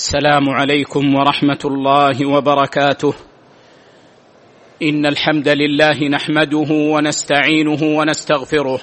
السلام عليكم ورحمة الله وبركاته. إن الحمد لله نحمده ونستعينه ونستغفره،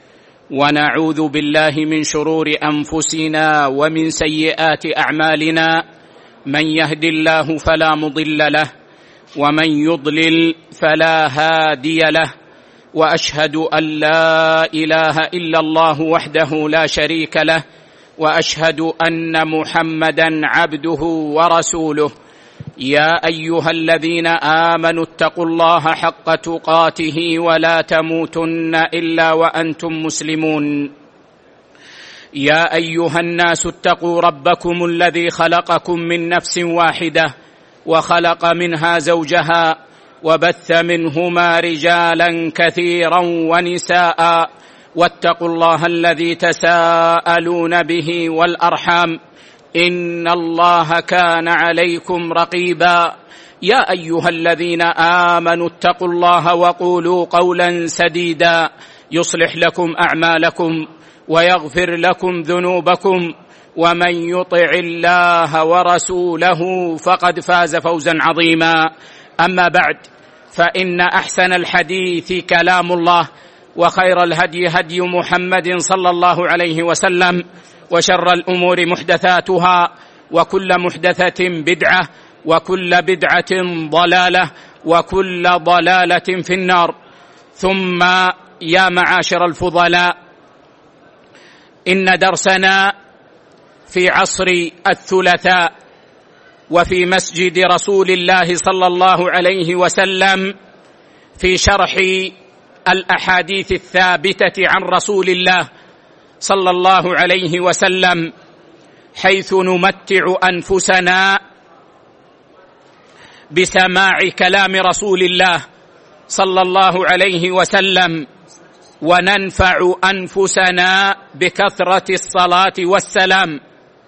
ونعوذ بالله من شرور أنفسنا ومن سيئات أعمالنا. من يهد الله فلا مضل له، ومن يضلل فلا هادي له، وأشهد أن لا إله إلا الله وحده لا شريك له، وأشهد أن محمدًا عبده ورسوله. يا أيها الذين آمنوا اتقوا الله حق تقاته ولا تموتن إلا وأنتم مسلمون. يا أيها الناس اتقوا ربكم الذي خلقكم من نفس واحدة، وخلق منها زوجها، وبث منهما رجالا كثيرا ونساء، واتقوا الله الذي تساءلون به والأرحام، إن الله كان عليكم رقيبا. يا أيها الذين آمنوا اتقوا الله وقولوا قولا سديدا يصلح لكم أعمالكم ويغفر لكم ذنوبكم، ومن يطع الله ورسوله فقد فاز فوزا عظيما. أما بعد، فإن أحسن الحديث كلام الله، وخير الهدي هدي محمد صلى الله عليه وسلم، وشر الأمور محدثاتها، وكل محدثة بدعة، وكل بدعة ضلالة، وكل ضلالة في النار. ثم يا معاشر الفضلاء، إن درسنا في عصر الثلاثاء وفي مسجد رسول الله صلى الله عليه وسلم في شرح الأحاديث الثابتة عن رسول الله صلى الله عليه وسلم، حيث نمتع أنفسنا بسماع كلام رسول الله صلى الله عليه وسلم، وننفع أنفسنا بكثرة الصلاة والسلام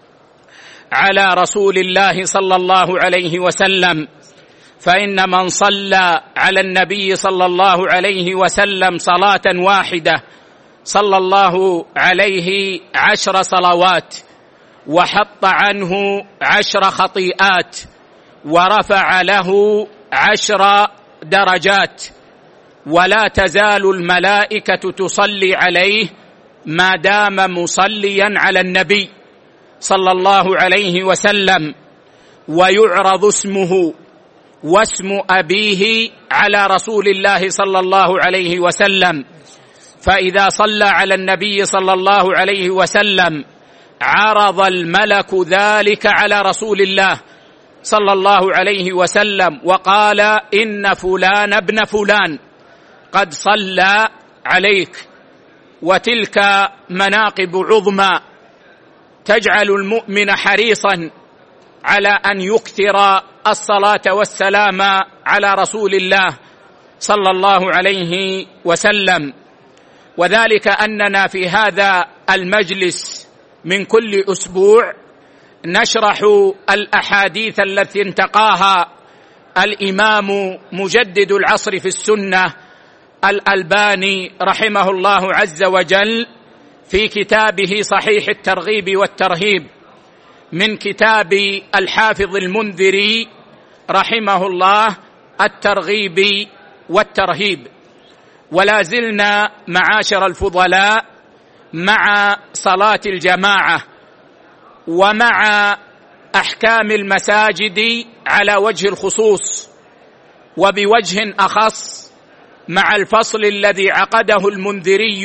على رسول الله صلى الله عليه وسلم. فإن من صلى على النبي صلى الله عليه وسلم صلاة واحدة صلى الله عليه 10 صلوات، وحط عنه 10 خطيئات، ورفع له 10 درجات، ولا تزال الملائكة تصلي عليه ما دام مصليا على النبي صلى الله عليه وسلم، ويعرض اسمه واسم أبيه على رسول الله صلى الله عليه وسلم. فإذا صلى على النبي صلى الله عليه وسلم عرض الملك ذلك على رسول الله صلى الله عليه وسلم، وقال: إن فلان ابن فلان قد صلى عليك. وتلك مناقب عظمى تجعل المؤمن حريصا على أن يكثر الصلاة والسلام على رسول الله صلى الله عليه وسلم. وذلك أننا في هذا المجلس من كل أسبوع نشرح الأحاديث التي انتقاها الإمام مجدد العصر في السنة الألباني رحمه الله عز وجل في كتابه صحيح الترغيب والترهيب، من كتاب الحافظ المنذري رحمه الله الترغيب والترهيب. ولا زلنا معاشر الفضلاء مع صلاة الجماعة، ومع أحكام المساجد على وجه الخصوص، وبوجه أخص مع الفصل الذي عقده المنذري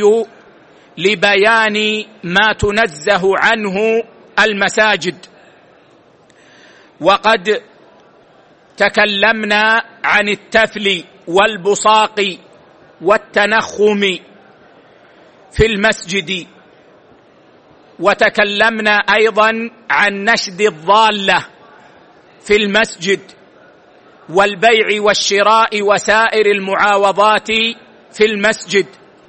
لبيان ما تنزه عنه المساجد. وقد تكلمنا عن التفل والبصاق والتنخم في المسجد، وتكلمنا أيضا عن نشد الضالة في المسجد، والبيع والشراء وسائر المعاوضات في المسجد،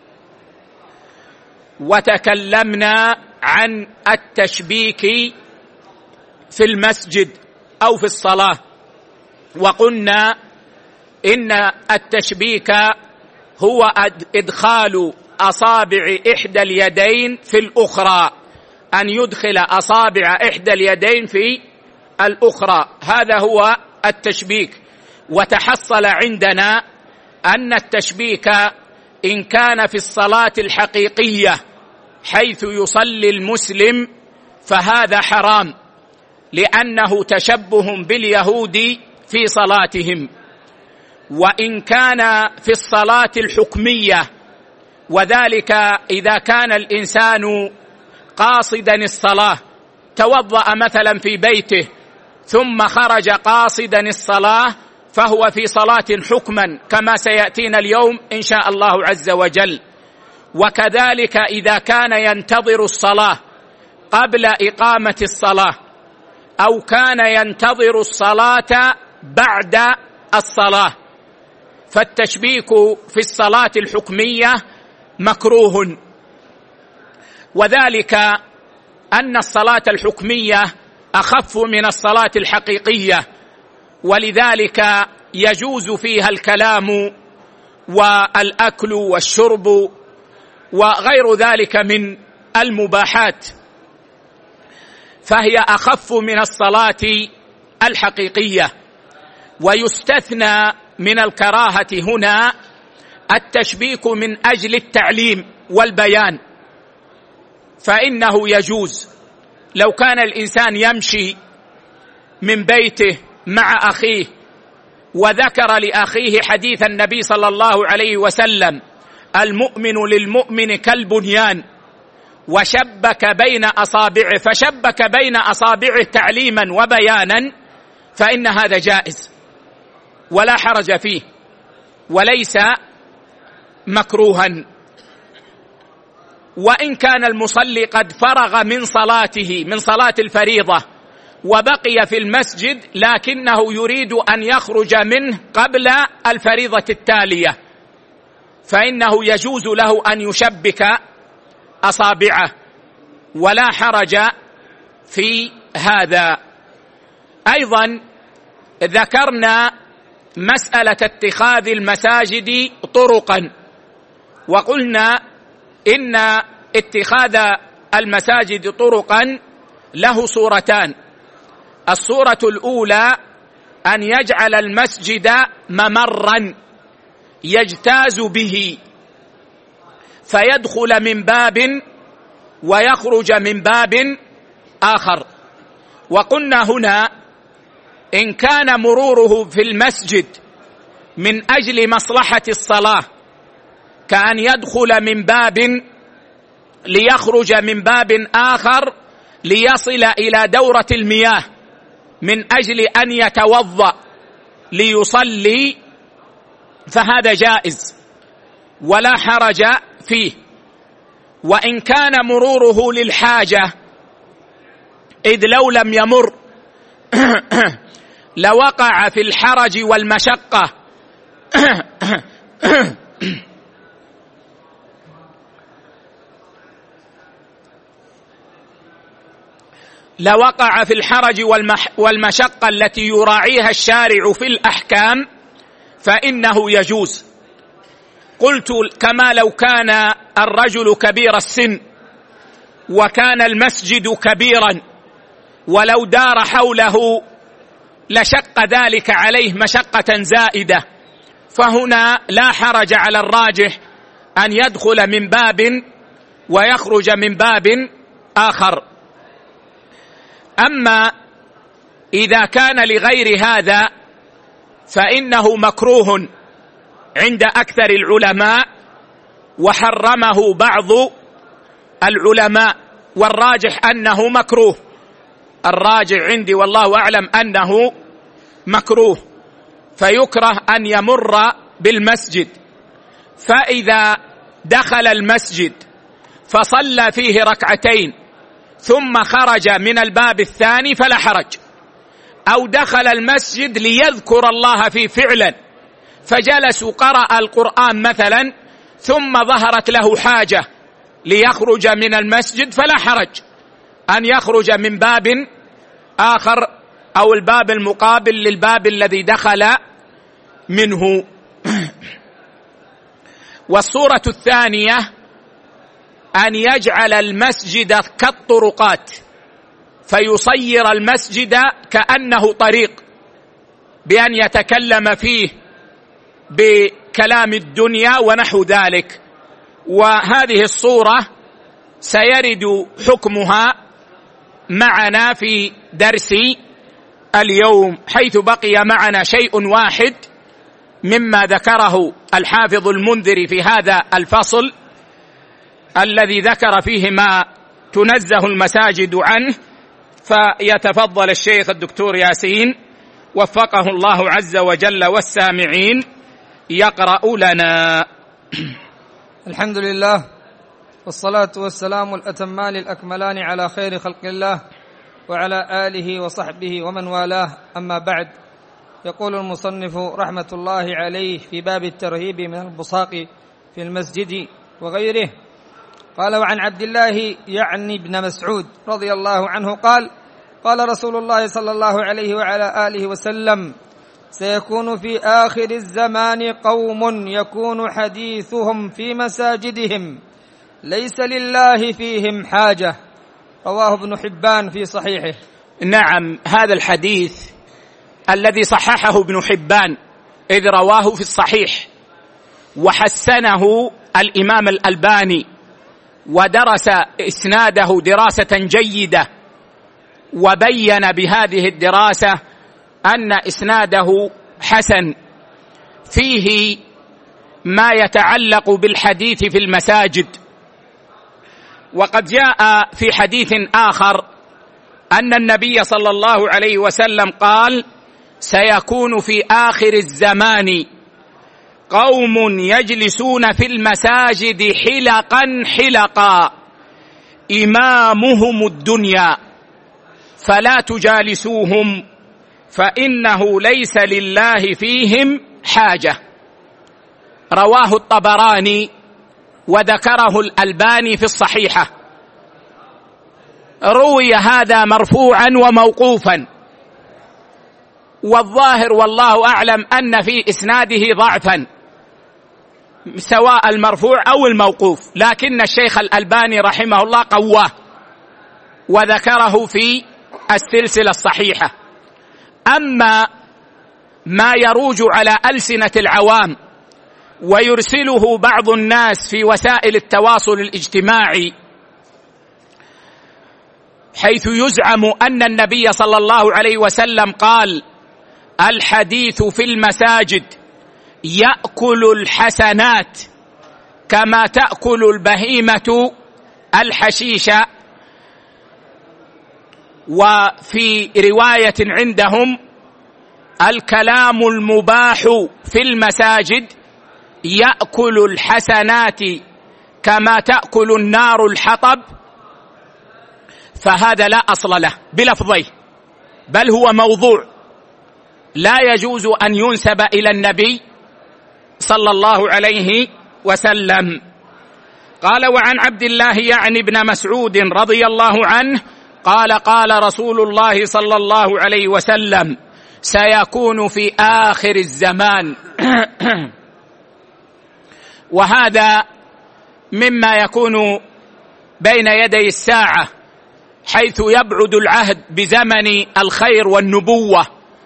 وتكلمنا عن التشبيك في المسجد أو في الصلاة، وقلنا إن التشبيك هو إدخال أصابع إحدى اليدين في الأخرى، أن يدخل أصابع إحدى اليدين في الأخرى. هذا هو التشبيك. وتحصل عندنا أن التشبيك إن كان في الصلاة الحقيقية حيث يصلي المسلم فهذا حرام، لأنه تشبه باليهود في صلاتهم. وإن كان في الصلاة الحكمية، وذلك إذا كان الإنسان قاصدا الصلاة، توضأ مثلا في بيته ثم خرج قاصدا الصلاة، فهو في صلاة حكما كما سيأتينا اليوم إن شاء الله عز وجل. وكذلك إذا كان ينتظر الصلاة قبل إقامة الصلاة، أو كان ينتظر الصلاة بعد الصلاة، فالتشبيك في الصلاة الحكمية مكروه. وذلك أن الصلاة الحكمية أخف من الصلاة الحقيقية، ولذلك يجوز فيها الكلام والأكل والشرب وغير ذلك من المباحات، فهي أخف من الصلاة الحقيقية. ويستثنى من الكراهة هنا التشبيك من أجل التعليم والبيان، فإنه يجوز. لو كان الإنسان يمشي من بيته مع أخيه وذكر لأخيه حديث النبي صلى الله عليه وسلم: المؤمن للمؤمن كالبنيان، وشبك بين أصابعه، فشبك بين أصابعه تعليما وبيانا، فإن هذا جائز ولا حرج فيه وليس مكروها. وإن كان المصلي قد فرغ من صلاته، من صلاة الفريضة، وبقي في المسجد لكنه يريد أن يخرج منه قبل الفريضة التالية، فإنه يجوز له أن يشبك أصابعه ولا حرج في هذا. أيضا ذكرنا مسألة اتخاذ المساجد طرقا، وقلنا إن اتخاذ المساجد طرقا له صورتان. الصورة الأولى أن يجعل المسجد ممرا يجتاز به، فيدخل من باب ويخرج من باب آخر. وقلنا هنا إن كان مروره في المسجد من أجل مصلحة الصلاة، كأن يدخل من باب ليخرج من باب آخر ليصل إلى دورة المياه من أجل أن يتوضأ ليصلي، فهذا جائز ولا حرج فيه. وإن كان مروره للحاجة، إذ لو لم يمر لوقع في الحرج والمشقة لوقع في الحرج والمشقة التي يراعيها الشارع في الأحكام، فإنه يجوز. قلت كما لو كان الرجل كبير السن وكان المسجد كبيرا، ولو دار حوله لشق ذلك عليه مشقة زائدة، فهنا لا حرج على الراجح أن يدخل من باب ويخرج من باب آخر. أما إذا كان لغير هذا فإنه مكروه عند أكثر العلماء، وحرمه بعض العلماء، والراجح أنه مكروه. الراجح عندي والله أعلم أنه مكروه، فيكره أن يمر بالمسجد، فإذا دخل المسجد فصلى فيه ركعتين ثم خرج من الباب الثاني فلا حرج، أو دخل المسجد ليذكر الله فيه فعلا فجلس وقرأ القرآن مثلا، ثم ظهرت له حاجة ليخرج من المسجد، فلا حرج أن يخرج من باب آخر أو الباب المقابل للباب الذي دخل منه. والصورة الثانية أن يجعل المسجد كالطرقات، فيصير المسجد كأنه طريق بأن يتكلم فيه بكلام الدنيا ونحو ذلك. وهذه الصورة سيرد حكمها معنا في درس اليوم، حيث بقي معنا شيء واحد مما ذكره الحافظ المنذري في هذا الفصل الذي ذكر فيه ما تنزه المساجد عنه، فيتفضل الشيخ الدكتور ياسين وفقه الله عز وجل والسامعين يقرأ لنا. الحمد لله والصلاة والسلام الأتمان الأكملان على خير خلق الله وعلى آله وصحبه ومن والاه، أما بعد. يقول المصنف رحمة الله عليه في باب الترهيب من البصاق في المسجد وغيره، قال: وعن عبد الله يعني ابن مسعود رضي الله عنه قال: قال رسول الله صلى الله عليه وعلى آله وسلم: سيكون في آخر الزمان قوم يكون حديثهم في مساجدهم ليس لله فيهم حاجة، رواه ابن حبان في صحيحه. نعم، هذا الحديث الذي صححه ابن حبان إذ رواه في الصحيح وحسنه الإمام الألباني ودرس إسناده دراسة جيدة، وبين بهذه الدراسة أن إسناده حسن، فيه ما يتعلق بالحديث في المساجد. وقد جاء في حديث آخر أن النبي صلى الله عليه وسلم قال: سيكون في آخر الزمان قوم يجلسون في المساجد حلقا حلقا إمامهم الدنيا فلا تجالسوهم فإنه ليس لله فيهم حاجة، رواه الطبراني وذكره الألباني في الصحيحة. روي هذا مرفوعا وموقوفا، والظاهر والله أعلم أن في إسناده ضعفا سواء المرفوع أو الموقوف، لكن الشيخ الألباني رحمه الله قواه وذكره في السلسلة الصحيحة. أما ما يروج على ألسنة العوام ويرسله بعض الناس في وسائل التواصل الاجتماعي، حيث يزعم أن النبي صلى الله عليه وسلم قال: الحديث في المساجد يأكل الحسنات كما تأكل البهيمة الحشيش. وفي رواية عندهم: الكلام المباح في المساجد يأكل الحسنات كما تأكل النار الحطب. فهذا لا أصل له بلفظيه، بل هو موضوع لا يجوز أن ينسب إلى النبي صلى الله عليه وسلم. قال: وعن عبد الله يعني ابن مسعود رضي الله عنه قال: قال رسول الله صلى الله عليه وسلم: سيكون في آخر الزمان. وهذا مما يكون بين يدي الساعة، حيث يبعد العهد بزمن الخير والنبوة.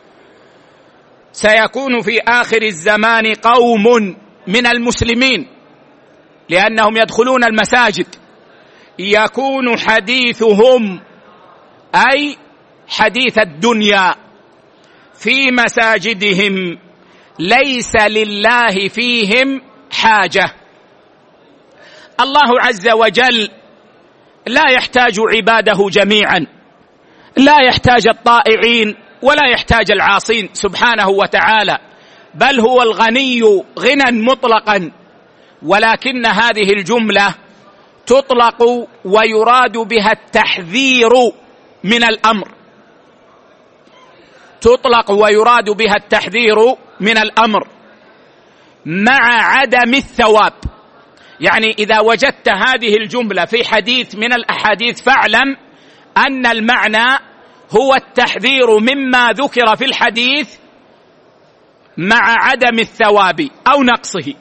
سيكون في آخر الزمان قوم من المسلمين، لأنهم يدخلون المساجد، يكون حديثهم أي حديث الدنيا في مساجدهم ليس لله فيهم حاجة. الله عز وجل لا يحتاج عباده جميعا، لا يحتاج الطائعين ولا يحتاج العاصين سبحانه وتعالى، بل هو الغني غنى مطلقا. ولكن هذه الجملة تطلق ويراد بها التحذير من الأمر، تطلق ويراد بها التحذير من الأمر مع عدم الثواب. يعني إذا وجدت هذه الجملة في حديث من الأحاديث فاعلم أن المعنى هو التحذير مما ذكر في الحديث مع عدم الثواب أو نقصه،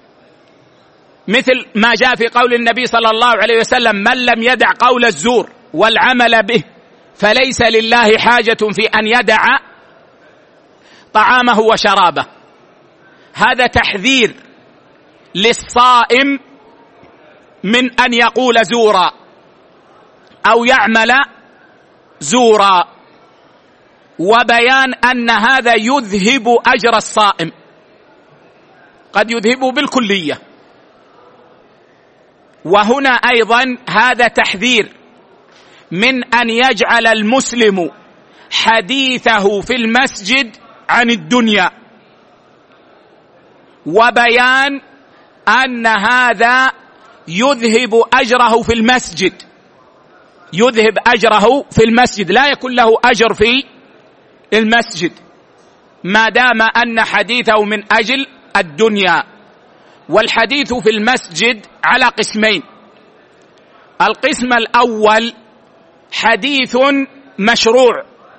مثل ما جاء في قول النبي صلى الله عليه وسلم: من لم يدع قول الزور والعمل به فليس لله حاجة في أن يدع طعامه وشرابه. هذا تحذير للصائم من أن يقول زورا أو يعمل زورا، وبيان أن هذا يذهب أجر الصائم، قد يذهبه بالكلية. وهنا أيضا هذا تحذير من أن يجعل المسلم حديثه في المسجد عن الدنيا، وبيان أن هذا يذهب أجره في المسجد، يذهب أجره في المسجد، لا يكون له أجر في المسجد ما دام أن حديثه من أجل الدنيا. والحديث في المسجد على قسمين: القسم الأول حديث مشروع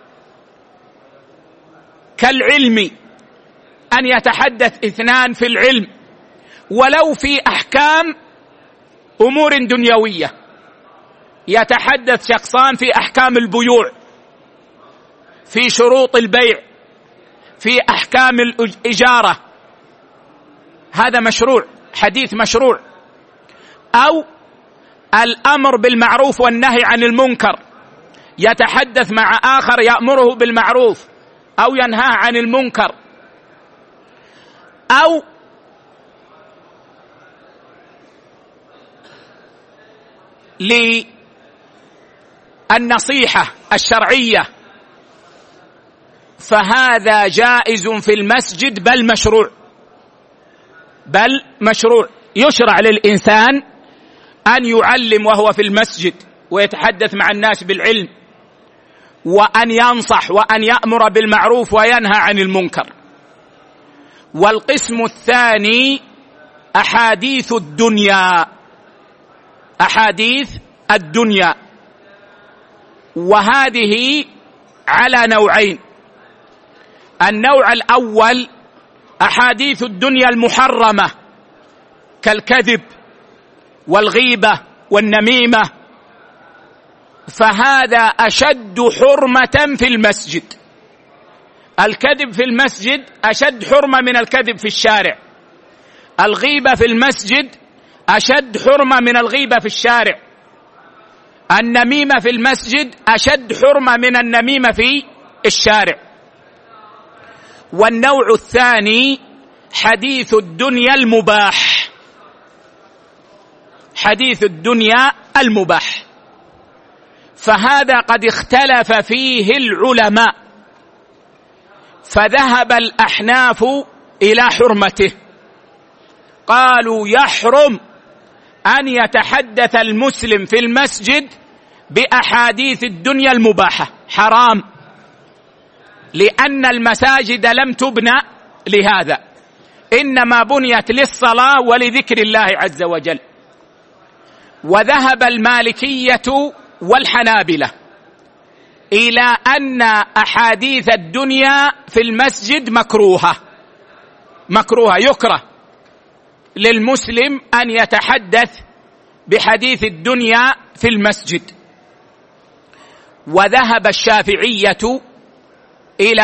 كالعلم، أن يتحدث اثنان في العلم ولو في أحكام أمور دنيوية، يتحدث شخصان في أحكام البيوع، في شروط البيع، في أحكام الإجارة، هذا مشروع، حديث مشروع. أو الأمر بالمعروف والنهي عن المنكر، يتحدث مع آخر يأمره بالمعروف أو ينهى عن المنكر. أو للنصيحة الشرعية، فهذا جائز في المسجد بل مشروع. يشرع للإنسان أن يعلم وهو في المسجد ويتحدث مع الناس بالعلم، وأن ينصح وأن يأمر بالمعروف وينهى عن المنكر. والقسم الثاني أحاديث الدنيا، وهذه على نوعين: النوع الأول أحاديث الدنيا المحرمة كالكذب والغيبة والنميمة، فهذا أشد حرمة في المسجد. الكذب في المسجد أشد حرمة من الكذب في الشارع، الغيبة في المسجد أشد حرمة من الغيبة في الشارع، النميمة في المسجد أشد حرمة من النميمة في الشارع. والنوع الثاني حديث الدنيا المباح، فهذا قد اختلف فيه العلماء، فذهب الأحناف إلى حرمته، قالوا يحرم أن يتحدث المسلم في المسجد بأحاديث الدنيا المباحة، حرام، لأن المساجد لم تبنى لهذا، إنما بنيت للصلاة ولذكر الله عز وجل. وذهب المالكية والحنابلة إلى أن أحاديث الدنيا في المسجد مكروهة، يكره للمسلم أن يتحدث بحديث الدنيا في المسجد. وذهب الشافعية إلى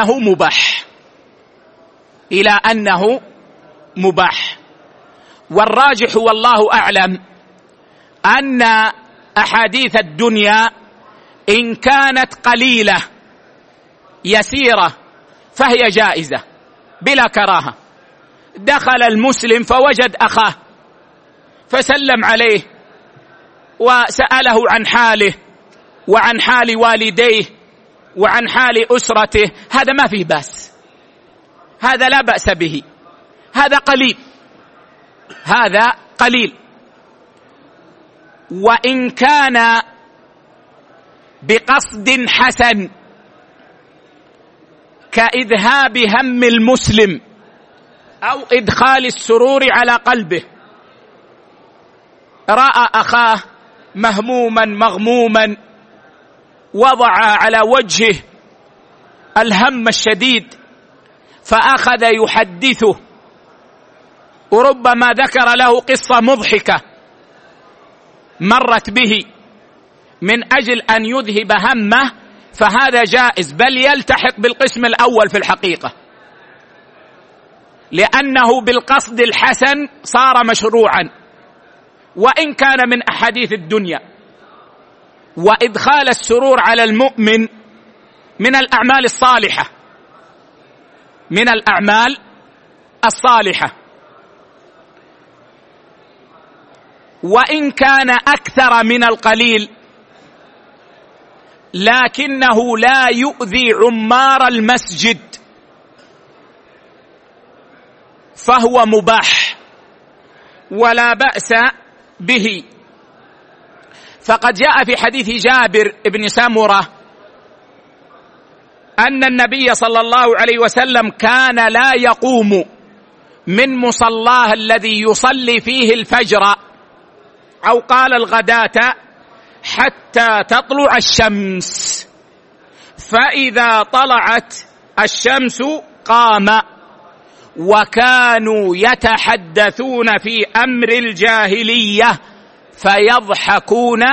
أنه مباح، والراجح والله أعلم أن أحاديث الدنيا إن كانت قليلة يسيرة فهي جائزة بلا كراهة. دخل المسلم فوجد أخاه فسلم عليه وسأله عن حاله وعن حال والديه وعن حال أسرته، هذا ما فيه بأس، هذا لا بأس به، هذا قليل. وإن كان بقصد حسن كإذهاب هم المسلم أو إدخال السرور على قلبه، رأى أخاه مهموما مغموما، وضع على وجهه الهم الشديد فأخذ يحدثه، وربما ذكر له قصة مضحكة مرت به من أجل أن يذهب همه فهذا جائز، بل يلتحق بالقسم الأول في الحقيقة، لأنه بالقصد الحسن صار مشروعا وإن كان من أحاديث الدنيا. وإدخال السرور على المؤمن من الأعمال الصالحة، من الأعمال الصالحة، وإن كان أكثر من القليل، لكنه لا يؤذي عمار المسجد فهو مباح ولا بأس به. فقد جاء في حديث جابر بن سمرة أن النبي صلى الله عليه وسلم كان لا يقوم من مصلاه الذي يصلي فيه الفجر أو قال الغداة حتى تطلع الشمس، فإذا طلعت الشمس قام. وكانوا يتحدثون في أمر الجاهلية فيضحكون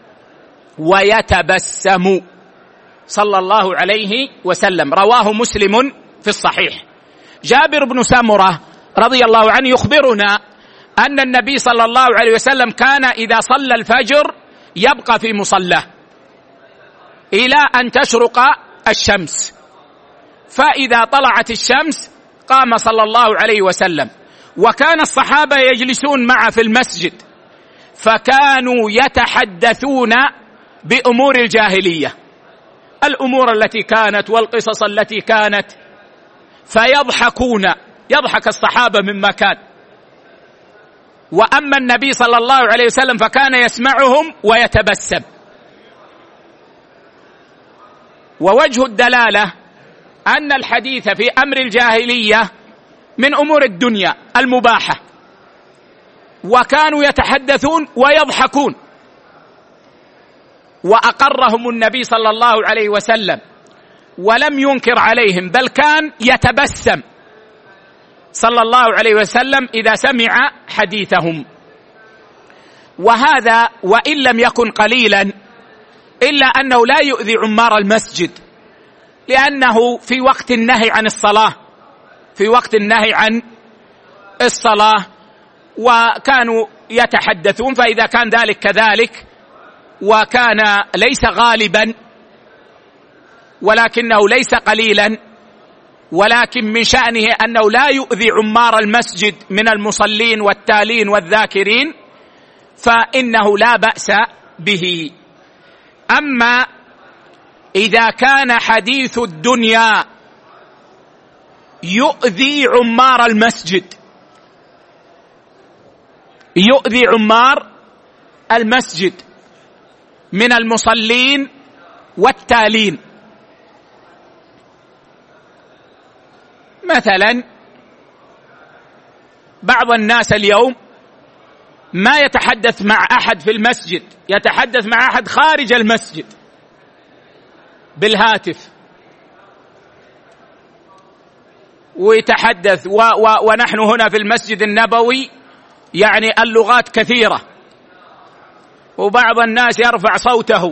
ويتبسموا صلى الله عليه وسلم. رواه مسلم في الصحيح. جابر بن سمرة رضي الله عنه يخبرنا أن النبي صلى الله عليه وسلم كان إذا صلى الفجر يبقى في مصلاه إلى أن تشرق الشمس، فإذا طلعت الشمس قام صلى الله عليه وسلم. وكان الصحابة يجلسون معه في المسجد فكانوا يتحدثون بأمور الجاهلية، الأمور التي كانت والقصص التي كانت، فيضحكون، يضحك الصحابة مما كان. وأما النبي صلى الله عليه وسلم فكان يسمعهم ويتبسم. ووجه الدلالة أن الحديث في أمر الجاهلية من أمور الدنيا المباحة، وكانوا يتحدثون ويضحكون، وأقرهم النبي صلى الله عليه وسلم ولم ينكر عليهم، بل كان يتبسم صلى الله عليه وسلم إذا سمع حديثهم. وهذا وإن لم يكن قليلا إلا أنه لا يؤذي عمار المسجد، لأنه في وقت النهي عن الصلاة، في وقت النهي عن الصلاة وكانوا يتحدثون، فإذا كان ذلك كذلك وكان ليس غالبا ولكنه ليس قليلا، ولكن من شأنه أنه لا يؤذي عمار المسجد من المصلين والتالين والذاكرين، فإنه لا بأس به. أما إذا كان حديث الدنيا يؤذي عمار المسجد، يؤذي عمار المسجد من المصلين والتالين، مثلا بعض الناس اليوم ما يتحدث مع أحد في المسجد، يتحدث مع أحد خارج المسجد بالهاتف ويتحدث، ونحن هنا في المسجد النبوي يعني اللغات كثيرة، وبعض الناس يرفع صوته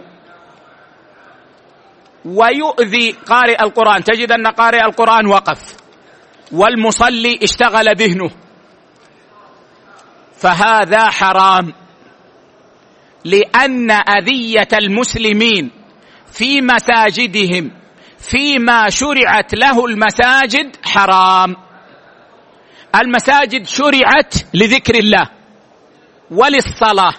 ويؤذي قارئ القرآن. تجد أن قارئ القرآن وقف والمصلي اشتغل ذهنه، فهذا حرام، لأن أذية المسلمين في مساجدهم فيما شرعت له المساجد حرام. المساجد شرعت لذكر الله وللصلاة،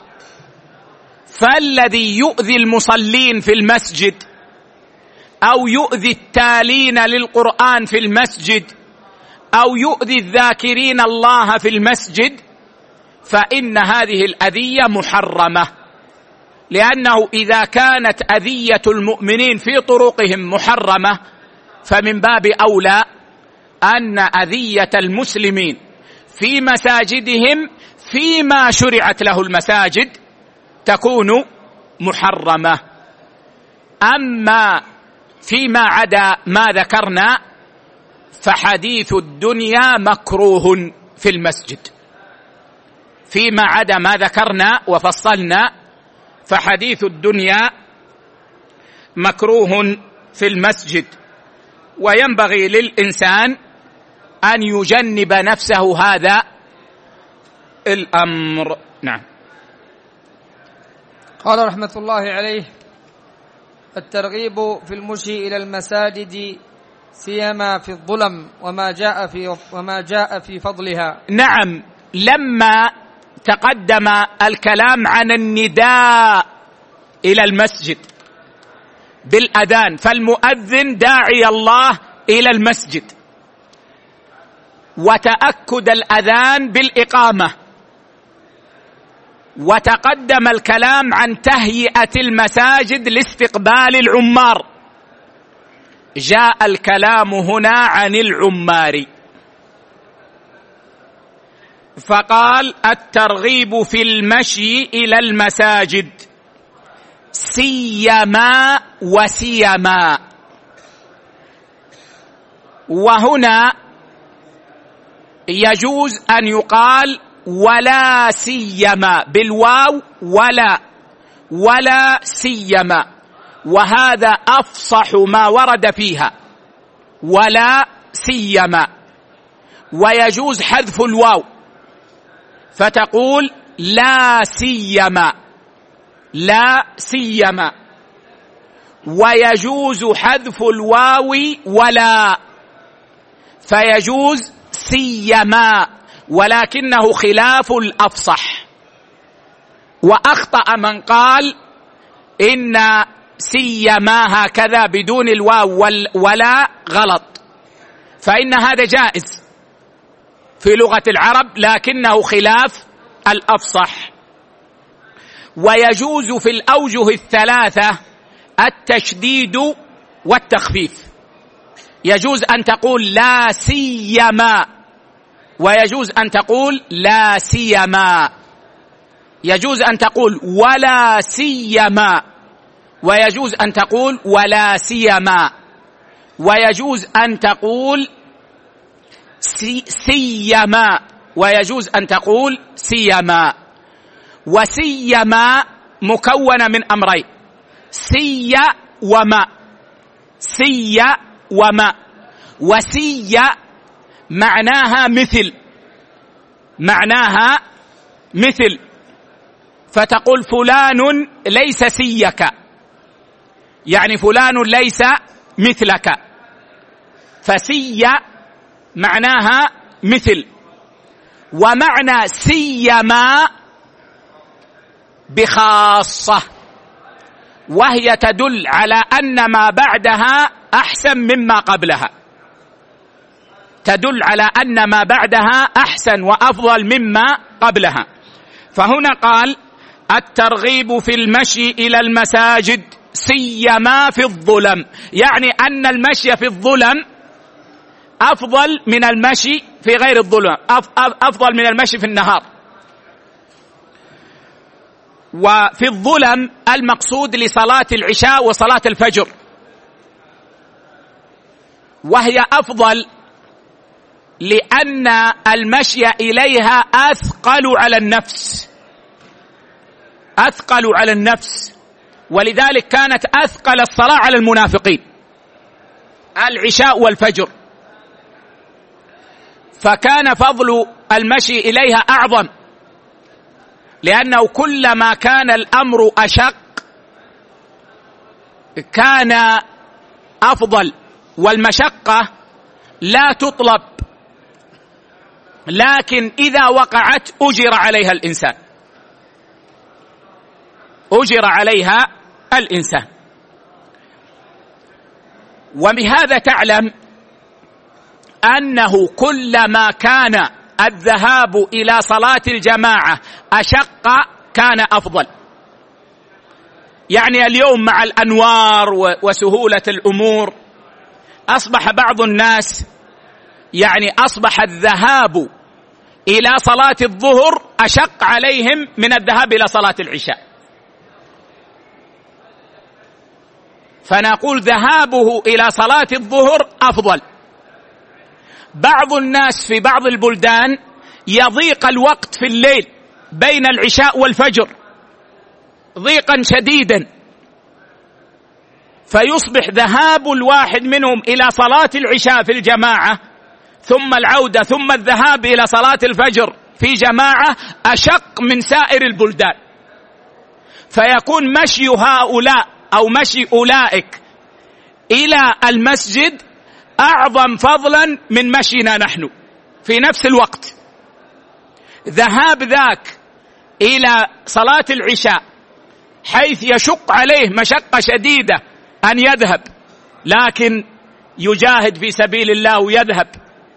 فالذي يؤذي المصلين في المسجد أو يؤذي التالين للقرآن في المسجد أو يؤذي الذاكرين الله في المسجد فإن هذه الأذية محرمة، لأنه إذا كانت أذية المؤمنين في طرقهم محرمة فمن باب أولى أن أذية المسلمين في مساجدهم فيما شرعت له المساجد تكون محرمة. أما فيما عدا ما ذكرنا فحديث الدنيا مكروه في المسجد، فيما عدا ما ذكرنا وفصلنا فحديث الدنيا مكروه في المسجد، وينبغي للإنسان أن يجنب نفسه هذا الأمر. نعم. قال رحمة الله عليه: الترغيب في المشي إلى المساجد سيما في الظلم وما جاء في فضلها. نعم، لما تقدم الكلام عن النداء إلى المسجد بالأذان، فالمؤذن داعي الله إلى المسجد، وتأكد الأذان بالإقامة، وتقدم الكلام عن تهيئة المساجد لاستقبال العمار، جاء الكلام هنا عن العمار، فقال: الترغيب في المشي إلى المساجد سيما وسيما. وهنا يجوز أن يقال ولا سيما بالواو، ولا سيما، وهذا أفصح ما ورد فيها، ولا سيما. ويجوز حذف الواو فتقول لا سيما، لا سيما. ويجوز حذف الواو ولا، فيجوز سيما، ولكنه خلاف الأفصح. وأخطأ من قال إن سيما هكذا بدون الواو ولا غلط، فإن هذا جائز في لغة العرب، لكنه خلاف الأفصح. ويجوز في الأوجه الثلاثة التشديد والتخفيف، يجوز أن تقول لا سيما، ويجوز أن تقول لا سيما، يجوز أن تقول ولا سيما، ويجوز أن تقول ولا سيما، ويجوز أن تقول سيما، ويجوز أن تقول سيما. وسيما مكونة من أمرين: سي وما، سي وما. وسي معناها مثل، معناها مثل، فتقول فلان ليس سيك، يعني فلان ليس مثلك، فسي معناها مثل. ومعنى سيما بخاصة، وهي تدل على أن ما بعدها أحسن مما قبلها، تدل على أن ما بعدها أحسن وأفضل مما قبلها. فهنا قال: الترغيب في المشي إلى المساجد سيما في الظلم، يعني أن المشي في الظلم أفضل من المشي في غير الظلم، أفضل من المشي في النهار. وفي الظلم المقصود لصلاة العشاء وصلاة الفجر، وهي أفضل لأن المشي إليها أثقل على النفس، أثقل على النفس، ولذلك كانت أثقل الصلاة على المنافقين العشاء والفجر، فكان فضل المشي إليها أعظم، لأنه كلما كان الأمر أشق كان أفضل، والمشقة لا تطلب، لكن إذا وقعت أجر عليها الإنسان، أجر عليها الإنسان. وبهذا تعلم أنه كلما كان الذهاب إلى صلاة الجماعة أشق كان أفضل. يعني اليوم مع الأنوار وسهولة الأمور أصبح بعض الناس، يعني أصبح الذهاب إلى صلاة الظهر أشق عليهم من الذهاب إلى صلاة العشاء، فنقول ذهابه إلى صلاة الظهر أفضل. بعض الناس في بعض البلدان يضيق الوقت في الليل بين العشاء والفجر، ضيقا شديدا، فيصبح ذهاب الواحد منهم إلى صلاة العشاء في الجماعة ثم العودة ثم الذهاب إلى صلاة الفجر في جماعة أشق من سائر البلدان، فيكون مشي هؤلاء أو مشي أولئك إلى المسجد أعظم فضلا من مشينا نحن في نفس الوقت. ذهاب ذاك إلى صلاة العشاء حيث يشق عليه مشقة شديدة أن يذهب، لكن يجاهد في سبيل الله ويذهب،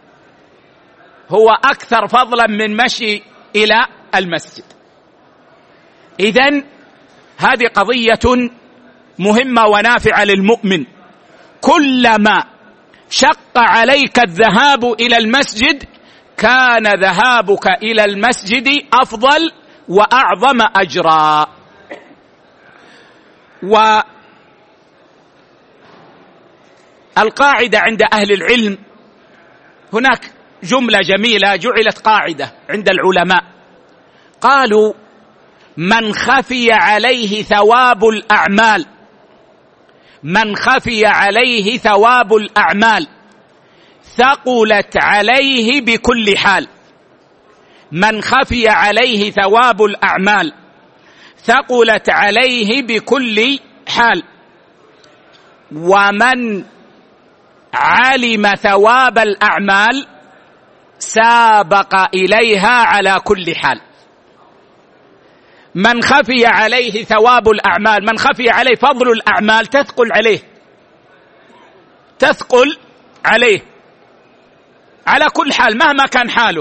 هو أكثر فضلا من مشي إلى المسجد. إذن هذه قضية مهمة ونافعة للمؤمن، كلما شق عليك الذهاب إلى المسجد كان ذهابك إلى المسجد أفضل وأعظم أجرا. والقاعدة عند أهل العلم، هناك جملة جميلة جعلت قاعدة عند العلماء، قالوا: من خفي عليه ثواب الأعمال، من خفي عليه ثواب الأعمال ثقلت عليه بكل حال. من خفي عليه ثواب الأعمال ثقلت عليه بكل حال، ومن علم ثواب الأعمال سابق إليها على كل حال. من خفي عليه ثواب الأعمال، من خفي عليه فضل الأعمال تثقل عليه، تثقل عليه على كل حال مهما كان حاله.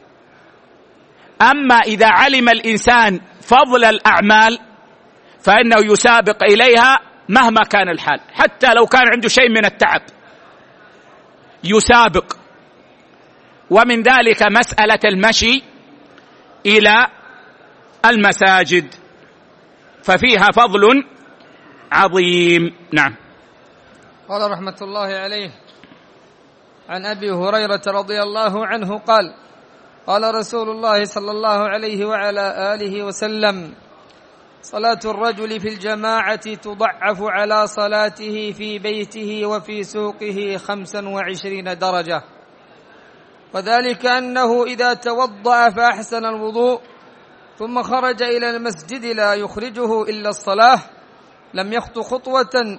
أما إذا علم الإنسان فضل الأعمال فإنه يسابق إليها مهما كان الحال، حتى لو كان عنده شيء من التعب يسابق. ومن ذلك مسألة المشي إلى المساجد، ففيها فضل عظيم. نعم. قال رحمة الله عليه: عن أبي هريرة رضي الله عنه قال: قال رسول الله صلى الله عليه وعلى آله وسلم: صلاة الرجل في الجماعة تضعف على صلاته في بيته وفي سوقه 25 درجة، وذلك أنه إذا توضأ فأحسن الوضوء ثم خرج إلى المسجد لا يخرجه إلا الصلاة لم يخط خطوة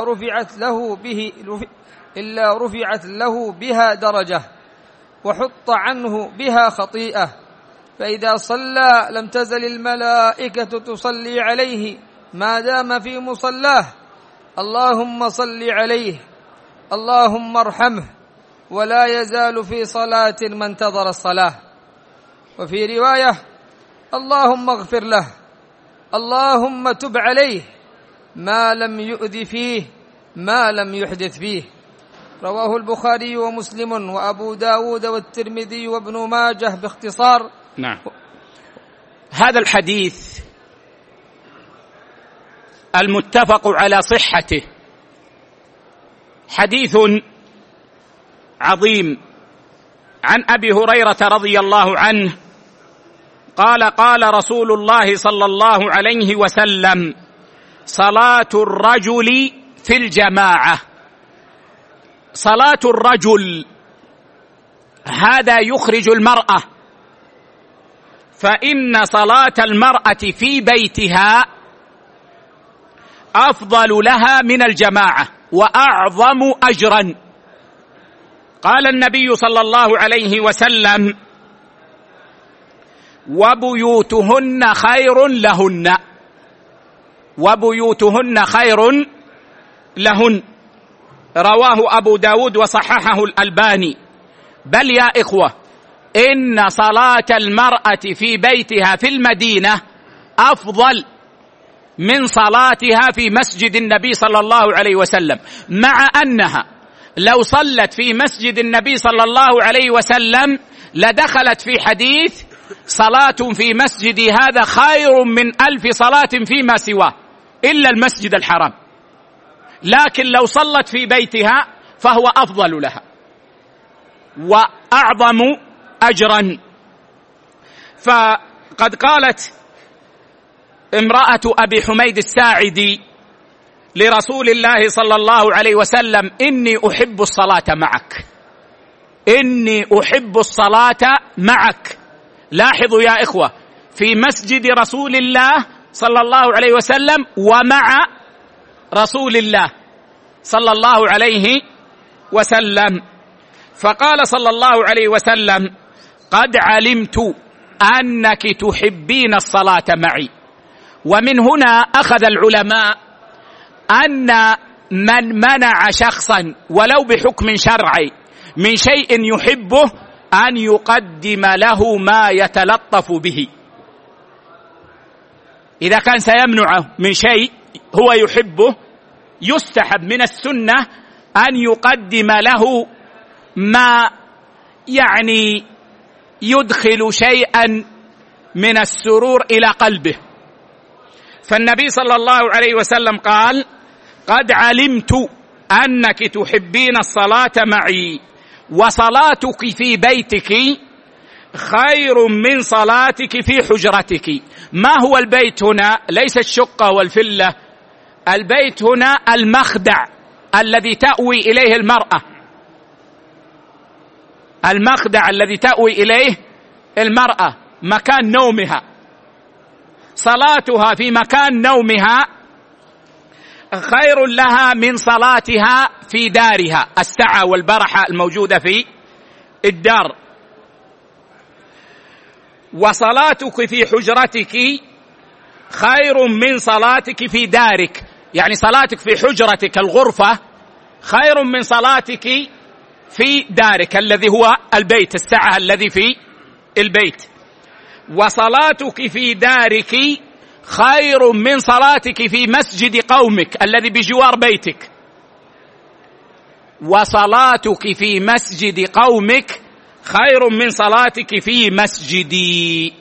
إلا رفعت له بها درجة وحط عنه بها خطيئة، فإذا صلى لم تزل الملائكة تصلي عليه ما دام في مصلاه: اللهم صل عليه، اللهم ارحمه، ولا يزال في صلاة ما انتظر الصلاة. وفي رواية: اللهم اغفر له، اللهم تب عليه، ما لم يؤذ فيه، ما لم يحدث فيه. رواه البخاري ومسلم وأبو داود والترمذي وابن ماجه باختصار. نعم. هذا الحديث المتفق على صحته حديث عظيم عن أبي هريرة رضي الله عنه قال: قال رسول الله صلى الله عليه وسلم: صلاة الرجل في الجماعة. صلاة الرجل هذا يخرج المرأة، فإن صلاة المرأة في بيتها أفضل لها من الجماعة وأعظم أجرا. قال النبي صلى الله عليه وسلم: وبيوتهن خير لهن، وبيوتهن خير لهن. رواه أبو داود وصححه الألباني. بل يا إخوة، إن صلاة المرأة في بيتها في المدينة أفضل من صلاتها في مسجد النبي صلى الله عليه وسلم، مع أنها لو صلت في مسجد النبي صلى الله عليه وسلم لدخلت في حديث: صلاة في مسجدي هذا خير من 1000 صلاة فيما سواه إلا المسجد الحرام. لكن لو صلت في بيتها فهو أفضل لها وأعظم أجرا. فقد قالت امرأة أبي حميد الساعدي لرسول الله صلى الله عليه وسلم: إني أحب الصلاة معك، إني أحب الصلاة معك. لاحظوا يا إخوة، في مسجد رسول الله صلى الله عليه وسلم ومع رسول الله صلى الله عليه وسلم. فقال صلى الله عليه وسلم: قد علمت أنك تحبين الصلاة معي. ومن هنا أخذ العلماء أن من منع شخصا ولو بحكم شرعي من شيء يحبه أن يقدم له ما يتلطف به. إذا كان سيمنعه من شيء هو يحبه، يستحب من السنة أن يقدم له ما يعني يدخل شيئا من السرور إلى قلبه. فالنبي صلى الله عليه وسلم قال: قد علمت أنك تحبين الصلاة معي، وصلاتك في بيتك خير من صلاتك في حجرتك. ما هو البيت هنا؟ ليس الشقة والفلة، البيت هنا المخدع الذي تأوي إليه المرأة، المخدع الذي تأوي إليه المرأة، مكان نومها. صلاتها في مكان نومها خير لها من صلاتها في دارها، السعة والبرحة الموجودة في الدار. وصلاتك في حجرتك خير من صلاتك في دارك، يعني صلاتك في حجرتك الغرفة خير من صلاتك في دارك الذي هو البيت، السعة الذي في البيت. وصلاتك في دارك خير من صلاتك في مسجد قومك الذي بجوار بيتك. وصلاتك في مسجد قومك خير من صلاتك في مسجدي.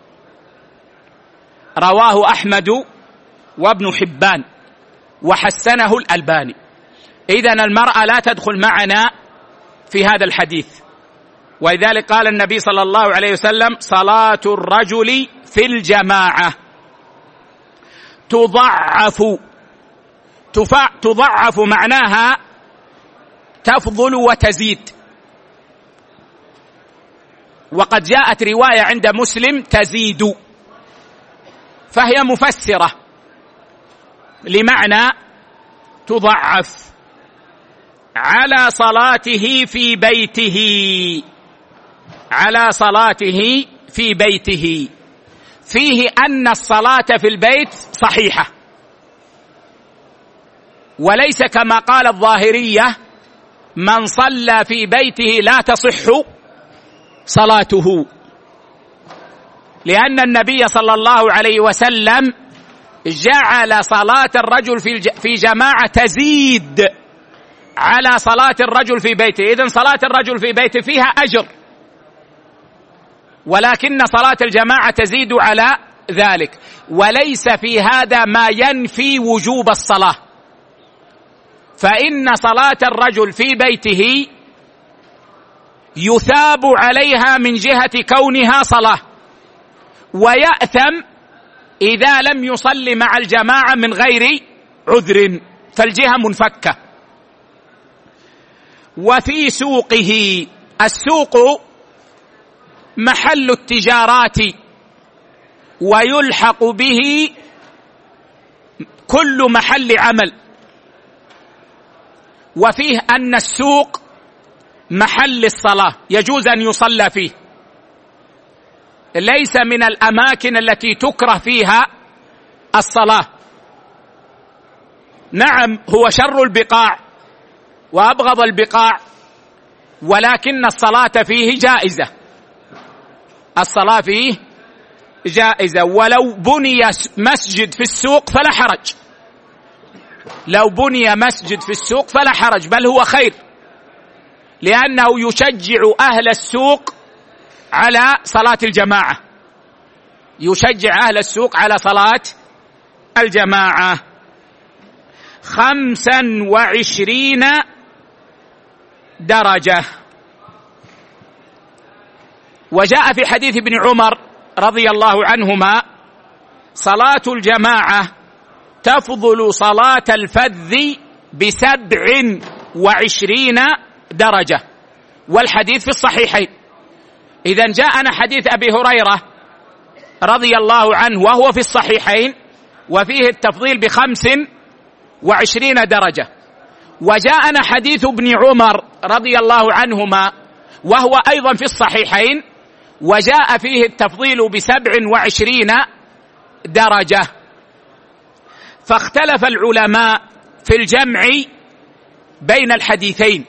رواه أحمد وابن حبان وحسنه الألباني. إذن المرأة لا تدخل معنا في هذا الحديث، ولذلك قال النبي صلى الله عليه وسلم: صلاة الرجل في الجماعة تضعف معناها تفضل وتزيد، وقد جاءت رواية عند مسلم تزيد، فهي مفسرة لمعنى تضعف. على صلاته في بيته، على صلاته في بيته، فيه أن الصلاة في البيت صحيحة، وليس كما قال الظاهرية: من صلى في بيته لا تصح صلاته، لأن النبي صلى الله عليه وسلم جعل صلاة الرجل في جماعة تزيد على صلاة الرجل في بيته. إذن صلاة الرجل في بيته فيها أجر، ولكن صلاة الجماعة تزيد على ذلك. وليس في هذا ما ينفي وجوب الصلاة، فإن صلاة الرجل في بيته يثاب عليها من جهة كونها صلاة، ويأثم إذا لم يصلي مع الجماعة من غير عذر، فالجهة منفكة. وفي سوقه، السوق محل التجارات ويلحق به كل محل عمل، وفيه أن السوق محل الصلاة يجوز أن يصلى فيه، ليس من الأماكن التي تكره فيها الصلاة. نعم هو شر البقاع وأبغض البقاع، ولكن الصلاة فيه جائزة، الصلاة فيه جائزة. ولو بني مسجد في السوق فلا حرج، لو بني مسجد في السوق فلا حرج، بل هو خير، لأنه يشجع أهل السوق على صلاة الجماعة، يشجع أهل السوق على صلاة الجماعة. 25 درجة. وجاء في حديث ابن عمر رضي الله عنهما صلاة الجماعة تفضل صلاة الفذ ب27 درجة، والحديث في الصحيحين. إذن جاءنا حديث أبي هريرة رضي الله عنه وهو في الصحيحين وفيه التفضيل ب25 درجة، وجاءنا حديث ابن عمر رضي الله عنهما وهو أيضا في الصحيحين وجاء فيه التفضيل ب27 درجة. فاختلف العلماء في الجمع بين الحديثين،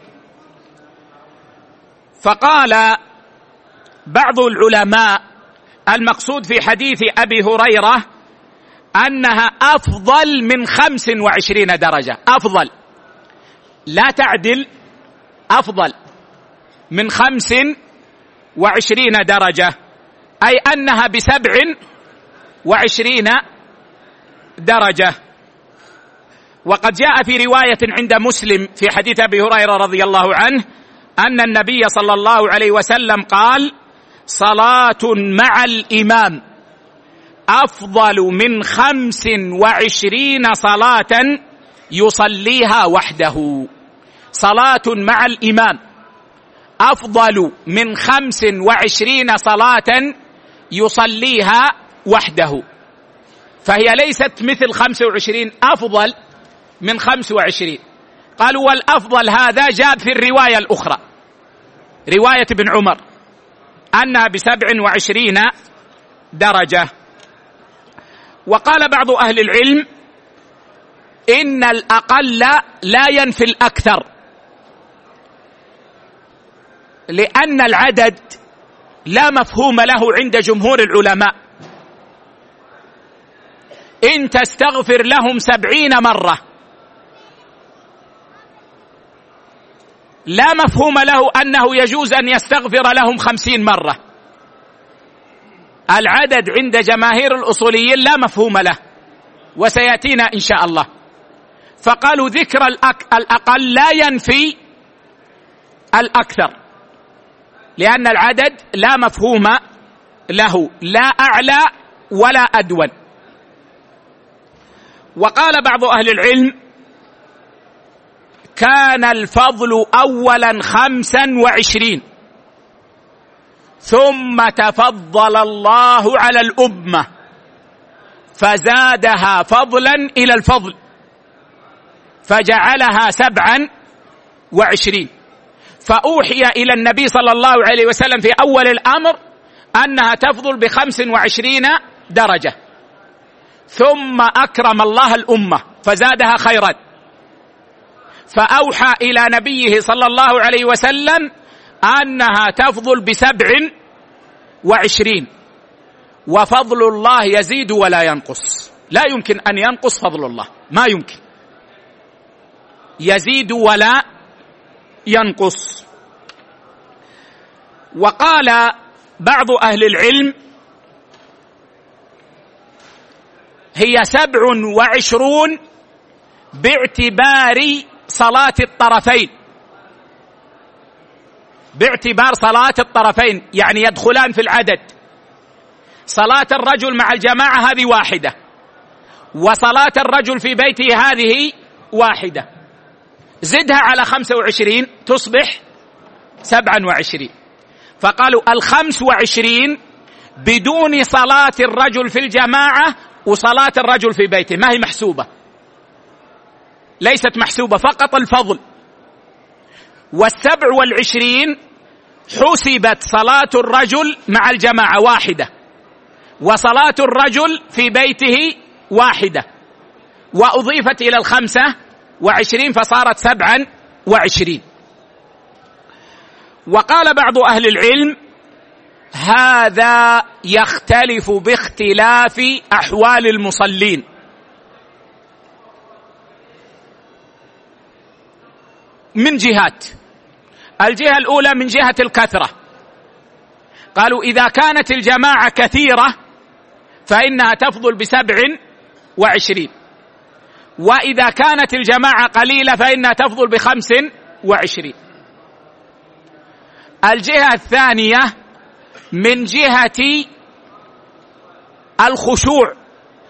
فقال بعض العلماء المقصود في حديث أبي هريرة أنها أفضل من 25 درجة، أفضل لا تعدل، أفضل من 25 درجة، أي أنها ب27 درجة. وقد جاء في رواية عند مسلم في حديث أبي هريرة رضي الله عنه أن النبي صلى الله عليه وسلم قال: صلاة مع الإمام أفضل من 25 صلاة يصليها وحده. صلاة مع الإمام أفضل من 25 صلاة يصليها وحده، فهي ليست مثل 25، أفضل من 25. قالوا والأفضل هذا جاء في الرواية الأخرى، رواية ابن عمر، أنها ب27 درجة. وقال بعض أهل العلم إن الأقل لا ينفي الأكثر، لأن العدد لا مفهوم له عند جمهور العلماء. إن تستغفر لهم 70 مرة لا مفهوم له أنه يجوز أن يستغفر لهم 50 مرة. العدد عند جماهير الأصوليين لا مفهوم له، وسيأتينا إن شاء الله. فقالوا ذكر الأقل لا ينفي الأكثر، لأن العدد لا مفهوم له، لا أعلى ولا أدون. وقال بعض أهل العلم كان الفضل أولا 25 ثم تفضل الله على الأمة فزادها فضلا إلى الفضل فجعلها 27. فأوحي إلى النبي صلى الله عليه وسلم في أول الأمر أنها تفضل ب25 درجة، ثم أكرم الله الأمة فزادها خيرا، فأوحى إلى نبيه صلى الله عليه وسلم أنها تفضل ب27. وفضل الله يزيد ولا ينقص، لا يمكن أن ينقص فضل الله، ما يمكن، يزيد ولا ينقص. وقال بعض أهل العلم هي 27 باعتبار صلاة الطرفين، باعتبار صلاة الطرفين، يعني يدخلان في العدد. صلاة الرجل مع الجماعة هذه واحدة، وصلاة الرجل في بيته هذه واحدة، زدها على 25 تصبح 27. فقالوا 25 بدون صلاة الرجل في الجماعة وصلاة الرجل في بيته ما هي محسوبة، ليست محسوبة، فقط الفضل. 27 حسبت صلاة الرجل مع الجماعة واحدة، وصلاة الرجل في بيته واحدة، وأضيفت إلى 25 فصارت 27. وقال بعض أهل العلم هذا يختلف باختلاف أحوال المصلين. من جهات، الجهة الأولى من جهة الكثرة، قالوا إذا كانت الجماعة كثيرة فإنها تفضل ب27، وإذا كانت الجماعة قليلة فإنها تفضل ب25. الجهة الثانية من جهة الخشوع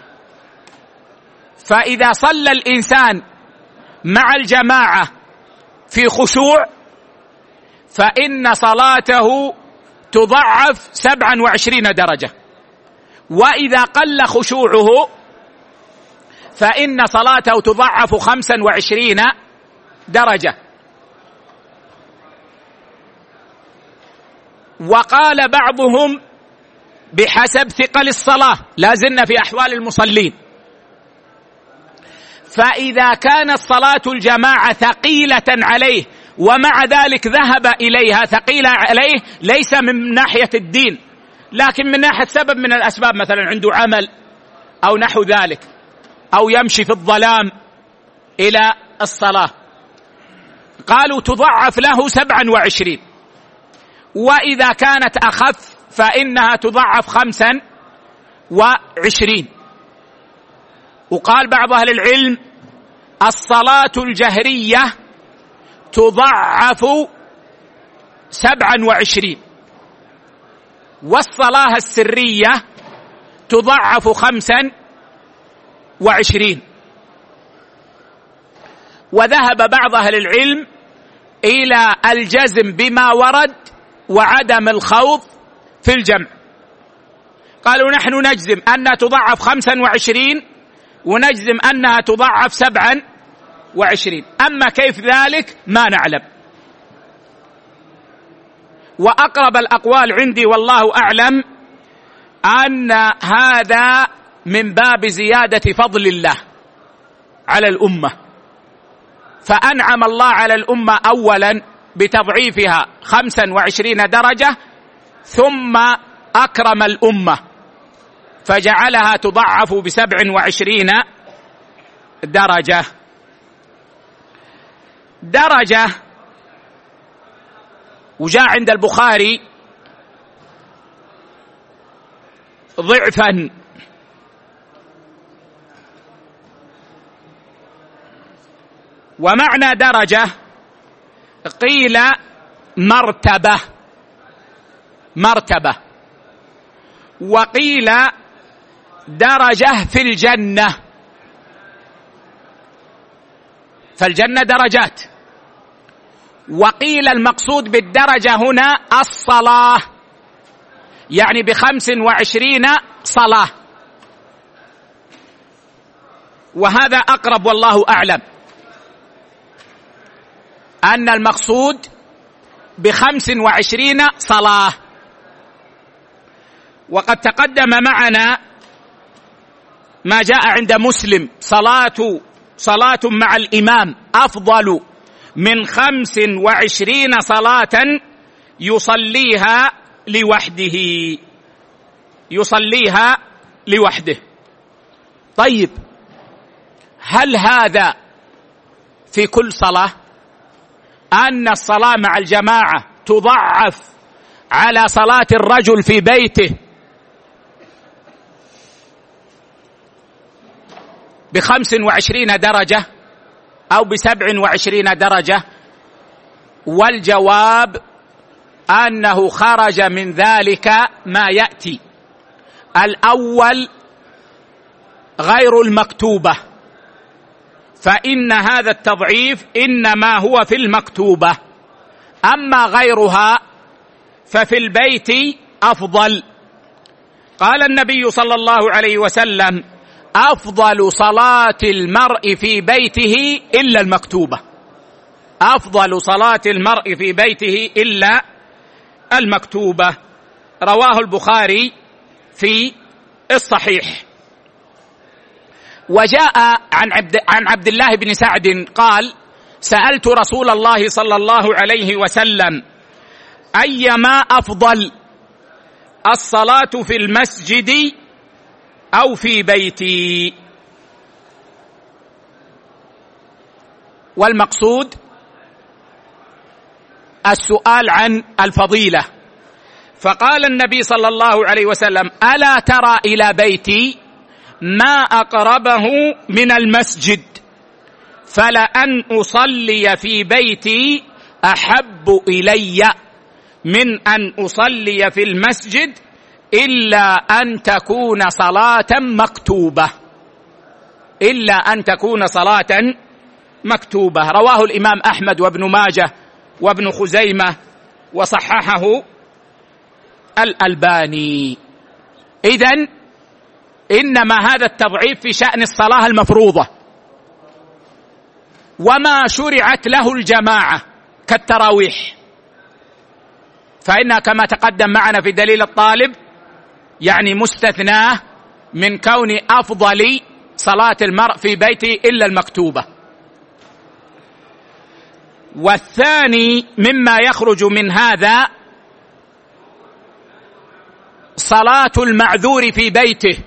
فإذا صلى الإنسان مع الجماعة في خشوع فإن صلاته تضعف 27 درجة، وإذا قل خشوعه فإن صلاته تضعف 25 درجة. وقال بعضهم بحسب ثقل الصلاة، لا زلنا في أحوال المصلين، فإذا كانت صلاة الجماعة ثقيلة عليه ومع ذلك ذهب إليها ثقيلة عليه، ليس من ناحية الدين لكن من ناحية سبب من الأسباب، مثلا عنده عمل أو نحو ذلك، أو يمشي في الظلام إلى الصلاة، قالوا تضعف له 27. وإذا كانت أخف فإنها تضعف 25. وقال بعض أهل العلم الصلاة الجهرية تضعف 27، والصلاة السرية تضعف 25. وذهب بعض أهل العلم إلى الجزم بما ورد وعدم الخوض في الجمع، قالوا نحن نجزم أنها تضعف 25 ونجزم أنها تضعف 27، أما كيف ذلك ما نعلم. وأقرب الأقوال عندي والله أعلم أن هذا من باب زيادة فضل الله على الأمة، فأنعم الله على الأمة أولا بتضعيفها 25 درجة، ثم أكرم الأمة فجعلها تضعف 27 درجة. وجاء عند البخاري ضعفا، ومعنى درجة قيل مرتبة، وقيل درجة في الجنة، فالجنة درجات. وقيل المقصود بالدرجة هنا الصلاة، يعني 25 صلاة، وهذا أقرب والله أعلم، أن المقصود 25 صلاة. وقد تقدم معنا ما جاء عند مسلم صلاة مع الإمام أفضل من 25 صلاة يصليها لوحده. طيب، هل هذا في كل صلاة؟ أن الصلاة مع الجماعة تضعف على صلاة الرجل في بيته 25 درجة أو 27 درجة؟ والجواب أنه خرج من ذلك ما يأتي. الأول غير المكتوبة، فإن هذا التضعيف إنما هو في المكتوبة، أما غيرها ففي البيت أفضل. قال النبي صلى الله عليه وسلم: أفضل صلاة المرء في بيته إلا المكتوبة، أفضل صلاة المرء في بيته إلا المكتوبة. رواه البخاري في الصحيح. وجاء عن عبد الله بن سعد قال: سألت رسول الله صلى الله عليه وسلم: أيما أفضل، الصلاة في المسجد أو في بيتي؟ والمقصود السؤال عن الفضيلة. فقال النبي صلى الله عليه وسلم: ألا ترى إلى بيتي ما أقربه من المسجد، فلأن أصلي في بيتي أحب إلي من أن أصلي في المسجد، إلا أن تكون صلاة مكتوبة. إلا أن تكون صلاة مكتوبة. رواه الإمام أحمد وابن ماجه وابن خزيمة وصححه الألباني. إذن إنما هذا التضعيف في شأن الصلاة المفروضة، وما شرعت له الجماعة كالتراويح فإنها كما تقدم معنا في دليل الطالب يعني مستثناه من كون أفضل صلاة المرء في بيته إلا المكتوبة. والثاني مما يخرج من هذا صلاة المعذور في بيته،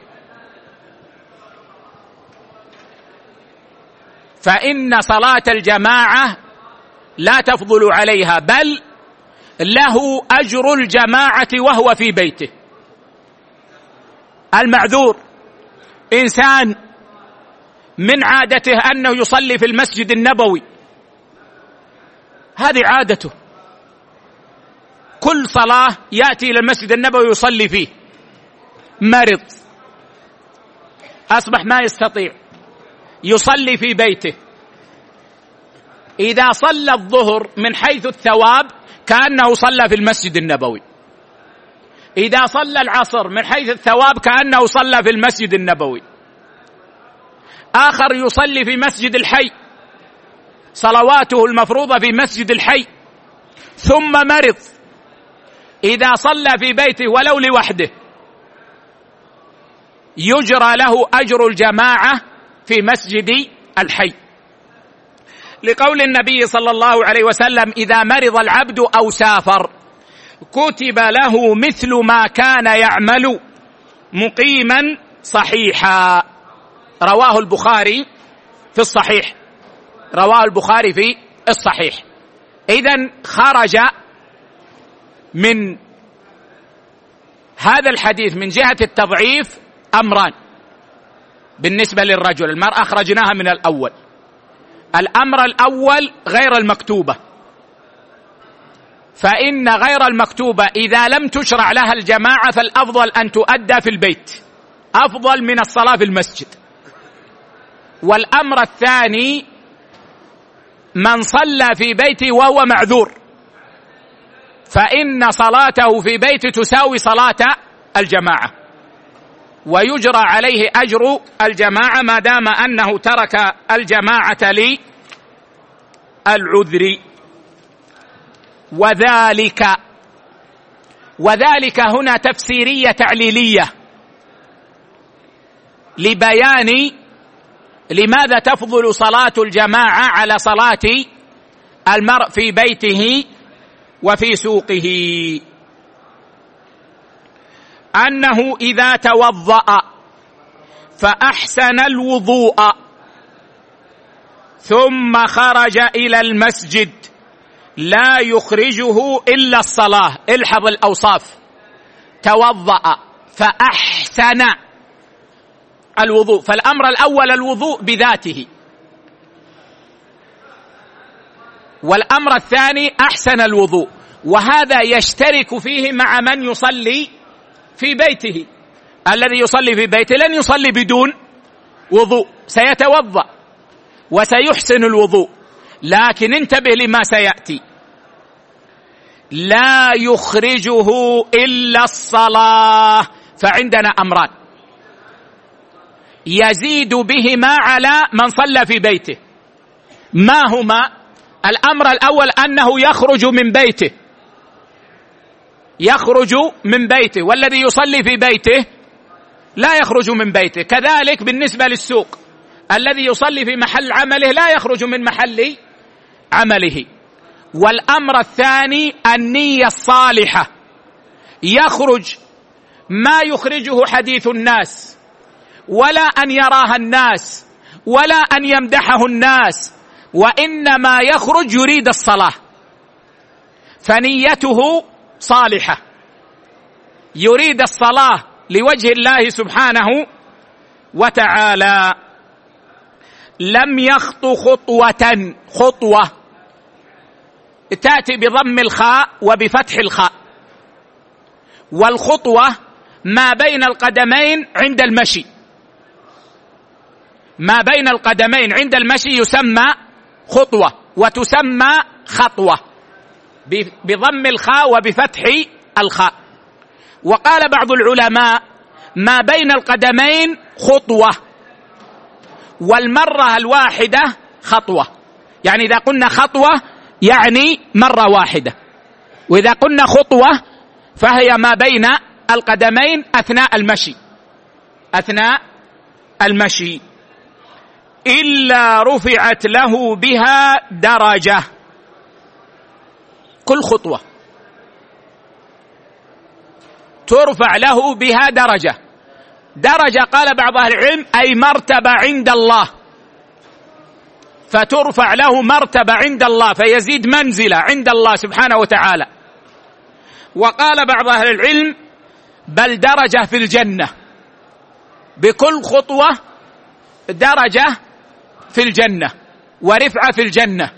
فإن صلاة الجماعة لا تفضل عليها، بل له أجر الجماعة وهو في بيته. المعذور إنسان من عادته أنه يصلي في المسجد النبوي، هذه عادته، كل صلاة يأتي إلى المسجد النبوي يصلي فيه. مرض أصبح ما يستطيع، يصلي في بيته. إذا صلى الظهر من حيث الثواب كأنه صلى في المسجد النبوي، إذا صلى العصر من حيث الثواب كأنه صلى في المسجد النبوي. آخر يصلي في مسجد الحي، صلواته المفروضة في مسجد الحي، ثم مرض، إذا صلى في بيته ولو لوحده يجرى له أجر الجماعة في مسجد الحي، لقول النبي صلى الله عليه وسلم: إذا مرض العبد أو سافر كتب له مثل ما كان يعمل مقيما صحيحا. رواه البخاري في الصحيح، رواه البخاري في الصحيح. إذن خرج من هذا الحديث من جهة التضعيف أمران بالنسبة للرجل، المرأة أخرجناها من الأول. الأمر الأول غير المكتوبة، فإن غير المكتوبة إذا لم تشرع لها الجماعة فالأفضل أن تؤدى في البيت، أفضل من الصلاة في المسجد. والأمر الثاني من صلى في بيته وهو معذور فإن صلاته في بيته تساوي صلاة الجماعة، ويجرى عليه أجر الجماعة ما دام أنه ترك الجماعة للعذر. وذلك هنا تفسيرية تعليلية لبيان لماذا تفضل صلاة الجماعة على صلاة المرء في بيته وفي سوقه. أنه إذا توضأ فأحسن الوضوء ثم خرج إلى المسجد لا يخرجه إلا الصلاة. الحظ الأوصاف: توضأ فأحسن الوضوء، فالأمر الأول الوضوء بذاته، والأمر الثاني أحسن الوضوء، وهذا يشترك فيه مع من يصلي في بيته. الذي يصلي في بيته لن يصلي بدون وضوء، سيتوضأ وسيحسن الوضوء، لكن انتبه لما سيأتي: لا يخرجه إلا الصلاة. فعندنا أمران يزيد بهما على من صلى في بيته. ما هما؟ الأمر الأول أنه يخرج من بيته، يخرج من بيته، والذي يصلي في بيته لا يخرج من بيته. كذلك بالنسبة للسوق، الذي يصلي في محل عمله لا يخرج من محل عمله. والأمر الثاني النية الصالحة، يخرج ما يخرجه حديث الناس، ولا أن يراها الناس، ولا أن يمدحه الناس، وإنما يخرج يريد الصلاة، فنيته صالحة، يريد الصلاة لوجه الله سبحانه وتعالى. لم يخط خطوة تأتي بضم الخاء وبفتح الخاء، والخطوة ما بين القدمين عند المشي، ما بين القدمين عند المشي يسمى خطوة وتسمى خطوة بضم الخاء وبفتح الخاء. وقال بعض العلماء ما بين القدمين خطوة، والمرة الواحدة خطوة، يعني إذا قلنا خطوة يعني مرة واحدة، وإذا قلنا خطوة فهي ما بين القدمين أثناء المشي إلا رفعت له بها درجة. كل خطوة ترفع له بها درجة قال بعض أهل العلم أي مرتبة عند الله، فترفع له مرتبة عند الله فيزيد منزلة عند الله سبحانه وتعالى. وقال بعض أهل العلم بل درجة في الجنة، بكل خطوة درجة في الجنة ورفعة في الجنة.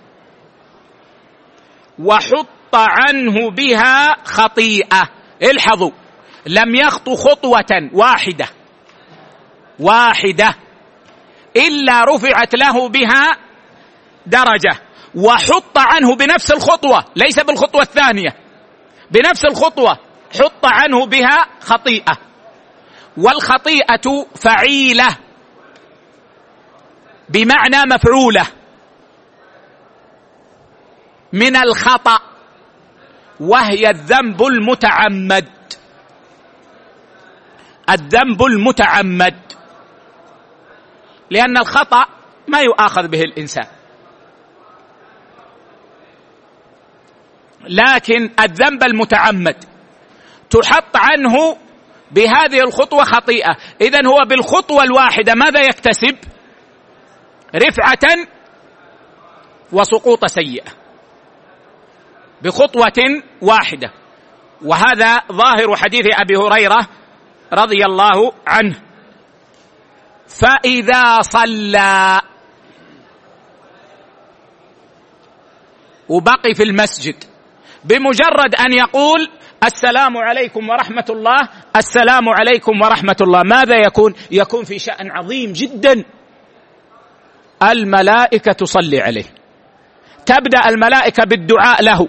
وحط عنه بها خطيئة. الحظوا، لم يخطو خطوة واحدة إلا رفعت له بها درجة، وحط عنه بنفس الخطوة، ليس بالخطوة الثانية، بنفس الخطوة حط عنه بها خطيئة. والخطيئة فعيلة بمعنى مفعولة من الخطأ، وهي الذنب المتعمد، لأن الخطأ ما يؤاخذ به الإنسان، لكن الذنب المتعمد تحط عنه بهذه الخطوة خطيئة. إذن هو بالخطوة الواحدة ماذا يكتسب؟ رفعة وسقوط سيئة بخطوة واحدة. وهذا ظاهر حديث أبي هريرة رضي الله عنه. فإذا صلى وبقي في المسجد، بمجرد أن يقول السلام عليكم ورحمة الله، السلام عليكم ورحمة الله، ماذا يكون في شأن عظيم جدا. الملائكة تصلي عليه، تبدأ الملائكة بالدعاء له.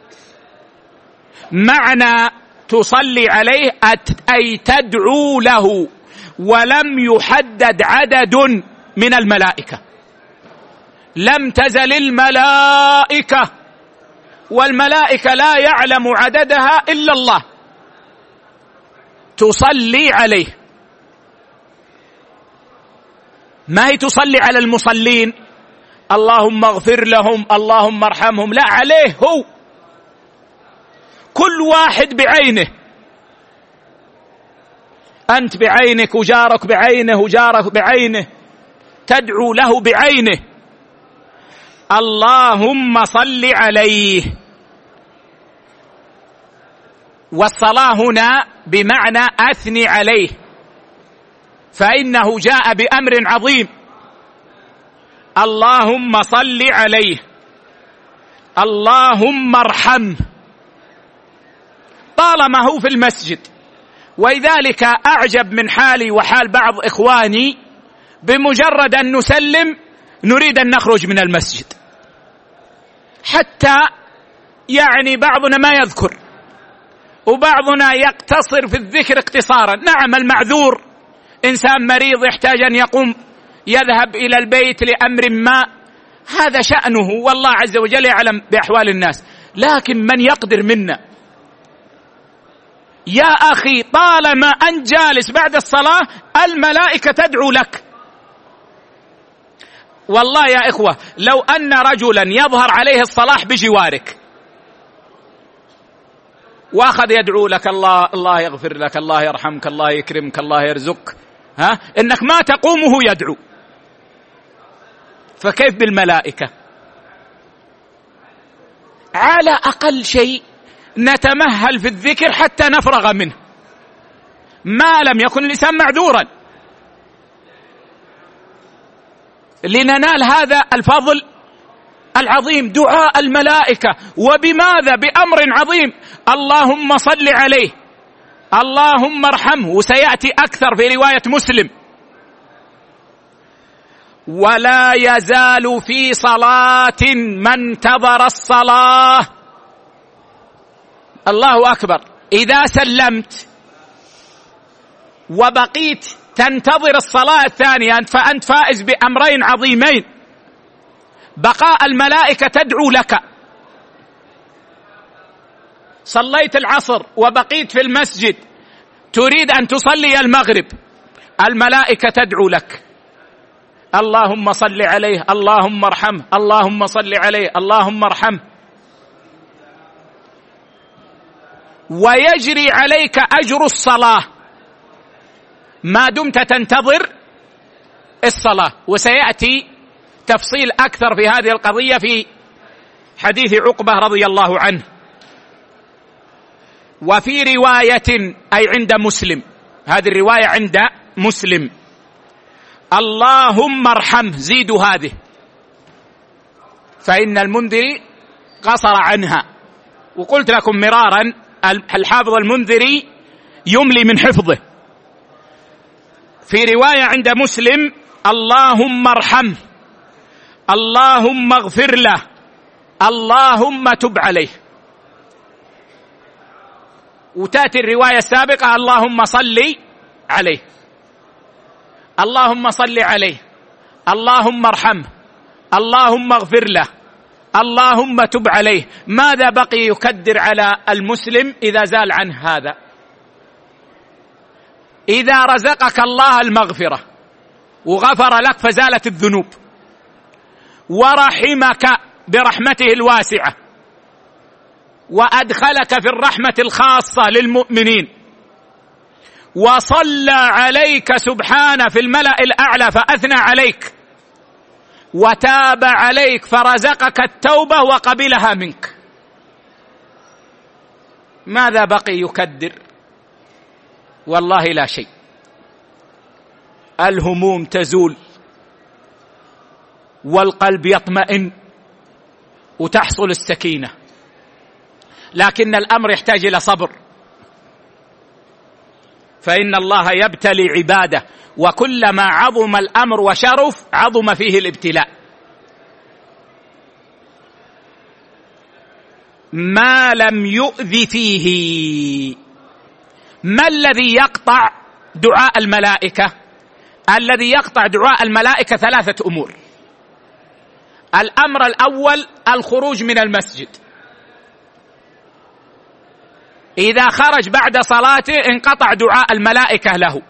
معنى تصلي عليه أي تدعو له، ولم يحدد عدد من الملائكة، لم تزل الملائكة، والملائكة لا يعلم عددها إلا الله، تصلي عليه. ما هي تصلي على المصلين اللهم اغفر لهم اللهم ارحمهم، لا، عليه هو، كل واحد بعينه، أنت بعينك وجارك بعينه وجارك بعينه، تدعو له بعينه. اللهم صل عليه. والصلاة هنا بمعنى أثني عليه، فإنه جاء بأمر عظيم. اللهم صل عليه، اللهم ارحمه، طالما هو في المسجد. ولذلك أعجب من حالي وحال بعض إخواني، بمجرد أن نسلم نريد أن نخرج من المسجد، حتى يعني بعضنا ما يذكر وبعضنا يقتصر في الذكر اقتصارا. نعم، المعذور إنسان مريض يحتاج أن يقوم يذهب إلى البيت لأمر ما، هذا شأنه والله عز وجل يعلم بأحوال الناس. لكن من يقدر منا، يا أخي طالما أنت جالس بعد الصلاة الملائكة تدعو لك. والله يا إخوة لو أن رجلا يظهر عليه الصلاح بجوارك وأخذ يدعو لك الله يغفر لك، الله يرحمك، الله يكرمك، الله يرزقك، إنك ما تقومه يدعو، فكيف بالملائكة؟ على أقل شيء نتمهل في الذكر حتى نفرغ منه، ما لم يكن الإنسان معذورا، لننال هذا الفضل العظيم، دعاء الملائكة. وبماذا؟ بأمر عظيم، اللهم صل عليه، اللهم ارحمه. وسيأتي أكثر في رواية مسلم ولا يزال في صلاة ما انتظر الصلاة. الله أكبر. إذا سلمت وبقيت تنتظر الصلاة الثانية فأنت فائز بأمرين عظيمين: بقاء الملائكة تدعو لك. صليت العصر وبقيت في المسجد تريد أن تصلي المغرب، الملائكة تدعو لك: اللهم صل عليه، اللهم ارحمه، اللهم صل عليه، اللهم ارحمه. ويجري عليك أجر الصلاة ما دمت تنتظر الصلاة. وسيأتي تفصيل أكثر في هذه القضية في حديث عقبة رضي الله عنه. وفي رواية أي عند مسلم، هذه الرواية عند مسلم: اللهم ارحمه، زيدوا هذه، فإن المنذري قصر عنها. وقلت لكم مرارا الحافظ المنذري يملي من حفظه. في رواية عند مسلم: اللهم ارحمه، اللهم اغفر له، اللهم تب عليه. وتأتي الرواية السابقة: اللهم صل عليه، اللهم صل عليه، اللهم ارحمه، اللهم اغفر له، اللهم تب عليه. ماذا بقي يكدر على المسلم إذا زال عنه هذا؟ إذا رزقك الله المغفرة وغفر لك فزالت الذنوب، ورحمك برحمته الواسعة وأدخلك في الرحمة الخاصة للمؤمنين، وصلى عليك سبحانه في الملأ الأعلى فأثنى عليك، وتاب عليك فرزقك التوبة وقبلها منك، ماذا بقي يكدر؟ والله لا شيء. الهموم تزول والقلب يطمئن وتحصل السكينة، لكن الأمر يحتاج إلى صبر، فإن الله يبتلي عباده، وكلما عظم الأمر وشرف عظم فيه الابتلاء. ما لم يؤذ فيه. ما الذي يقطع دعاء الملائكة؟ الذي يقطع دعاء الملائكة ثلاثة أمور. الأمر الأول الخروج من المسجد، إذا خرج بعد صلاته انقطع دعاء الملائكة له.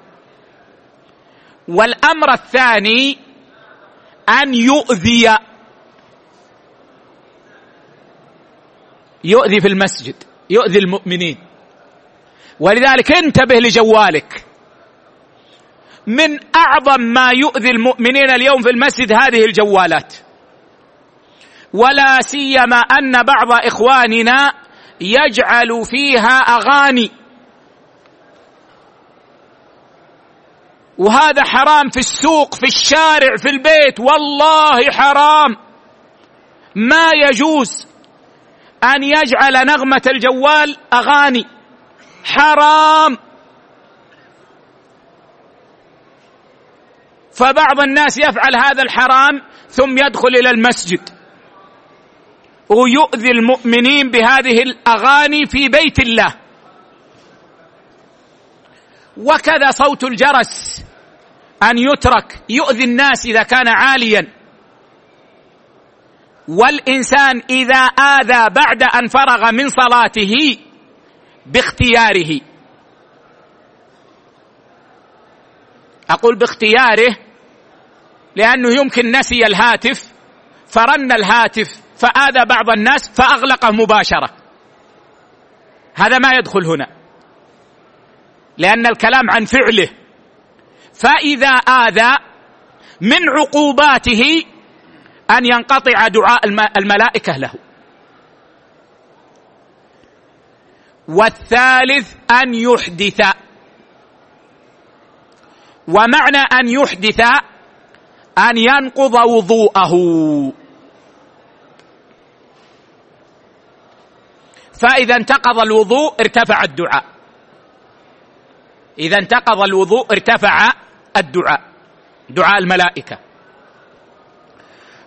والأمر الثاني أن يؤذي في المسجد، يؤذي المؤمنين. ولذلك انتبه لجوالك. من أعظم ما يؤذي المؤمنين اليوم في المسجد هذه الجوالات، ولا سيما أن بعض إخواننا يجعل فيها أغاني، وهذا حرام. في السوق، في الشارع، في البيت، والله حرام. ما يجوز أن يجعل نغمة الجوال أغاني، حرام. فبعض الناس يفعل هذا الحرام ثم يدخل إلى المسجد ويؤذي المؤمنين بهذه الأغاني في بيت الله. وكذا صوت الجرس أن يترك، يؤذي الناس إذا كان عاليا. والإنسان إذا آذى بعد أن فرغ من صلاته باختياره، أقول باختياره لأنه يمكن نسي الهاتف فرن الهاتف فآذى بعض الناس فأغلقه مباشرة، هذا ما يدخل هنا لأن الكلام عن فعله. فإذا آذى من عقوباته أن ينقطع دعاء الملائكة له. والثالث أن يحدث. ومعنى أن يحدث أن ينقض وضوءه، فإذا انتقض الوضوء ارتفع الدعاء، إذا انتقض الوضوء ارتفع الدعاء، دعاء الملائكة.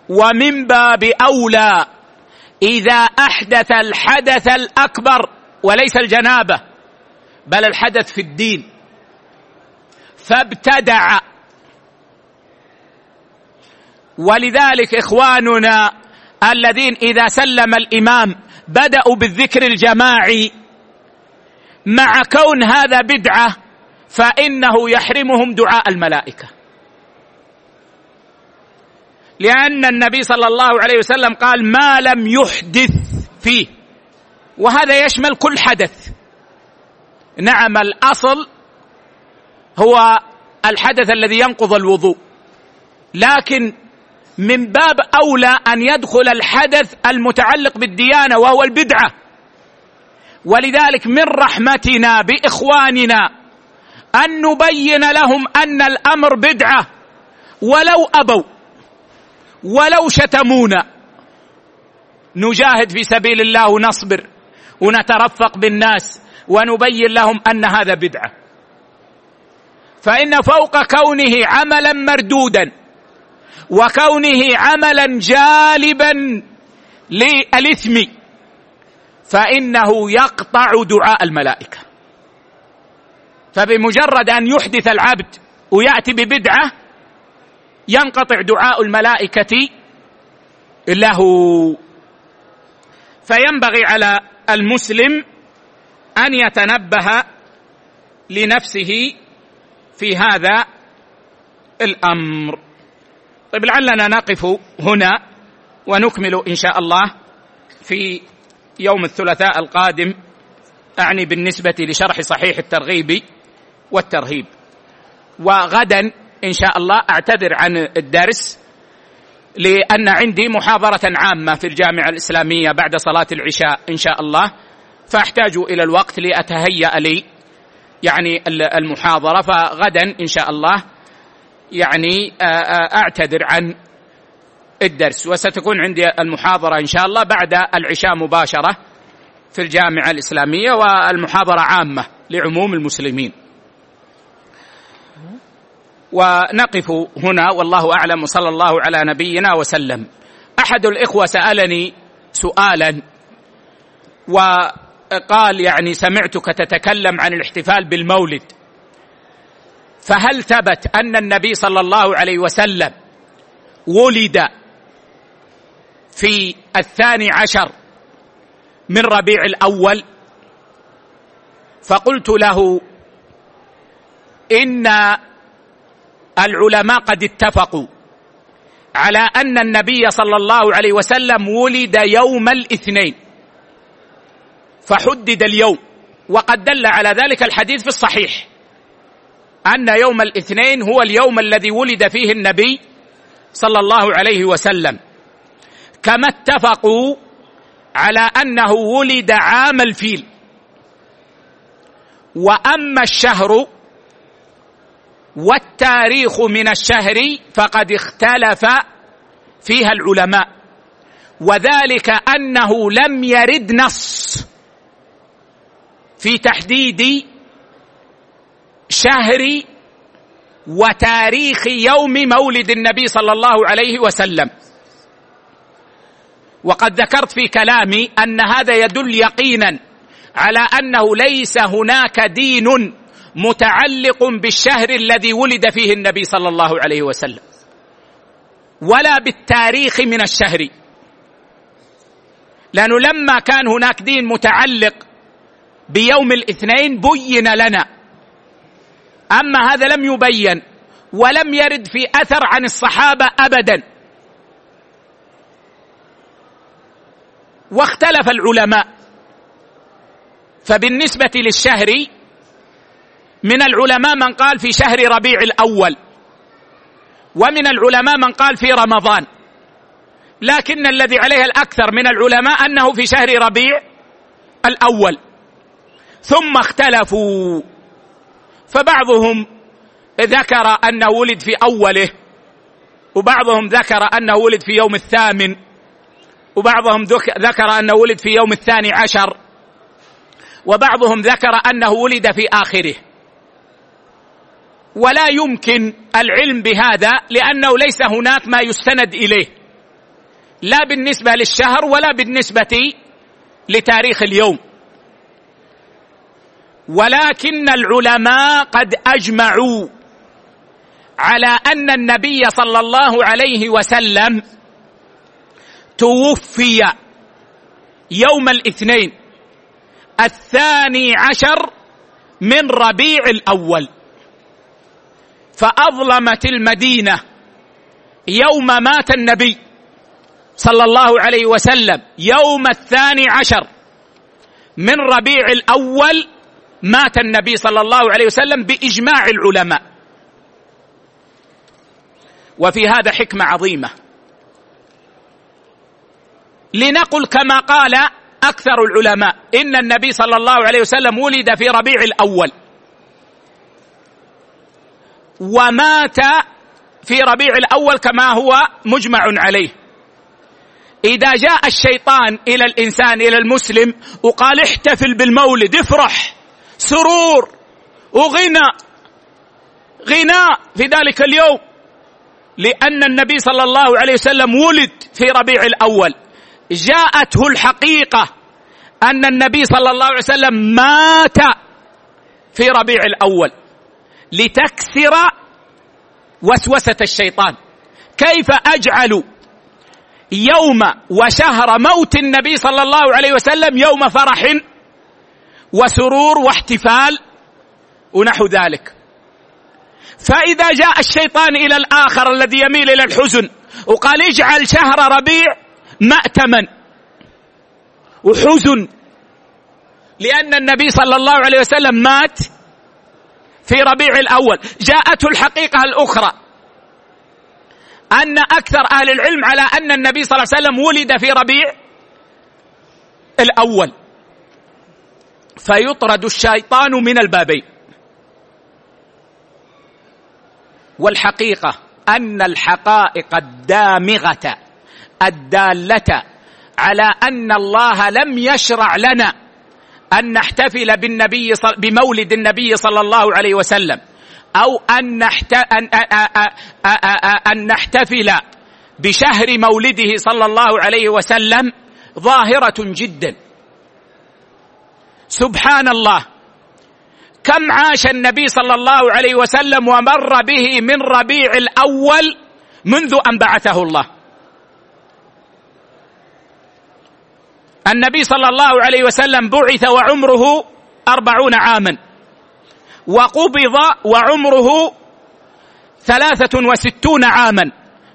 ومن باب أولى إذا أحدث الحدث الأكبر وليس الجنابة بل الحدث في الدين فابتدع. ولذلك إخواننا الذين إذا سلم الإمام بدأوا بالذكر الجماعي مع كون هذا بدعة فإنه يحرمهم دعاء الملائكة، لأن النبي صلى الله عليه وسلم قال ما لم يحدث فيه، وهذا يشمل كل حدث. نعم الأصل هو الحدث الذي ينقض الوضوء، لكن من باب أولى أن يدخل الحدث المتعلق بالديانة وهو البدعة. ولذلك من رحمتنا بإخواننا أن نبين لهم أن الأمر بدعة ولو أبوا ولو شتمونا، نجاهد في سبيل الله ونصبر ونترفق بالناس ونبين لهم أن هذا بدعة، فإن فوق كونه عملا مردودا وكونه عملا جالبا للإثم فإنه يقطع دعاء الملائكة. فبمجرد أن يحدث العبد ويأتي ببدعة ينقطع دعاء الملائكة له. فينبغي على المسلم أن يتنبه لنفسه في هذا الأمر. طيب لعلنا نقف هنا ونكمل إن شاء الله في يوم الثلاثاء القادم، أعني بالنسبة لشرح صحيح الترغيب والترهيب. وغدا إن شاء الله أعتذر عن الدرس لأن عندي محاضرة عامة في الجامعة الإسلامية بعد صلاة العشاء إن شاء الله، فأحتاج إلى الوقت لأتهيأ لي يعني المحاضرة، فغدا إن شاء الله يعني أعتذر عن الدرس، وستكون عندي المحاضرة إن شاء الله بعد العشاء مباشرة في الجامعة الإسلامية، والمحاضرة عامة لعموم المسلمين. ونقف هنا والله أعلم، وصلى الله على نبينا وسلم. أحد الإخوة سألني سؤالا وقال يعني سمعتك تتكلم عن الاحتفال بالمولد، فهل ثبت أن النبي صلى الله عليه وسلم ولد في 12 من ربيع الأول؟ فقلت له إن العلماء قد اتفقوا على أن النبي صلى الله عليه وسلم ولد يوم الاثنين فحدد اليوم، وقد دل على ذلك الحديث في الصحيح أن يوم الاثنين هو اليوم الذي ولد فيه النبي صلى الله عليه وسلم، كما اتفقوا على أنه ولد عام الفيل. وأما الشهر والتاريخ من الشهر فقد اختلف فيها العلماء، وذلك أنه لم يرد نص في تحديد شهر وتاريخ يوم مولد النبي صلى الله عليه وسلم. وقد ذكرت في كلامي أن هذا يدل يقينا على أنه ليس هناك دين متعلق بالشهر الذي ولد فيه النبي صلى الله عليه وسلم ولا بالتاريخ من الشهر، لأنه لما كان هناك دين متعلق بيوم الاثنين بين لنا، أما هذا لم يبين ولم يرد في أثر عن الصحابة أبدا. واختلف العلماء، فبالنسبة للشهر من العلماء من قال في شهر ربيع الأول، ومن العلماء من قال في رمضان، لكن الذي عليه الأكثر من العلماء أنه في شهر ربيع الأول. ثم اختلفوا، فبعضهم ذكر أنه ولد في أوله، وبعضهم ذكر أنه ولد في يوم 8، وبعضهم ذكر أنه ولد في يوم 12، وبعضهم ذكر أنه ولد في آخره. ولا يمكن العلم بهذا لأنه ليس هناك ما يستند إليه، لا بالنسبة للشهر ولا بالنسبة لتاريخ اليوم، ولكن العلماء قد أجمعوا على أن النبي صلى الله عليه وسلم توفي يوم الاثنين 12 من ربيع الأول، فأظلمت المدينة يوم مات النبي صلى الله عليه وسلم يوم 12 من ربيع الأول مات النبي صلى الله عليه وسلم بإجماع العلماء. وفي هذا حكمة عظيمة، لنقل كما قال أكثر العلماء إن النبي صلى الله عليه وسلم ولد في ربيع الأول ومات في ربيع الأول كما هو مجمع عليه. إذا جاء الشيطان إلى الإنسان إلى المسلم وقال احتفل بالمولد، افرح، سرور وغناء في ذلك اليوم، لأن النبي صلى الله عليه وسلم ولد في ربيع الأول، جاءته الحقيقة أن النبي صلى الله عليه وسلم مات في ربيع الأول لتكسر وسوسة الشيطان. كيف أجعل يوم وشهر موت النبي صلى الله عليه وسلم يوم فرح وسرور واحتفال ونحو ذلك؟ فإذا جاء الشيطان إلى الآخر الذي يميل إلى الحزن وقال اجعل شهر ربيع مأتما وحزن لأن النبي صلى الله عليه وسلم مات في ربيع الأول، جاءته الحقيقة الأخرى أن أكثر أهل العلم على أن النبي صلى الله عليه وسلم ولد في ربيع الأول، فيطرد الشيطان من البابين. والحقيقة أن الحقائق الدامغة الدالة على أن الله لم يشرع لنا أن نحتفل بمولد النبي صلى الله عليه وسلم أو أن نحتفل بشهر مولده صلى الله عليه وسلم ظاهرة جدا. سبحان الله، كم عاش النبي صلى الله عليه وسلم ومر به من ربيع الأول منذ أن بعثه الله. النبي صلى الله عليه وسلم بعث وعمره 40 عاما، وقبض وعمره 63 عاما،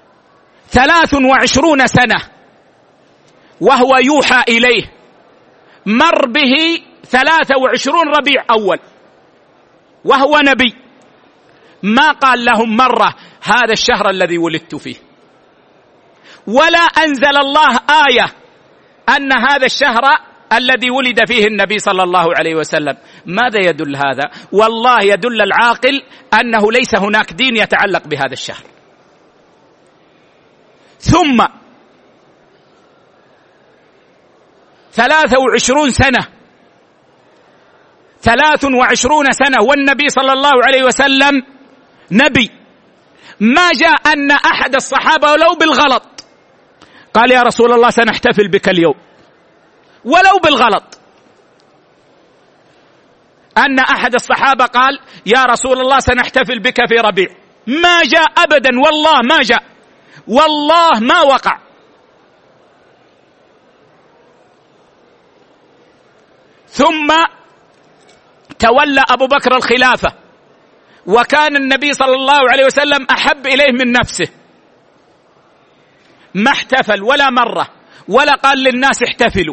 23 سنة وهو يوحى إليه، مر به 23 ربيع أول وهو نبي، ما قال لهم مرة هذا الشهر الذي ولدت فيه، ولا أنزل الله آية أن هذا الشهر الذي ولد فيه النبي صلى الله عليه وسلم. ماذا يدل هذا؟ والله يدل العاقل أنه ليس هناك دين يتعلق بهذا الشهر. ثم 23 سنة والنبي صلى الله عليه وسلم نبي، ما جاء أن أحد الصحابة ولو بالغلط قال يا رسول الله سنحتفل بك اليوم، ولو بالغلط أن أحد الصحابة قال يا رسول الله سنحتفل بك في ربيع، ما جاء أبدا، والله ما جاء، والله ما وقع. ثم تولى أبو بكر الخلافة، وكان النبي صلى الله عليه وسلم أحب إليه من نفسه، ما احتفل ولا مرة ولا قال للناس احتفلوا.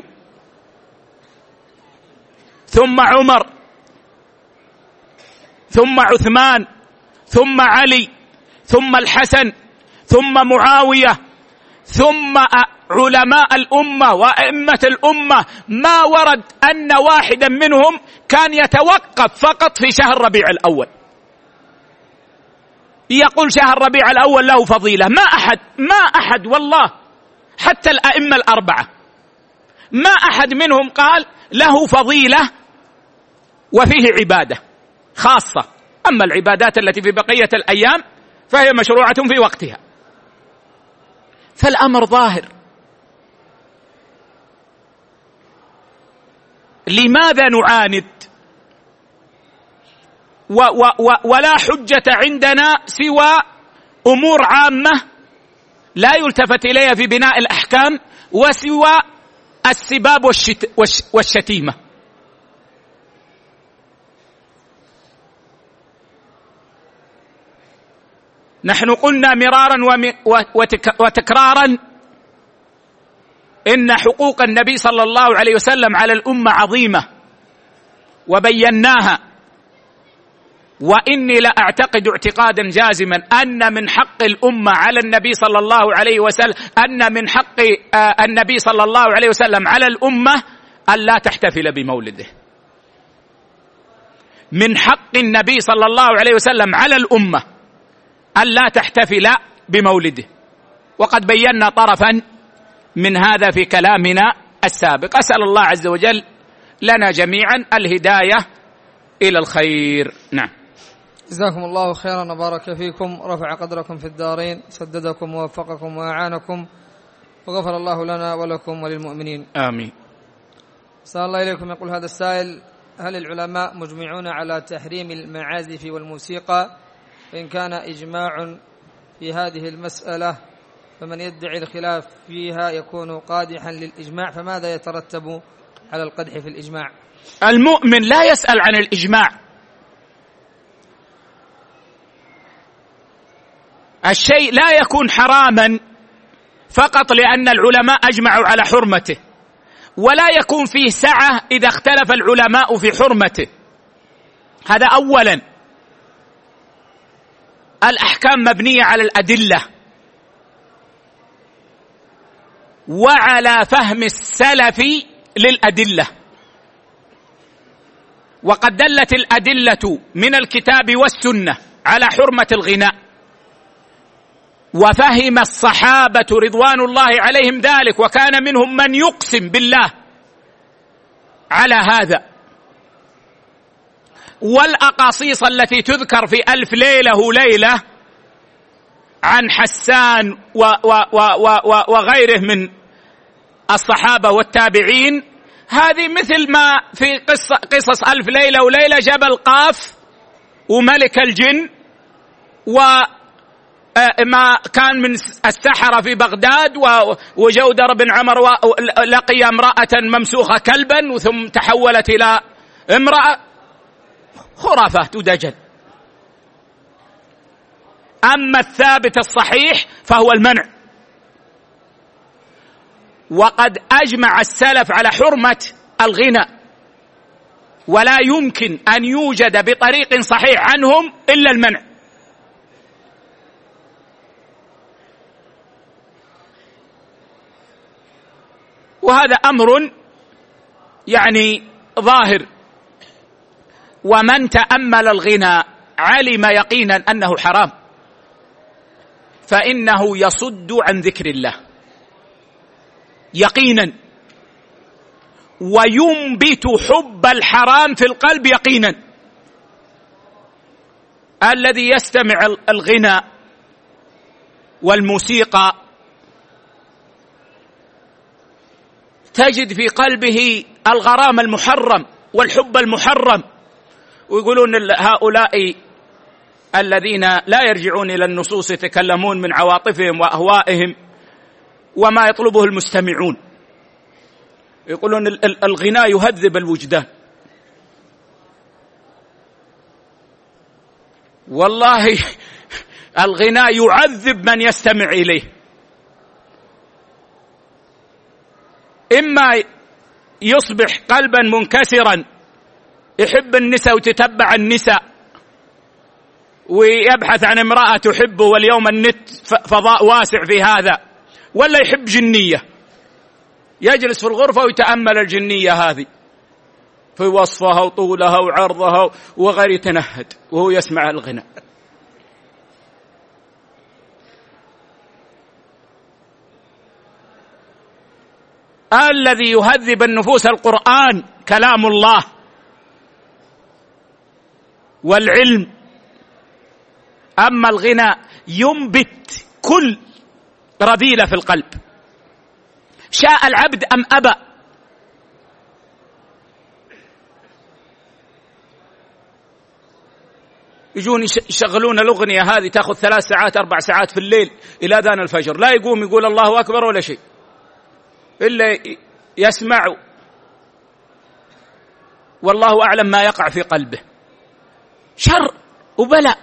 ثم عمر، ثم عثمان، ثم علي، ثم الحسن، ثم معاوية، ثم علماء الأمة وأئمة الأمة، ما ورد أن واحدا منهم كان يتوقف فقط في شهر ربيع الأول يقول شهر ربيع الأول له فضيلة. ما أحد والله، حتى الأئمة الأربعة ما أحد منهم قال له فضيلة وفيه عبادة خاصة. أما العبادات التي في بقية الأيام فهي مشروعة في وقتها. فالأمر ظاهر لماذا نعاند؟ ولا حجة عندنا سوى أمور عامة لا يلتفت إليها في بناء الأحكام، وسوى السباب والشتيمة. نحن قلنا مرارا وتكرارا إن حقوق النبي صلى الله عليه وسلم على الأمة عظيمة وبيناها، وإني لأعتقد اعتقادا جازما أن من حق الأمة على النبي صلى الله عليه وسلم، أن من حق النبي صلى الله عليه وسلم على الأمة أن لا تحتفل بمولده. من حق النبي صلى الله عليه وسلم على الأمة أن لا تحتفل بمولده، وقد بينا طرفا من هذا في كلامنا السابق. أسأل الله عز وجل لنا جميعا الهداية إلى الخير. نعم. جزاكم الله خيرا وبارك فيكم، رفع قدركم في الدارين، سددكم ووفقكم وأعانكم، وغفر الله لنا ولكم وللمؤمنين. آمين. صلى الله إليكم. يقول هذا السائل: هل العلماء مجمعون على تحريم المعازف والموسيقى؟ إن كان إجماع في هذه المسألة فمن يدعي الخلاف فيها يكون قادحا للإجماع، فماذا يترتب على القدح في الإجماع؟ المؤمن لا يسأل عن الإجماع. الشيء لا يكون حراما فقط لأن العلماء أجمعوا على حرمته، ولا يكون فيه سعة إذا اختلف العلماء في حرمته. هذا أولا. الأحكام مبنية على الأدلة وعلى فهم السلف للأدلة، وقد دلت الأدلة من الكتاب والسنة على حرمة الغناء، وفهم الصحابة رضوان الله عليهم ذلك، وكان منهم من يقسم بالله على هذا. والأقاصيص التي تذكر في ألف ليلة وليلة عن حسان وغيره من الصحابة والتابعين، هذه مثل ما في قصص ألف ليلة وليلة جبل قاف وملك الجن، وما كان من السحرة في بغداد، وجودر بن عمر لقي امرأة ممسوخة كلبا ثم تحولت إلى امرأة. خرافات ودجل. أما الثابت الصحيح فهو المنع، وقد أجمع السلف على حرمة الغنى، ولا يمكن أن يوجد بطريق صحيح عنهم إلا المنع. وهذا أمر يعني ظاهر، ومن تأمل الغنى علم يقينا أنه حرام، فإنه يصد عن ذكر الله يقينا، وينبت حب الحرام في القلب يقينا. الذي يستمع الغنى والموسيقى تجد في قلبه الغرام المحرم والحب المحرم. ويقولون هؤلاء الذين لا يرجعون إلى النصوص يتكلمون من عواطفهم وأهوائهم وما يطلبه المستمعون. يقولون الغناء يهذب الوجدان. والله الغناء يعذب من يستمع إليه. إما يصبح قلبا منكسرا يحب النساء وتتبع النساء ويبحث عن امرأة تحبه، واليوم النت فضاء واسع في هذا، ولا يحب جنية يجلس في الغرفة ويتأمل الجنية هذه في وصفها وطولها وعرضها وغير، يتنهد وهو يسمع الغناء. الذي يهذب النفوس القرآن كلام الله والعلم. أما الغنى ينبت كل رذيلة في القلب، شاء العبد أم أبى. يجون يشغلون الأغنية هذه تأخذ 3 ساعات 4 ساعات في الليل إلى أذان الفجر، لا يقوم يقول الله أكبر ولا شيء إلا يسمع، والله أعلم ما يقع في قلبه، شر وبلاء،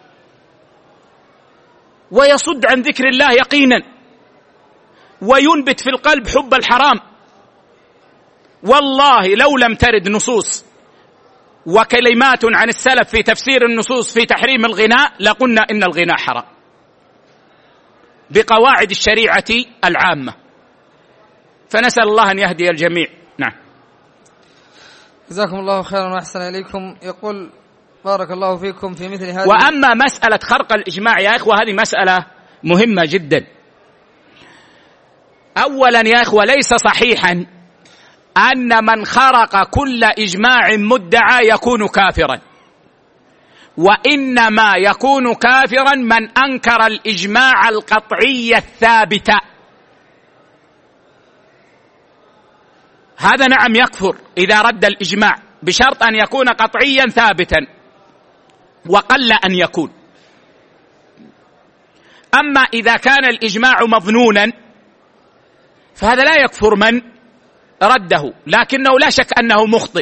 ويصد عن ذكر الله يقينا، وينبت في القلب حب الحرام. والله لو لم ترد نصوص وكلمات عن السلف في تفسير النصوص في تحريم الغناء لقلنا إن الغناء حرام بقواعد الشريعة العامة، فنسأل الله أن يهدي الجميع. نعم. جزاكم الله خيرا وأحسن إليكم. يقول بارك الله فيكم في مثل هذه. وأما مسألة خرق الإجماع يا إخوة هذه مسألة مهمة جدا. أولا يا إخوة ليس صحيحا أن من خرق كل إجماع مدعى يكون كافرا، وإنما يكون كافرا من أنكر الإجماع القطعي الثابت، هذا نعم يكفر إذا رد الإجماع بشرط أن يكون قطعيا ثابتا، وقل أن يكون. أما إذا كان الإجماع مظنونا فهذا لا يكفر من رده، لكنه لا شك أنه مخطئ.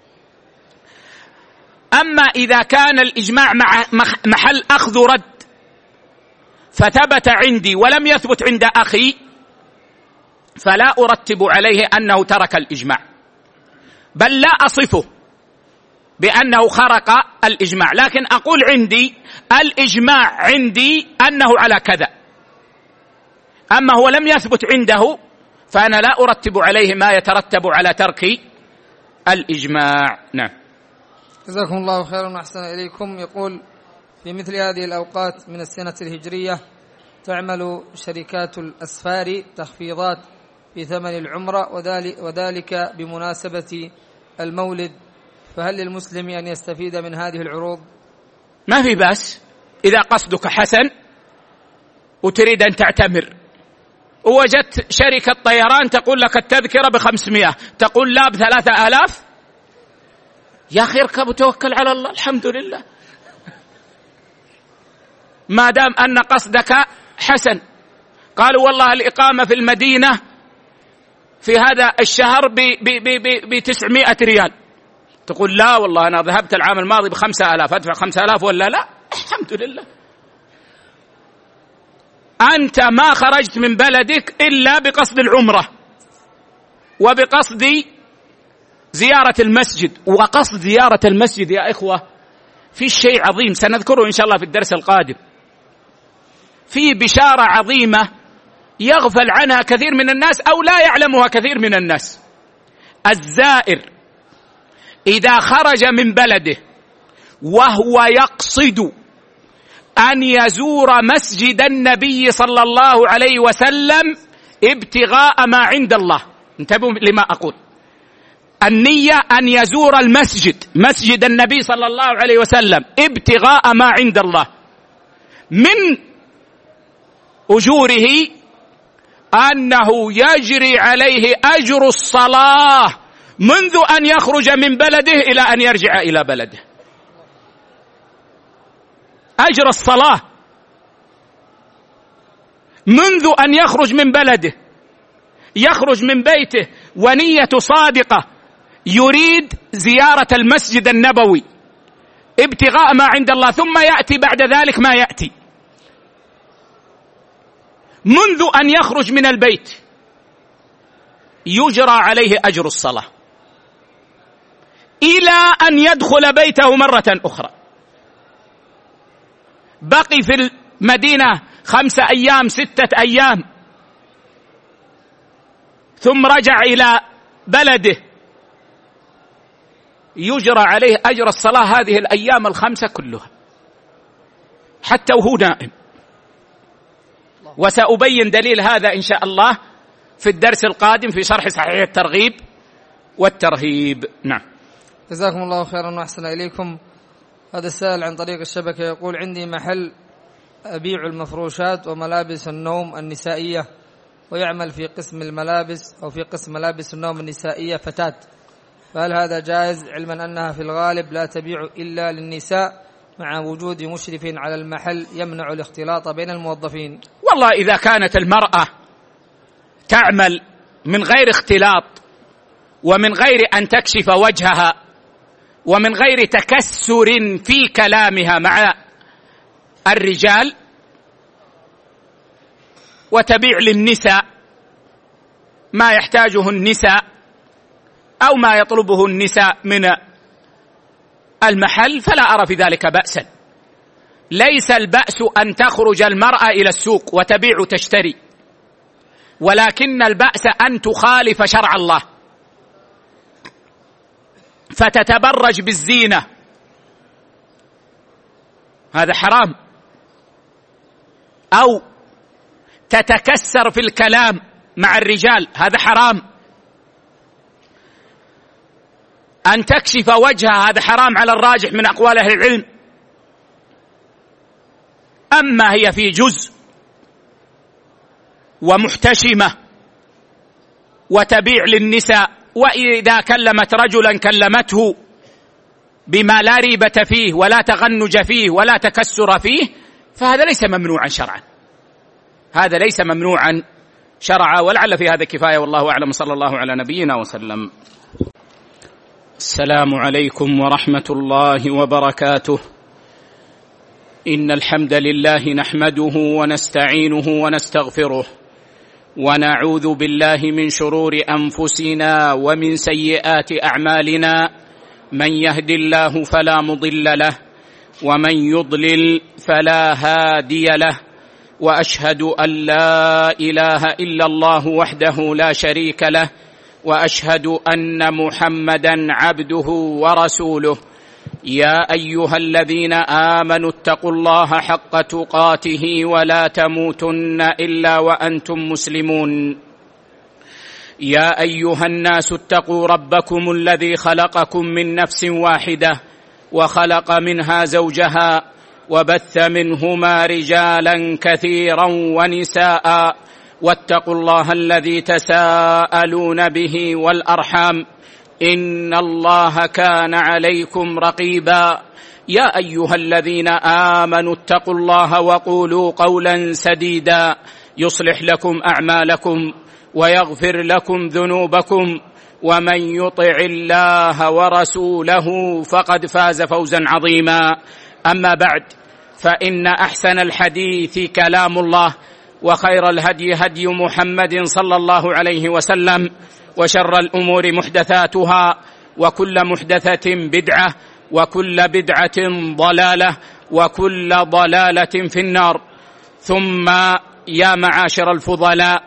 أما إذا كان الإجماع محل أخذ رد فثبت عندي ولم يثبت عند أخي فلا أرتب عليه أنه ترك الإجماع، بل لا أصفه بأنه خرق الإجماع، لكن أقول عندي الإجماع عندي أنه على كذا، أما هو لم يثبت عنده فأنا لا أرتب عليه ما يترتب على ترك الإجماع. نعم. جزاكم الله خيرا وأحسن إليكم. يقول في مثل هذه الأوقات من السنة الهجرية تعمل شركات الأسفار تخفيضات في ثمن العمرة وذلك بمناسبة المولد، فهل للمسلم أن يستفيد من هذه العروض؟ ما في بأس إذا قصدك حسن وتريد أن تعتمر ووجدت شركة طيران تقول لك التذكرة ب500 تقول لا ب3000، يا أخي اركب وتوكل على الله، الحمد لله، ما دام أن قصدك حسن. قالوا والله الإقامة في المدينة في هذا الشهر ب900 ريال، تقول لا والله أنا ذهبت العام الماضي ب5000 أدفع 5000 ولا لا، الحمد لله. أنت ما خرجت من بلدك إلا بقصد العمرة وبقصد زيارة المسجد، وقصد زيارة المسجد يا إخوة في شيء عظيم سنذكره إن شاء الله في الدرس القادم، في بشارة عظيمة يغفل عنها كثير من الناس أو لا يعلمها كثير من الناس. الزائر إذا خرج من بلده وهو يقصد أن يزور مسجد النبي صلى الله عليه وسلم ابتغاء ما عند الله، انتبهوا لما أقول، النية أن يزور المسجد، مسجد النبي صلى الله عليه وسلم ابتغاء ما عند الله، من أجوره أنه يجري عليه أجر الصلاة منذ أن يخرج من بلده إلى أن يرجع إلى بلده، أجر الصلاة منذ أن يخرج من بلده، يخرج من بيته ونية صادقة يريد زيارة المسجد النبوي ابتغاء ما عند الله، ثم يأتي بعد ذلك ما يأتي، منذ أن يخرج من البيت يجرى عليه أجر الصلاة إلى أن يدخل بيته مرة أخرى. بقي في المدينة 5 أيام 6 أيام ثم رجع إلى بلده، يجرى عليه أجر الصلاة هذه الأيام ال5 كلها حتى وهو نائم. وسأبين دليل هذا إن شاء الله في الدرس القادم في شرح صحيح الترغيب والترهيب. نعم. جزاكم الله خيرا وأحسن إليكم. هذا السائل عن طريق الشبكة يقول عندي محل أبيع المفروشات وملابس النوم النسائية، ويعمل في قسم الملابس أو في قسم ملابس النوم النسائية فتاة، فهل هذا جائز علما أنها في الغالب لا تبيع إلا للنساء مع وجود مشرف على المحل يمنع الاختلاط بين الموظفين؟ والله إذا كانت المرأة تعمل من غير اختلاط ومن غير أن تكشف وجهها ومن غير تكسر في كلامها مع الرجال وتبيع للنساء ما يحتاجه النساء أو ما يطلبه النساء من المحل فلا أرى في ذلك بأسا. ليس البأس أن تخرج المرأة إلى السوق وتبيع وتشتري، ولكن البأس أن تخالف شرع الله فتتبرج بالزينة، هذا حرام، أو تتكسر في الكلام مع الرجال، هذا حرام. أن تكشف وجهها هذا حرام على الراجح من أقوال أهل العلم. أما هي في جزء ومحتشمة وتبيع للنساء، وإذا كلمت رجلا كلمته بما لا ريبة فيه ولا تغنج فيه ولا تكسر فيه، فهذا ليس ممنوعا شرعا، هذا ليس ممنوعا شرعا. ولعل في هذا كفاية، والله أعلم. صلى الله على نبينا وسلم. السلام عليكم ورحمة الله وبركاته. إن الحمد لله نحمده ونستعينه ونستغفره، ونعوذ بالله من شرور أنفسنا ومن سيئات أعمالنا. من يهد الله فلا مضل له، ومن يضلل فلا هادي له، وأشهد أن لا إله إلا الله وحده لا شريك له، وأشهد أن محمدا عبده ورسوله. يا أيها الذين آمنوا اتقوا الله حق تقاته ولا تموتن إلا وأنتم مسلمون. يا أيها الناس اتقوا ربكم الذي خلقكم من نفس واحدة وخلق منها زوجها وبث منهما رجالا كثيرا ونساء، واتقوا الله الذي تساءلون به والأرحام، إن الله كان عليكم رقيبا. يا أيها الذين آمنوا اتقوا الله وقولوا قولا سديدا يصلح لكم أعمالكم ويغفر لكم ذنوبكم، ومن يطع الله ورسوله فقد فاز فوزا عظيما. أما بعد، فإن أحسن الحديث كلام الله، وخير الهدي هدي محمد صلى الله عليه وسلم، وشر الأمور محدثاتها، وكل محدثة بدعة، وكل بدعة ضلالة، وكل ضلالة في النار. ثم يا معاشر الفضلاء،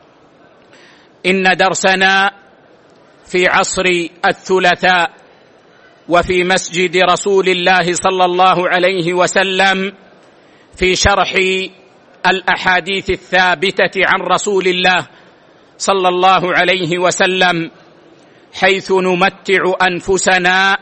إن درسنا في عصر الثلاثاء وفي مسجد رسول الله صلى الله عليه وسلم في شرح الأحاديث الثابتة عن رسول الله صلى الله عليه وسلم، حيث نمتع أنفسنا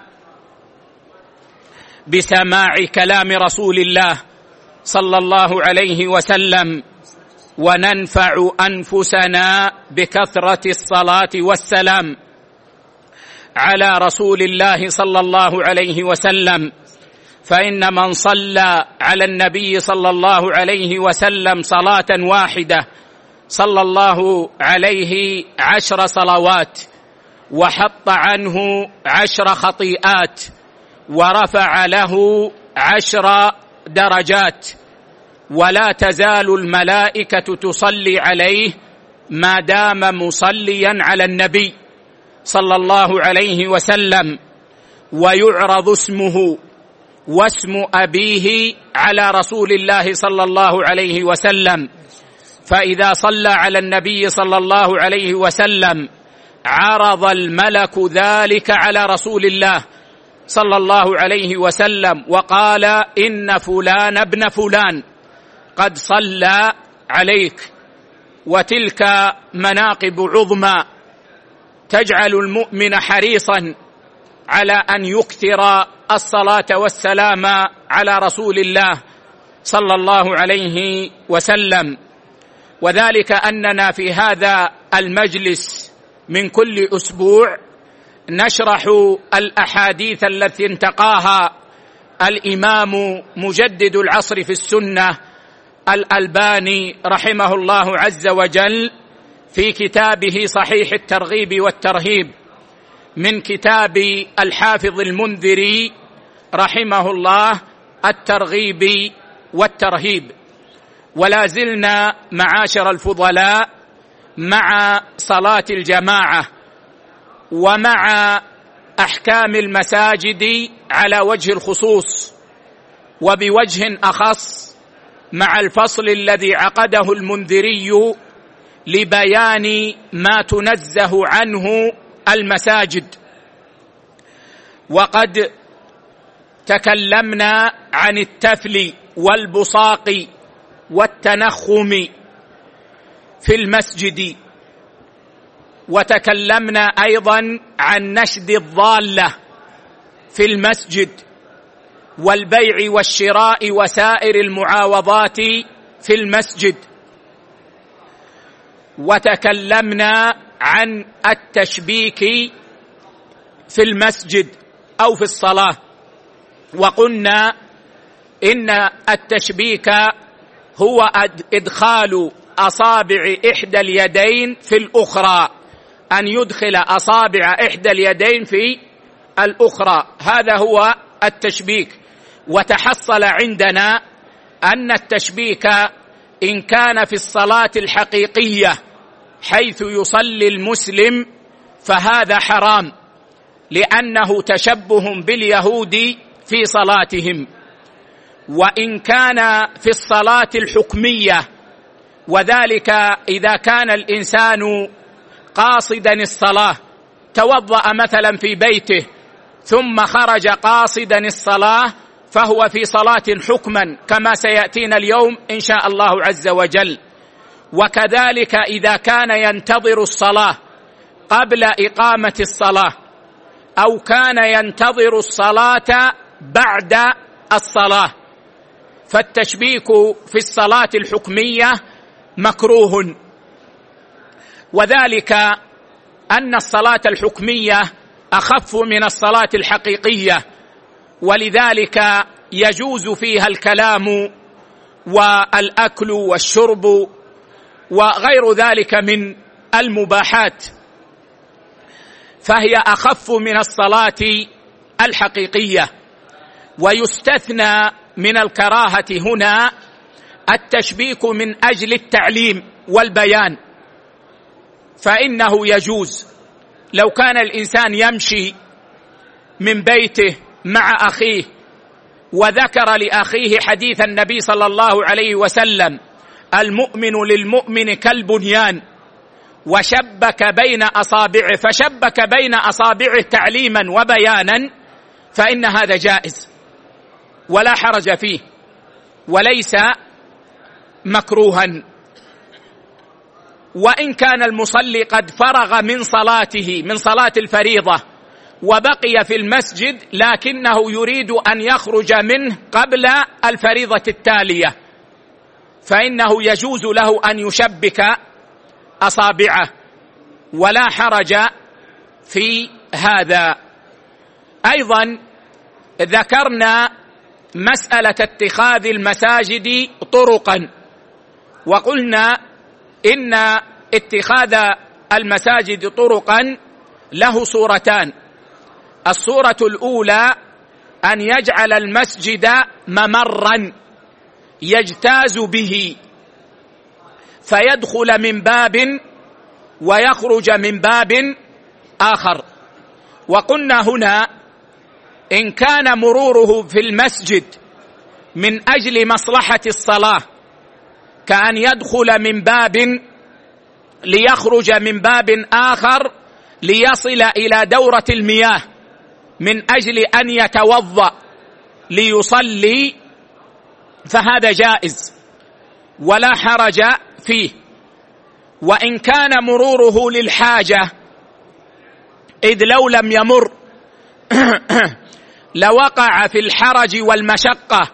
بسماع كلام رسول الله صلى الله عليه وسلم، وننفع أنفسنا بكثرة الصلاة والسلام على رسول الله صلى الله عليه وسلم. فإن من صلى على النبي صلى الله عليه وسلم صلاة واحدة صلى الله عليه 10 صلوات، وحط عنه 10 خطيئات، ورفع له 10 درجات، ولا تزال الملائكة تصلي عليه ما دام مصليا على النبي صلى الله عليه وسلم، ويعرض اسمه واسم أبيه على رسول الله صلى الله عليه وسلم. فإذا صلى على النبي صلى الله عليه وسلم عرض الملك ذلك على رسول الله صلى الله عليه وسلم، وقال: إن فلان ابن فلان قد صلى عليك. وتلك مناقب عظمى تجعل المؤمن حريصا على أن يكثر الصلاة والسلام على رسول الله صلى الله عليه وسلم. وذلك أننا في هذا المجلس من كل أسبوع نشرح الأحاديث التي انتقاها الإمام مجدد العصر في السنة الألباني رحمه الله عز وجل في كتابه صحيح الترغيب والترهيب من كتاب الحافظ المنذري رحمه الله الترغيب والترهيب. ولا زلنا معاشر الفضلاء مع صلاة الجماعة ومع أحكام المساجد على وجه الخصوص، وبوجه أخص مع الفصل الذي عقده المنذري لبيان ما تنزه عنه المساجد. وقد تكلمنا عن التفل والبصاق والتنخم في المسجد، وتكلمنا أيضا عن نشد الضالة في المسجد والبيع والشراء وسائر المعاوضات في المسجد، وتكلمنا عن التشبيك في المسجد أو في الصلاة، وقلنا إن التشبيك هو إدخال أصابع إحدى اليدين في الأخرى، أن يدخل أصابع إحدى اليدين في الأخرى، هذا هو التشبيك. وتحصل عندنا أن التشبيك إن كان في الصلاة الحقيقية حيث يصلي المسلم فهذا حرام، لأنه تشبه باليهود في صلاتهم. وإن كان في الصلاة الحكمية، وذلك إذا كان الإنسان قاصدا الصلاة، توضأ مثلا في بيته ثم خرج قاصدا الصلاة، فهو في صلاة حكما كما سيأتينا اليوم إن شاء الله عز وجل. وكذلك إذا كان ينتظر الصلاة قبل إقامة الصلاة، أو كان ينتظر الصلاة بعد الصلاة، فالتشبيك في الصلاة الحكمية مكروه. وذلك أن الصلاة الحكمية أخف من الصلاة الحقيقية، ولذلك يجوز فيها الكلام والأكل والشرب وغير ذلك من المباحات، فهي أخف من الصلاة الحقيقية. ويستثنى من الكراهة هنا التشبيك من أجل التعليم والبيان، فإنه يجوز. لو كان الإنسان يمشي من بيته مع أخيه وذكر لأخيه حديث النبي صلى الله عليه وسلم: المؤمن للمؤمن كالبنيان، وشبك بين أصابعه، فشبك بين أصابعه تعليما وبيانا، فإن هذا جائز ولا حرج فيه وليس مكروها. وإن كان المصلي قد فرغ من صلاته، من صلاة الفريضة، وبقي في المسجد لكنه يريد أن يخرج منه قبل الفريضة التالية، فإنه يجوز له أن يشبك أصابعه ولا حرج في هذا. أيضا ذكرنا مسألة اتخاذ المساجد طرقا، وقلنا إن اتخاذ المساجد طرقا له صورتان. الصورة الأولى أن يجعل المسجد ممرا يجتاز به، فيدخل من باب ويخرج من باب آخر. وقلنا هنا إن كان مروره في المسجد من أجل مصلحة الصلاة، كأن يدخل من باب ليخرج من باب آخر ليصل إلى دورة المياه من أجل أن يتوضأ ليصلي، فهذا جائز ولا حرج فيه. وإن كان مروره للحاجة، إذ لو لم يمر لوقع في الحرج والمشقة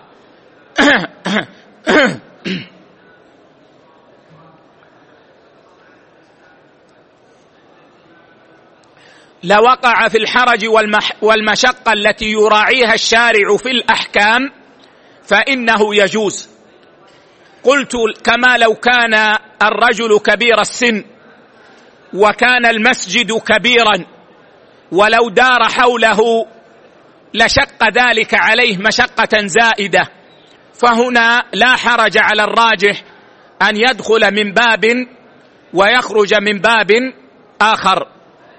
لوقع في الحرج والمشقة التي يراعيها الشارع في الأحكام فإنه يجوز. قلت كما لو كان الرجل كبير السن وكان المسجد كبيرا ولو دار حوله لشق ذلك عليه مشقة زائدة، فهنا لا حرج على الراجح أن يدخل من باب ويخرج من باب آخر.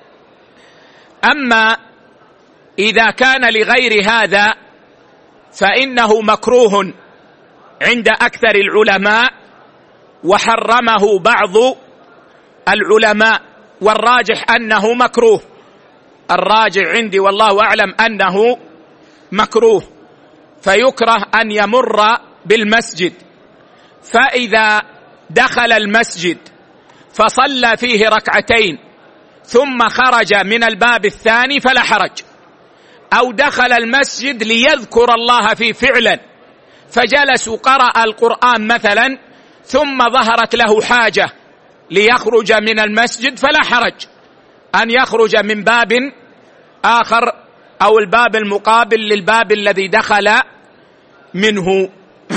أما إذا كان لغير هذا فإنه مكروه عند أكثر العلماء، وحرمه بعض العلماء، والراجح أنه مكروه. الراجح عندي والله أعلم أنه مكروه، فيكره أن يمر بالمسجد، فإذا دخل المسجد فصلى فيه ركعتين ثم خرج من الباب الثاني فلا حرج، أو دخل المسجد ليذكر الله فيه فعلا فجلس وقرأ القرآن مثلا ثم ظهرت له حاجة ليخرج من المسجد فلا حرج أن يخرج من باب آخر أو الباب المقابل للباب الذي دخل منه.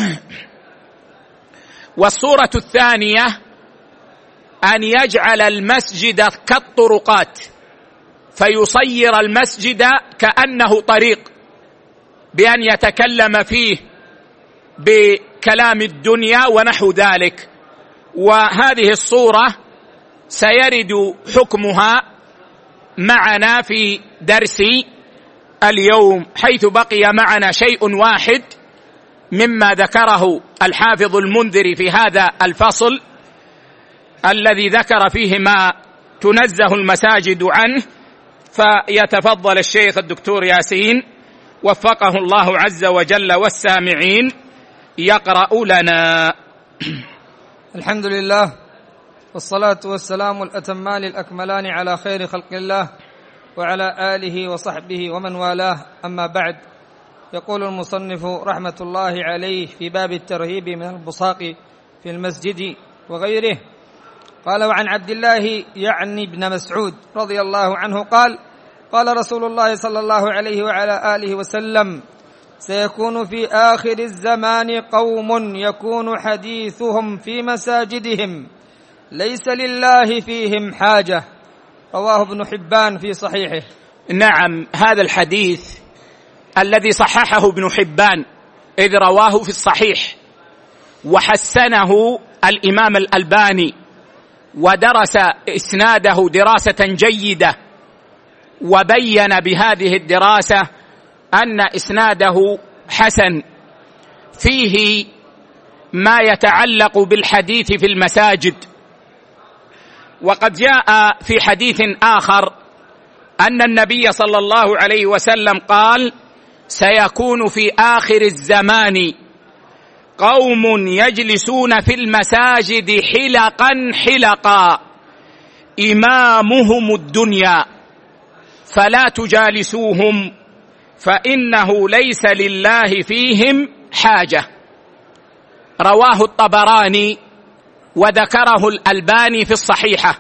والصورة الثانية أن يجعل المسجد كالطرقات، فيصير المسجد كأنه طريق بأن يتكلم فيه بكلام الدنيا ونحو ذلك. وهذه الصورة سيرد حكمها معنا في درس اليوم، حيث بقي معنا شيء واحد مما ذكره الحافظ المنذري في هذا الفصل الذي ذكر فيه ما تنزه المساجد عنه، فيتفضل الشيخ الدكتور ياسين وفقه الله عز وجل والسامعين يقرأ لنا. الحمد لله، والصلاة والسلام الأتمان الأكملان على خير خلق الله وعلى آله وصحبه ومن والاه، أما بعد. يقول المصنف رحمة الله عليه في باب الترهيب من البصاق في المسجد وغيره، قال: وعن عبد الله يعني ابن مسعود رضي الله عنه قال: قال رسول الله صلى الله عليه وعلى آله وسلم: سيكون في آخر الزمان قوم يكون حديثهم في مساجدهم ليس لله فيهم حاجة. رواه ابن حبان في صحيحه. نعم، هذا الحديث الذي صححه ابن حبان إذ رواه في الصحيح وحسنه الإمام الألباني ودرس إسناده دراسة جيدة، وبين بهذه الدراسة أن إسناده حسن، فيه ما يتعلق بالحديث في المساجد. وقد جاء في حديث آخر أن النبي صلى الله عليه وسلم قال: سيكون في آخر الزمان قوم يجلسون في المساجد حلقا حلقا إمامهم الدنيا فلا تجالسوهم فإنه ليس لله فيهم حاجة. رواه الطبراني وذكره الألباني في الصحيحة.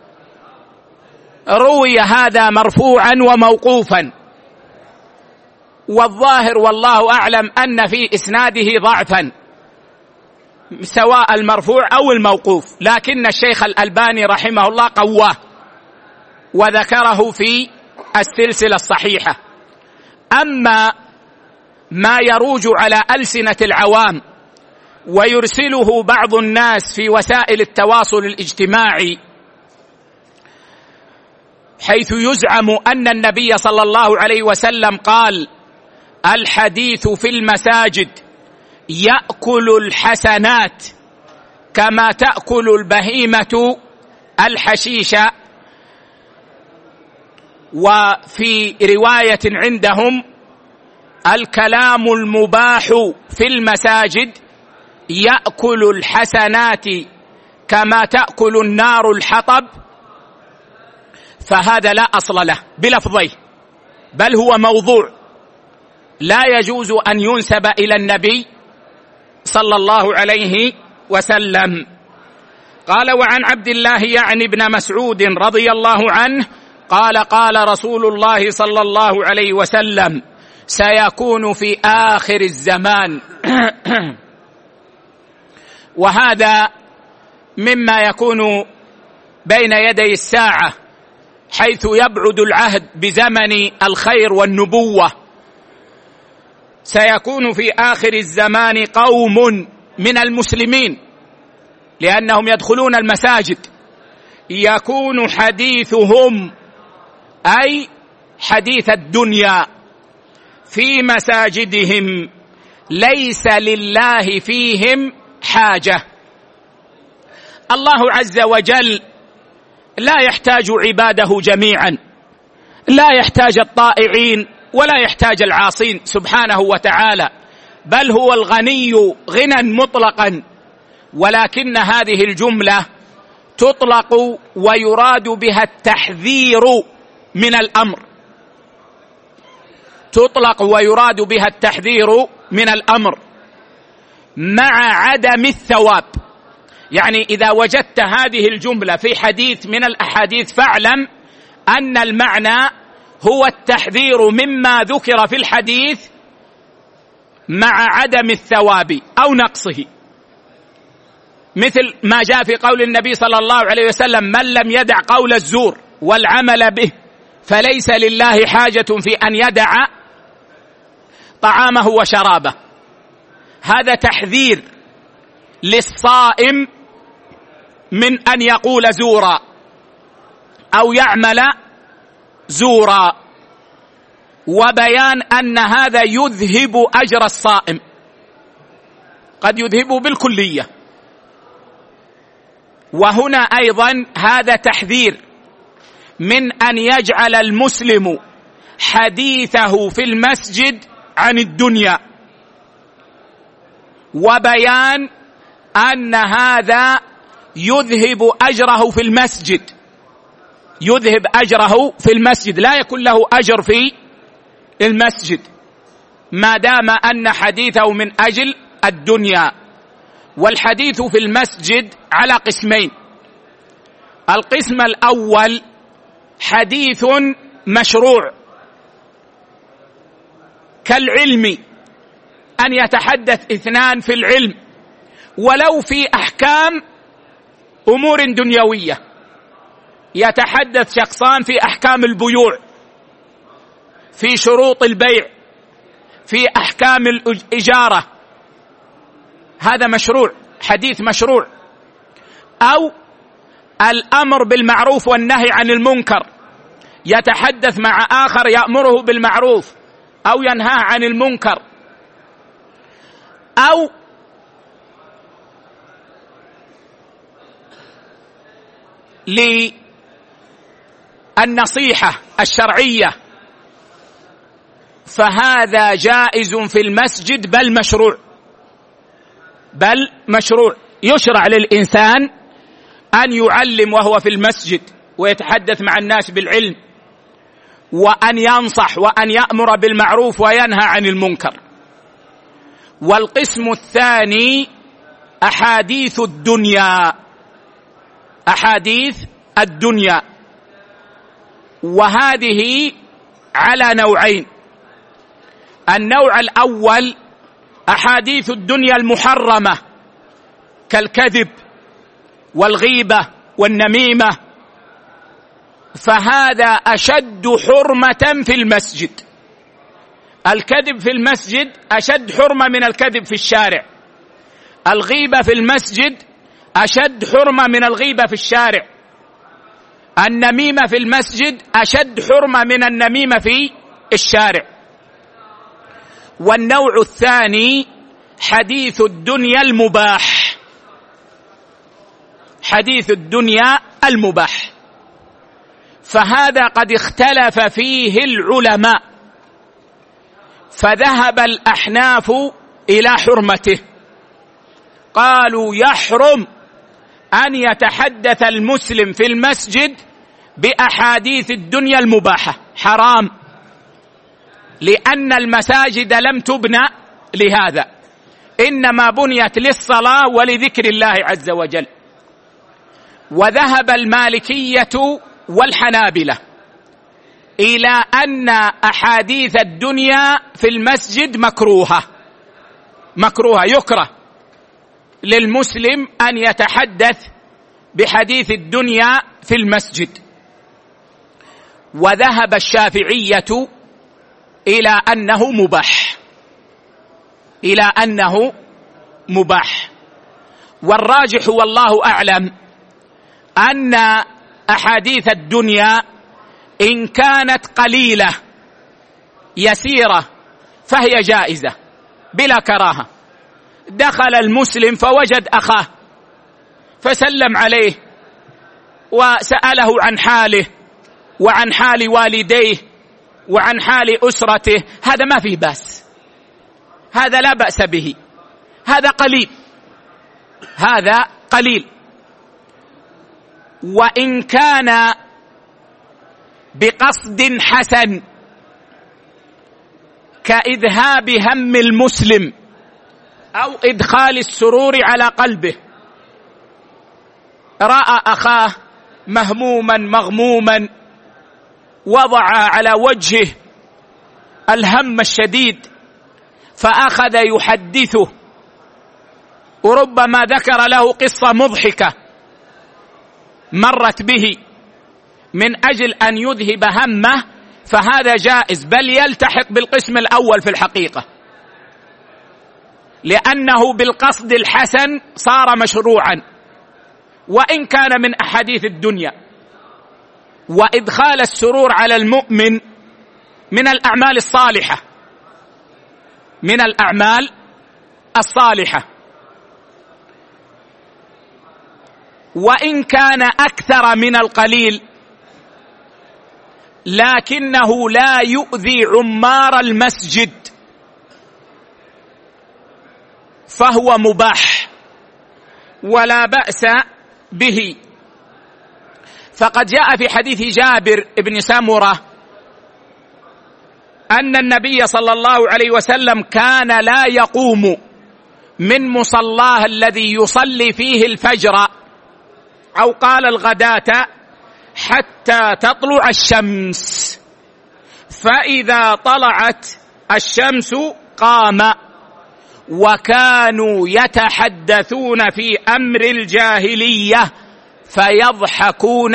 روي هذا مرفوعا وموقوفا، والظاهر والله أعلم أن في إسناده ضعفا سواء المرفوع أو الموقوف، لكن الشيخ الألباني رحمه الله قواه وذكره في السلسلة الصحيحة. أما ما يروج على ألسنة العوام ويرسله بعض الناس في وسائل التواصل الاجتماعي، حيث يزعم أن النبي صلى الله عليه وسلم قال: الحديث في المساجد يأكل الحسنات كما تأكل البهيمة الحشيش. وفي رواية عندهم: الكلام المباح في المساجد يأكل الحسنات كما تأكل النار الحطب. فهذا لا أصل له بلفظيه، بل هو موضوع لا يجوز أن ينسب إلى النبي صلى الله عليه وسلم. قال: وعن عبد الله يعني ابن مسعود رضي الله عنه قال رسول الله صلى الله عليه وسلم: سيكون في آخر الزمان وهذا مما يكون بين يدي الساعة، حيث يبعد العهد بزمن الخير والنبوة. سيكون في آخر الزمان قوم من المسلمين لأنهم يدخلون المساجد يكون حديثهم أي حديث الدنيا في مساجدهم، ليس لله فيهم حاجة. الله عز وجل لا يحتاج عباده جميعا، لا يحتاج الطائعين ولا يحتاج العاصين سبحانه وتعالى، بل هو الغني غنى مطلقا. ولكن هذه الجملة تطلق ويراد بها التحذير من الأمر، تطلق ويراد بها التحذير من الأمر مع عدم الثواب. يعني إذا وجدت هذه الجملة في حديث من الأحاديث فاعلم أن المعنى هو التحذير مما ذكر في الحديث مع عدم الثواب أو نقصه، مثل ما جاء في قول النبي صلى الله عليه وسلم: من لم يدع قول الزور والعمل به فليس لله حاجة في أن يدع طعامه وشرابه. هذا تحذير للصائم من أن يقول زورا أو يعمل زورا، وبيان أن هذا يذهب أجر الصائم، قد يذهبه بالكلية. وهنا أيضا هذا تحذير من أن يجعل المسلم حديثه في المسجد عن الدنيا، وبيان أن هذا يذهب أجره في المسجد، يذهب أجره في المسجد، لا يكون له أجر في المسجد ما دام أن حديثه من أجل الدنيا. والحديث في المسجد على قسمين: القسم الأول حديث مشروع كالعلم، أن يتحدث اثنان في العلم ولو في أحكام أمور دنيوية، يتحدث شخصان في أحكام البيوع، في شروط البيع، في أحكام الإجارة، هذا مشروع، حديث مشروع. أو الأمر بالمعروف والنهي عن المنكر، يتحدث مع آخر يأمره بالمعروف أو ينهاه عن المنكر. أو للنصيحة الشرعية، فهذا جائز في المسجد بل مشروع. يشرع للإنسان أن يعلم وهو في المسجد ويتحدث مع الناس بالعلم، وأن ينصح وأن يأمر بالمعروف وينهى عن المنكر. والقسم الثاني أحاديث الدنيا، أحاديث الدنيا، وهذه على نوعين: النوع الأول أحاديث الدنيا المحرمة كالكذب والغيبة والنميمة، فهذا أشد حرمة في المسجد. الكذب في المسجد أشد حرمة من الكذب في الشارع، الغيبة في المسجد أشد حرمة من الغيبة في الشارع، النميمة في المسجد أشد حرمة من النميمة في الشارع. والنوع الثاني حديث الدنيا المباح، حديث الدنيا المباح، فهذا قد اختلف فيه العلماء، فذهب الأحناف إلى حرمته، قالوا يحرم أن يتحدث المسلم في المسجد بأحاديث الدنيا المباحة، حرام، لأن المساجد لم تبنى لهذا، إنما بنيت للصلاة ولذكر الله عز وجل. وذهب المالكية والحنابلة إلى أن أحاديث الدنيا في المسجد مكروهة، يكره للمسلم أن يتحدث بحديث الدنيا في المسجد. وذهب الشافعية إلى أنه مباح، والراجح والله أعلم أن أحاديث الدنيا إن كانت قليلة يسيرة فهي جائزة بلا كراهة. دخل المسلم فوجد أخاه فسلم عليه وسأله عن حاله وعن حال والديه وعن حال أسرته، هذا ما فيه بأس، هذا لا بأس به، هذا قليل. وإن كان بقصد حسن كإذهاب هم المسلم أو إدخال السرور على قلبه، رأى أخاه مهموما مغموما، وضع على وجهه الهم الشديد فأخذ يحدثه، وربما ذكر له قصة مضحكة مرت به من أجل أن يذهب همه، فهذا جائز، بل يلتحق بالقسم الأول في الحقيقة، لأنه بالقصد الحسن صار مشروعا وإن كان من أحاديث الدنيا. وإدخال السرور على المؤمن من الأعمال الصالحة، وإن كان أكثر من القليل لكنه لا يؤذي عمار المسجد فهو مباح ولا بأس به. فقد جاء في حديث جابر بن سمرة أن النبي صلى الله عليه وسلم كان لا يقوم من مصلاه الذي يصلي فيه الفجر أو قال الغداة حتى تطلع الشمس، فإذا طلعت الشمس قام. وكانوا يتحدثون في أمر الجاهلية فيضحكون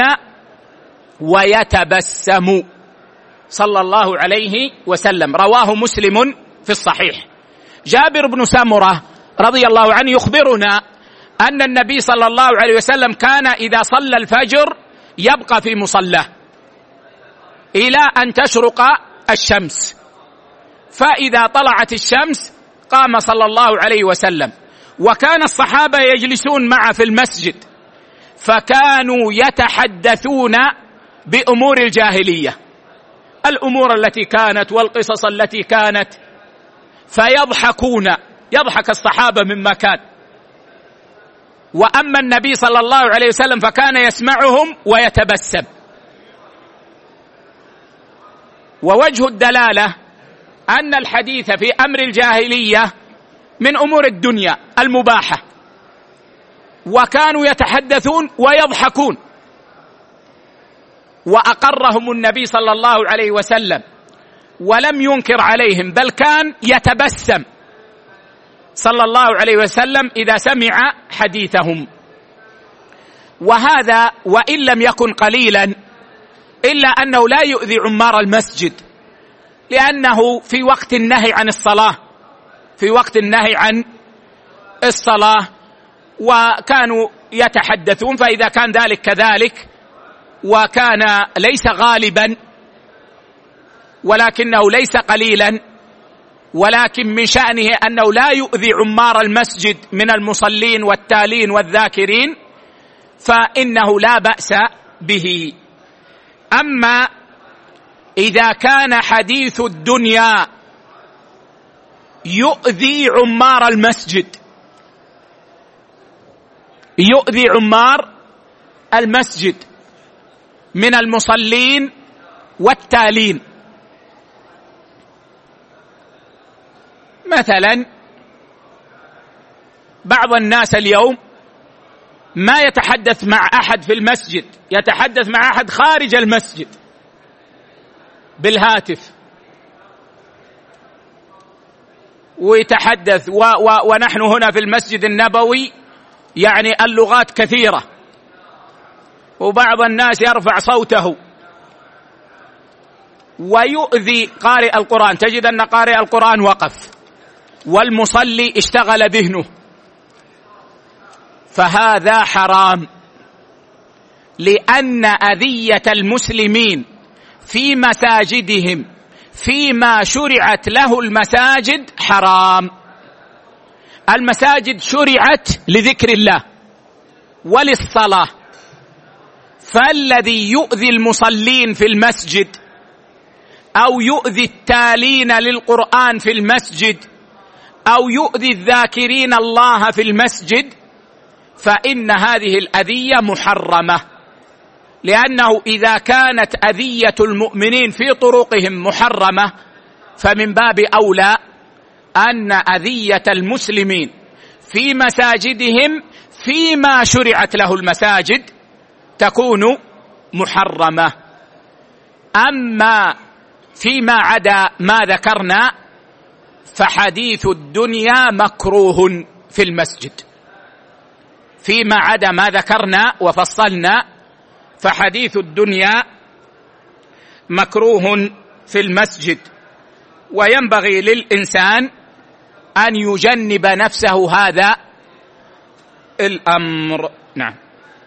ويتبسم صلى الله عليه وسلم. رواه مسلم في الصحيح. جابر بن سمرة رضي الله عنه يخبرنا أن النبي صلى الله عليه وسلم كان إذا صلى الفجر يبقى في مصلاه إلى أن تشرق الشمس، فإذا طلعت الشمس قام صلى الله عليه وسلم. وكان الصحابة يجلسون معه في المسجد فكانوا يتحدثون بأمور الجاهلية، الأمور التي كانت والقصص التي كانت، يضحك الصحابة مما كان. وأما النبي صلى الله عليه وسلم فكان يسمعهم ويتبسم. ووجه الدلالة أن الحديث في أمر الجاهلية من أمور الدنيا المباحة، وكانوا يتحدثون ويضحكون، وأقرهم النبي صلى الله عليه وسلم ولم ينكر عليهم، بل كان يتبسم صلى الله عليه وسلم إذا سمع حديثهم. وهذا وإن لم يكن قليلا إلا أنه لا يؤذي عمار المسجد، لأنه في وقت النهي عن الصلاة وكانوا يتحدثون، فإذا كان ذلك كذلك وكان ليس غالبا ولكنه ليس قليلا، ولكن من شأنه أنه لا يؤذي عمار المسجد من المصلين والتالين والذاكرين، فإنه لا بأس به. أما إذا كان حديث الدنيا يؤذي عمار المسجد، من المصلين والتالين، مثلا بعض الناس اليوم ما يتحدث مع أحد في المسجد، يتحدث مع أحد خارج المسجد، بالهاتف ويتحدث، ونحن هنا في المسجد النبوي يعني اللغات كثيرة، وبعض الناس يرفع صوته ويؤذي قارئ القرآن. تجد أن قارئ القرآن وقف والمصلي اشتغل ذهنه، فهذا حرام، لأن أذية المسلمين في مساجدهم فيما شرعت له المساجد حرام. المساجد شرعت لذكر الله وللصلاة، فالذي يؤذي المصلين في المسجد أو يؤذي التالين للقرآن في المسجد أو يؤذي الذاكرين الله في المسجد فإن هذه الأذية محرمة، لأنه إذا كانت أذية المؤمنين في طرقهم محرمة فمن باب أولى أن أذية المسلمين في مساجدهم فيما شرعت له المساجد تكون محرمة. أما فيما عدا ما ذكرنا فحديث الدنيا مكروه في المسجد. فيما عدا ما ذكرنا وفصلنا فحديث الدنيا مكروه في المسجد، وينبغي للإنسان أن يجنب نفسه هذا الأمر. نعم.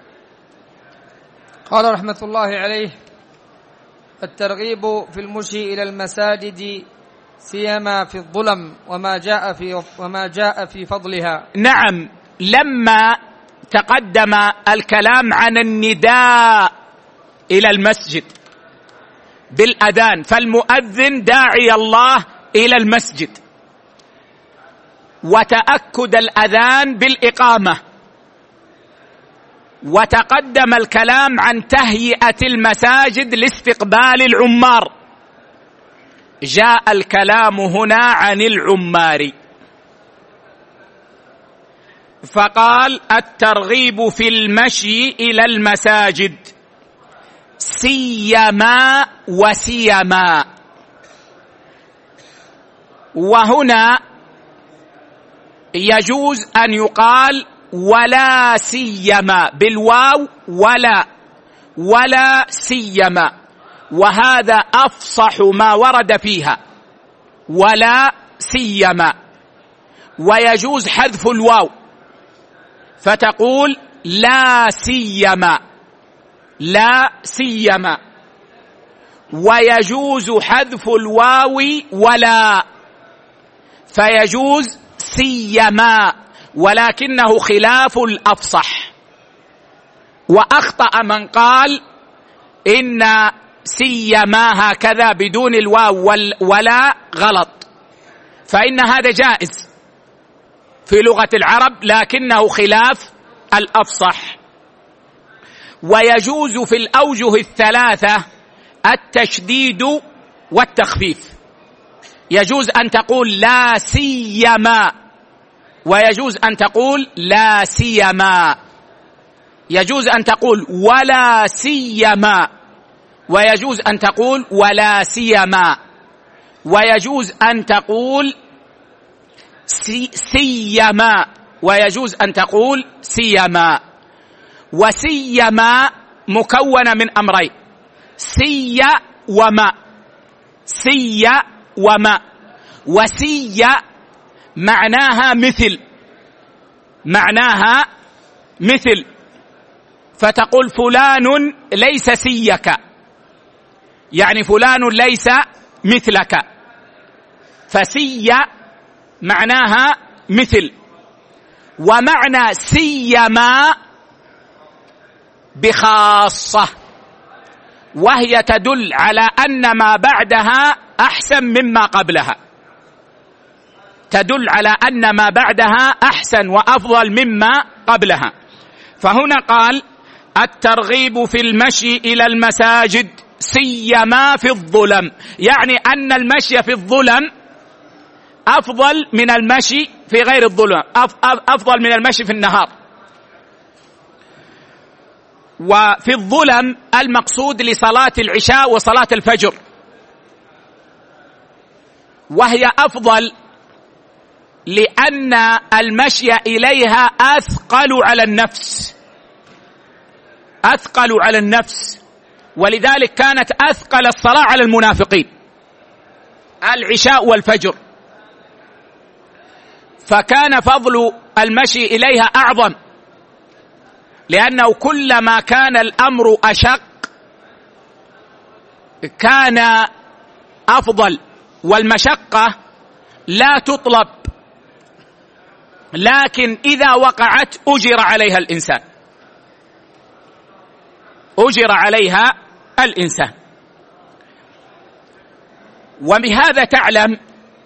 قال رحمة الله عليه: الترغيب في المشي إلى المساجد سيما في الظلم وما جاء في فضلها. نعم، لما تقدم الكلام عن النداء إلى المسجد بالأذان، فالمؤذن داعي الله إلى المسجد، وتأكد الأذان بالإقامة، وتقدم الكلام عن تهيئة المساجد لاستقبال العمار، جاء الكلام هنا عن العمار، فقال: الترغيب في المشي إلى المساجد سيما وسيما. وهنا يجوز أن يقال ولا سيما بالواو، ولا سيما، وهذا أفصح ما ورد فيها، ولا سيما. ويجوز حذف الواو فتقول لا سيما، لا سيما. ويجوز حذف الواو ولا، فيجوز سيما، ولكنه خلاف الأفصح. وأخطأ من قال إن سيما هكذا بدون الواو ولا غلط، فإن هذا جائز في لغة العرب لكنه خلاف الأفصح. ويجوز في الأوجه الثلاثة التشديد والتخفيف، يجوز أن تقول لا سيما، ويجوز أن تقول لا سيما، يجوز أن تقول ولا سيما، ويجوز أن تقول ولا سيما، ويجوز أن تقول سيما، ويجوز أن تقول سيما. وسيما مكونة من أمرين: سي وما، سي وما. وسي معناها مثل، معناها مثل، فتقول فلان ليس سيك، يعني فلان ليس مثلك، فسي معناها مثل. ومعنى سيما بخاصة، وهي تدل على أن ما بعدها أحسن مما قبلها، تدل على أن ما بعدها أحسن وأفضل مما قبلها. فهنا قال: الترغيب في المشي إلى المساجد سيما في الظلم، يعني أن المشي في الظلم أفضل من المشي في غير الظلم، أفضل من المشي في النهار. وفي الظلم المقصود لصلاة العشاء وصلاة الفجر، وهي أفضل لأن المشي إليها أثقل على النفس، ولذلك كانت أثقل الصلاة على المنافقين العشاء والفجر، فكان فضل المشي إليها أعظم، لأنه كلما كان الأمر أشق كان أفضل، والمشقة لا تطلب، لكن إذا وقعت أجر عليها الإنسان. وبهذا تعلم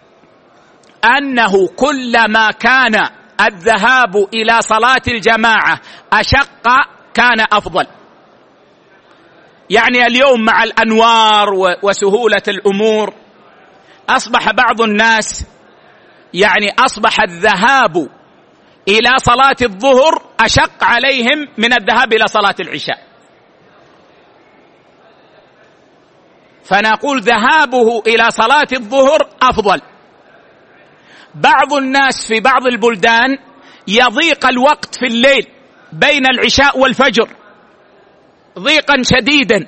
أنه كلما كان الذهاب إلى صلاة الجماعة أشق كان أفضل. يعني اليوم مع الأنوار وسهولة الأمور أصبح بعض الناس أصبح الذهاب إلى صلاة الظهر أشق عليهم من الذهاب إلى صلاة العشاء، فنقول ذهابه إلى صلاة الظهر أفضل. بعض الناس في بعض البلدان يضيق الوقت في الليل بين العشاء والفجر ضيقا شديدا،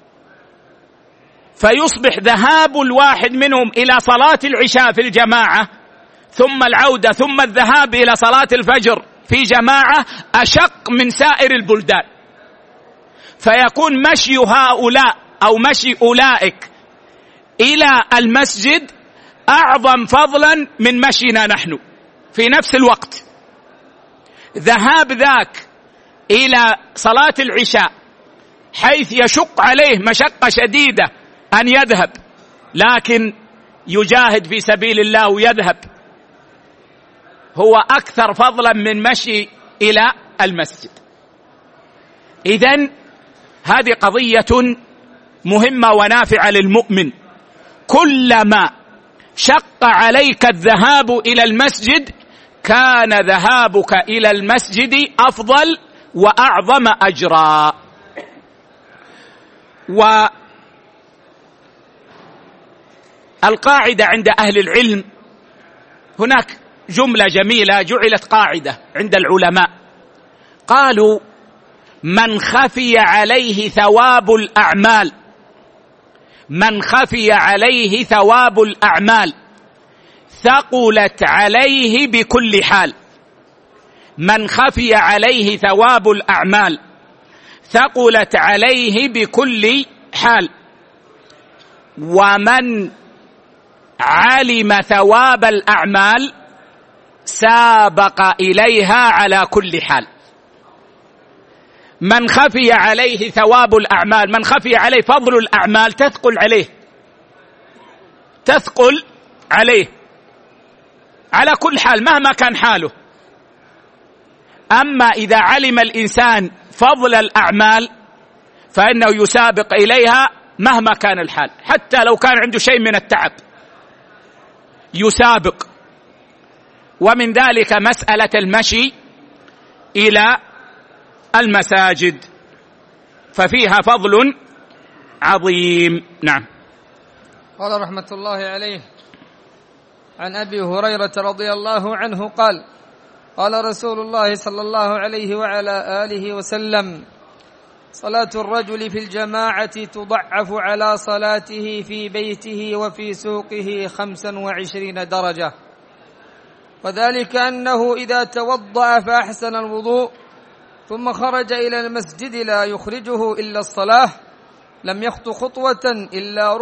فيصبح ذهاب الواحد منهم إلى صلاة العشاء في الجماعة ثم العودة ثم الذهاب إلى صلاة الفجر في جماعة أشق من سائر البلدان، فيكون مشي هؤلاء أو مشي أولئك إلى المسجد أعظم فضلا من مشينا نحن في نفس الوقت. ذهاب ذاك إلى صلاة العشاء حيث يشق عليه مشقة شديدة أن يذهب، لكن يجاهد في سبيل الله ويذهب، هو أكثر فضلا من مشي إلى المسجد. إذن هذه قضية مهمة ونافعة للمؤمن، كلما شق عليك الذهاب إلى المسجد كان ذهابك إلى المسجد أفضل وأعظم أجرا. والقاعدة عند أهل العلم، هناك جملة جميلة جعلت قاعدة عند العلماء، قالوا: من خفي عليه ثواب الأعمال، من خفي عليه ثواب الأعمال ثقلت عليه بكل حال. من خفي عليه ثواب الأعمال ثقلت عليه بكل حال، ومن علم ثواب الأعمال سابق إليها على كل حال. من خفي عليه ثواب الأعمال، من خفي عليه فضل الأعمال تثقل عليه على كل حال مهما كان حاله. أما إذا علم الإنسان فضل الأعمال فإنه يسابق إليها مهما كان الحال، حتى لو كان عنده شيء من التعب يسابق. ومن ذلك مسألة المشي إلى المساجد، ففيها فضل عظيم. نعم. قال رحمة الله عليه: عن أبي هريرة رضي الله عنه قال: قال رسول الله صلى الله عليه وعلى آله وسلم: صلاة الرجل في الجماعة تضعف على صلاته في بيته وفي سوقه 25 درجة، وذلك أنه إذا توضأ فأحسن الوضوء ثم خرج إلى المسجد لا يخرجه إلا الصلاة لم يخط خطوة إلا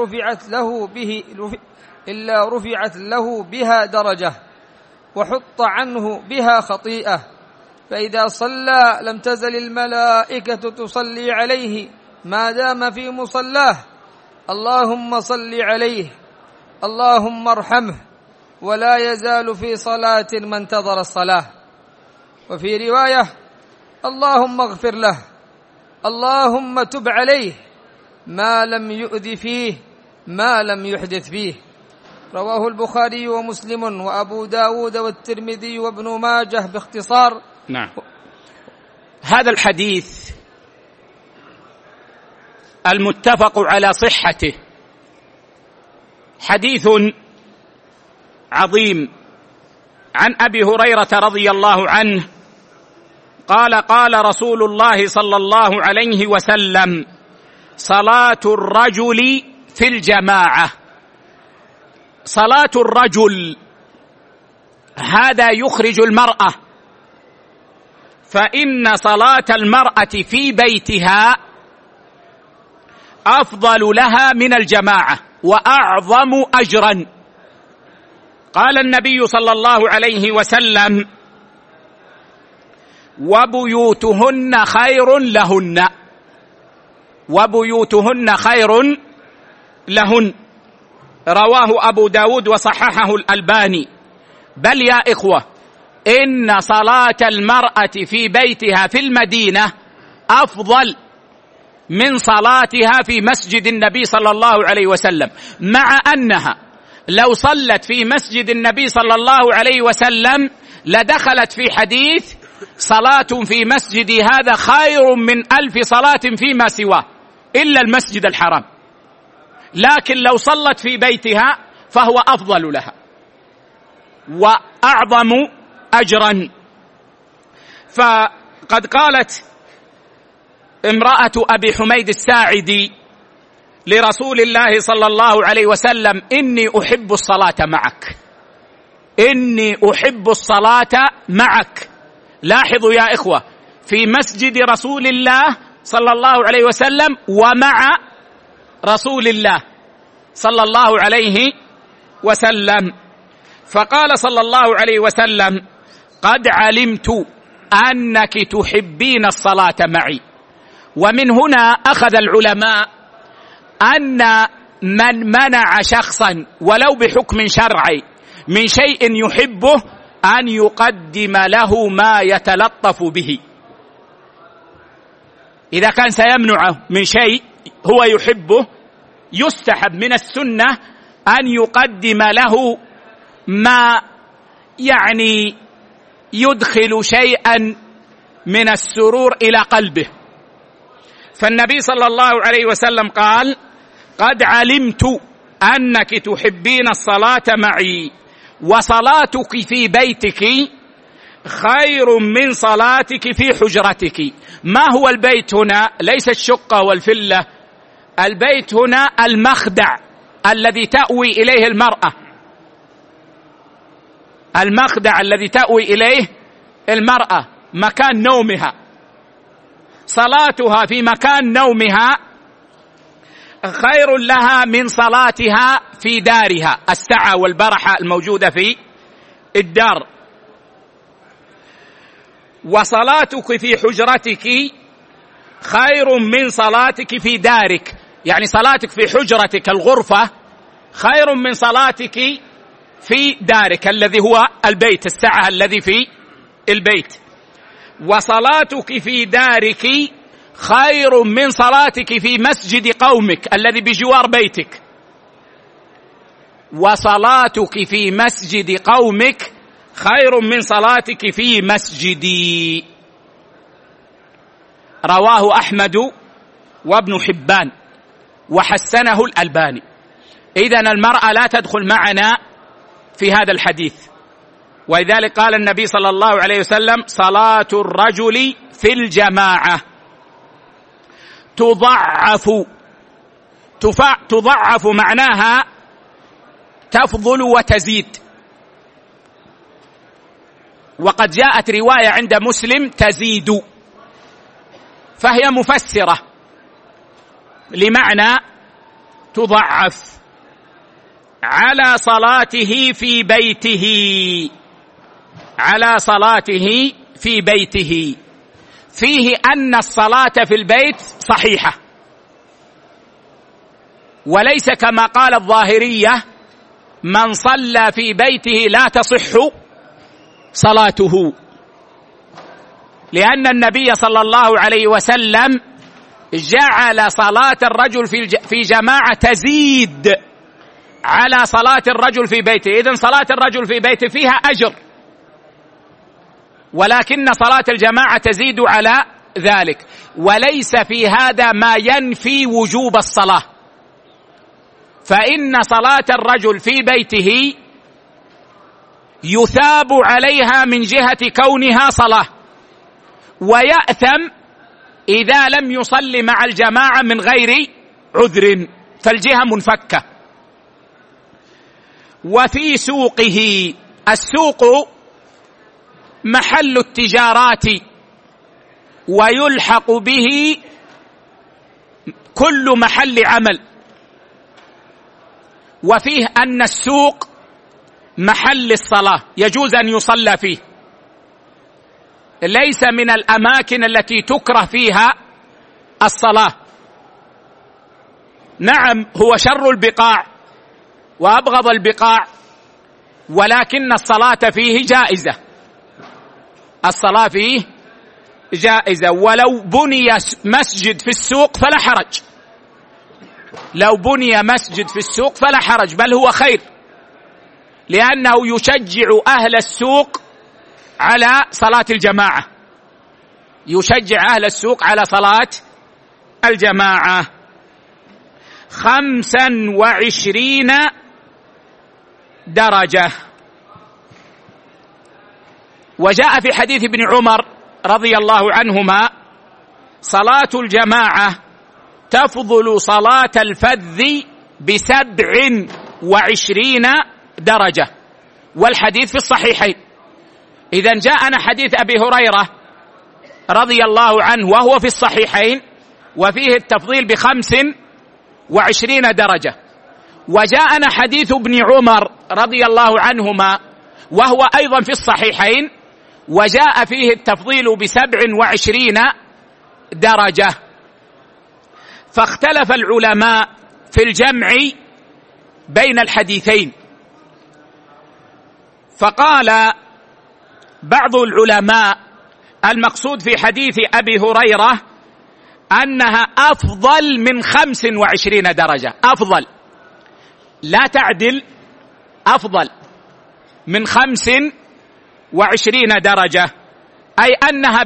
رفعت له بها درجة وحط عنه بها خطيئة، فإذا صلى لم تزل الملائكة تصلي عليه ما دام في مصلاه: اللهم صل عليه، اللهم ارحمه، ولا يزال في صلاة ما انتظر الصلاة. وفي رواية: اللهم اغفر له، اللهم تب عليه، ما لم يؤذ فيه، ما لم يحدث فيه. رواه البخاري ومسلم وأبو داود والترمذي وابن ماجه باختصار. نعم. هذا الحديث المتفق على صحته حديث عظيم عن أبي هريرة رضي الله عنه قال: قال رسول الله صلى الله عليه وسلم: صلاة الرجل في الجماعة. صلاة الرجل هذا يخرج المرأة، فإن صلاة المرأة في بيتها أفضل لها من الجماعة وأعظم أجرا. قال النبي صلى الله عليه وسلم: وبيوتهن خير لهن، وبيوتهن خير لهن. رواه أبو داود وصححه الألباني. بل يا إخوة، إن صلاة المرأة في بيتها في المدينة أفضل من صلاتها في مسجد النبي صلى الله عليه وسلم، مع أنها لو صلت في مسجد النبي صلى الله عليه وسلم لدخلت في حديث: صلاة في مسجدي هذا خير من 1000 صلاة فيما سواه إلا المسجد الحرام. لكن لو صلت في بيتها فهو أفضل لها وأعظم أجرا. فقد قالت امرأة أبي حميد الساعدي لرسول الله صلى الله عليه وسلم: إني أحب الصلاة معك، إني أحب الصلاة معك. لاحظوا يا إخوة، في مسجد رسول الله صلى الله عليه وسلم ومع رسول الله صلى الله عليه وسلم. فقال صلى الله عليه وسلم: قد علمت أنك تحبين الصلاة معي. ومن هنا أخذ العلماء أن من منع شخصا ولو بحكم شرعي من شيء يحبه أن يقدم له ما يتلطف به. إذا كان سيمنعه من شيء هو يحبه، يستحب من السنة أن يقدم له ما يعني يدخل شيئا من السرور إلى قلبه. فالنبي صلى الله عليه وسلم قال: قد علمت أنك تحبين الصلاة معي، وصلاتك في بيتك خير من صلاتك في حجرتك. ما هو البيت هنا؟ ليس الشقة والفلة، البيت هنا المخدع الذي تأوي إليه المرأة، المخدع الذي تأوي إليه المرأة، مكان نومها. صلاتها في مكان نومها خير لها من صلاتها في دارها، السعة والبرحة الموجودة في الدار. وصلاتك في حجرتك خير من صلاتك في دارك، يعني صلاتك في حجرتك الغرفة خير من صلاتك في دارك الذي هو البيت، السعة الذي في البيت. وصلاتك في دارك خير من صلاتك في مسجد قومك الذي بجوار بيتك. وصلاتك في مسجد قومك خير من صلاتك في مسجدي. رواه أحمد وابن حبان وحسنه الألباني. إذن المرأة لا تدخل معنا في هذا الحديث، ولذلك قال النبي صلى الله عليه وسلم: صلاة الرجل في الجماعة تضعف معناها تفضل وتزيد. وقد جاءت رواية عند مسلم تزيد، فهي مفسرة لمعنى تضعف. على صلاته في بيته، على صلاته في بيته، فيه أن الصلاة في البيت صحيحة، وليس كما قال الظاهرية: من صلى في بيته لا تصح صلاته، لأن النبي صلى الله عليه وسلم جعل صلاة الرجل في جماعة تزيد على صلاة الرجل في بيته. إذن صلاة الرجل في بيته فيها أجر، ولكن صلاة الجماعة تزيد على ذلك. وليس في هذا ما ينفي وجوب الصلاة، فإن صلاة الرجل في بيته يثاب عليها من جهة كونها صلاة، ويأثم إذا لم يصلي مع الجماعة من غير عذر، فالجهة منفكة. وفي سوقه، السوق محل التجارات ويلحق به كل محل عمل، وفيه أن السوق محل الصلاة يجوز أن يصلى فيه، ليس من الأماكن التي تكره فيها الصلاة. نعم هو شر البقاع وأبغض البقاع، ولكن الصلاة فيه جائزة، الصلاة فيه جائزة. ولو بني مسجد في السوق فلا حرج، لو بني مسجد في السوق فلا حرج، بل هو خير، لأنه يشجع أهل السوق على صلاة الجماعة، يشجع أهل السوق على صلاة الجماعة. 25 درجة. وجاء في حديث ابن عمر رضي الله عنهما: صلاة الجماعة تفضل صلاة الفذ ب27 درجة، والحديث في الصحيحين. إذن جاءنا حديث أبي هريرة رضي الله عنه وهو في الصحيحين، وفيه التفضيل ب25 درجة. وجاءنا حديث ابن عمر رضي الله عنهما وهو أيضا في الصحيحين، وجاء فيه التفضيل ب27 درجة. فاختلف العلماء في الجمع بين الحديثين، فقال بعض العلماء المقصود في حديث أبي هريرة أنها أفضل من 25 درجة، أفضل لا تعدل، أفضل من 25 درجة، أي أنها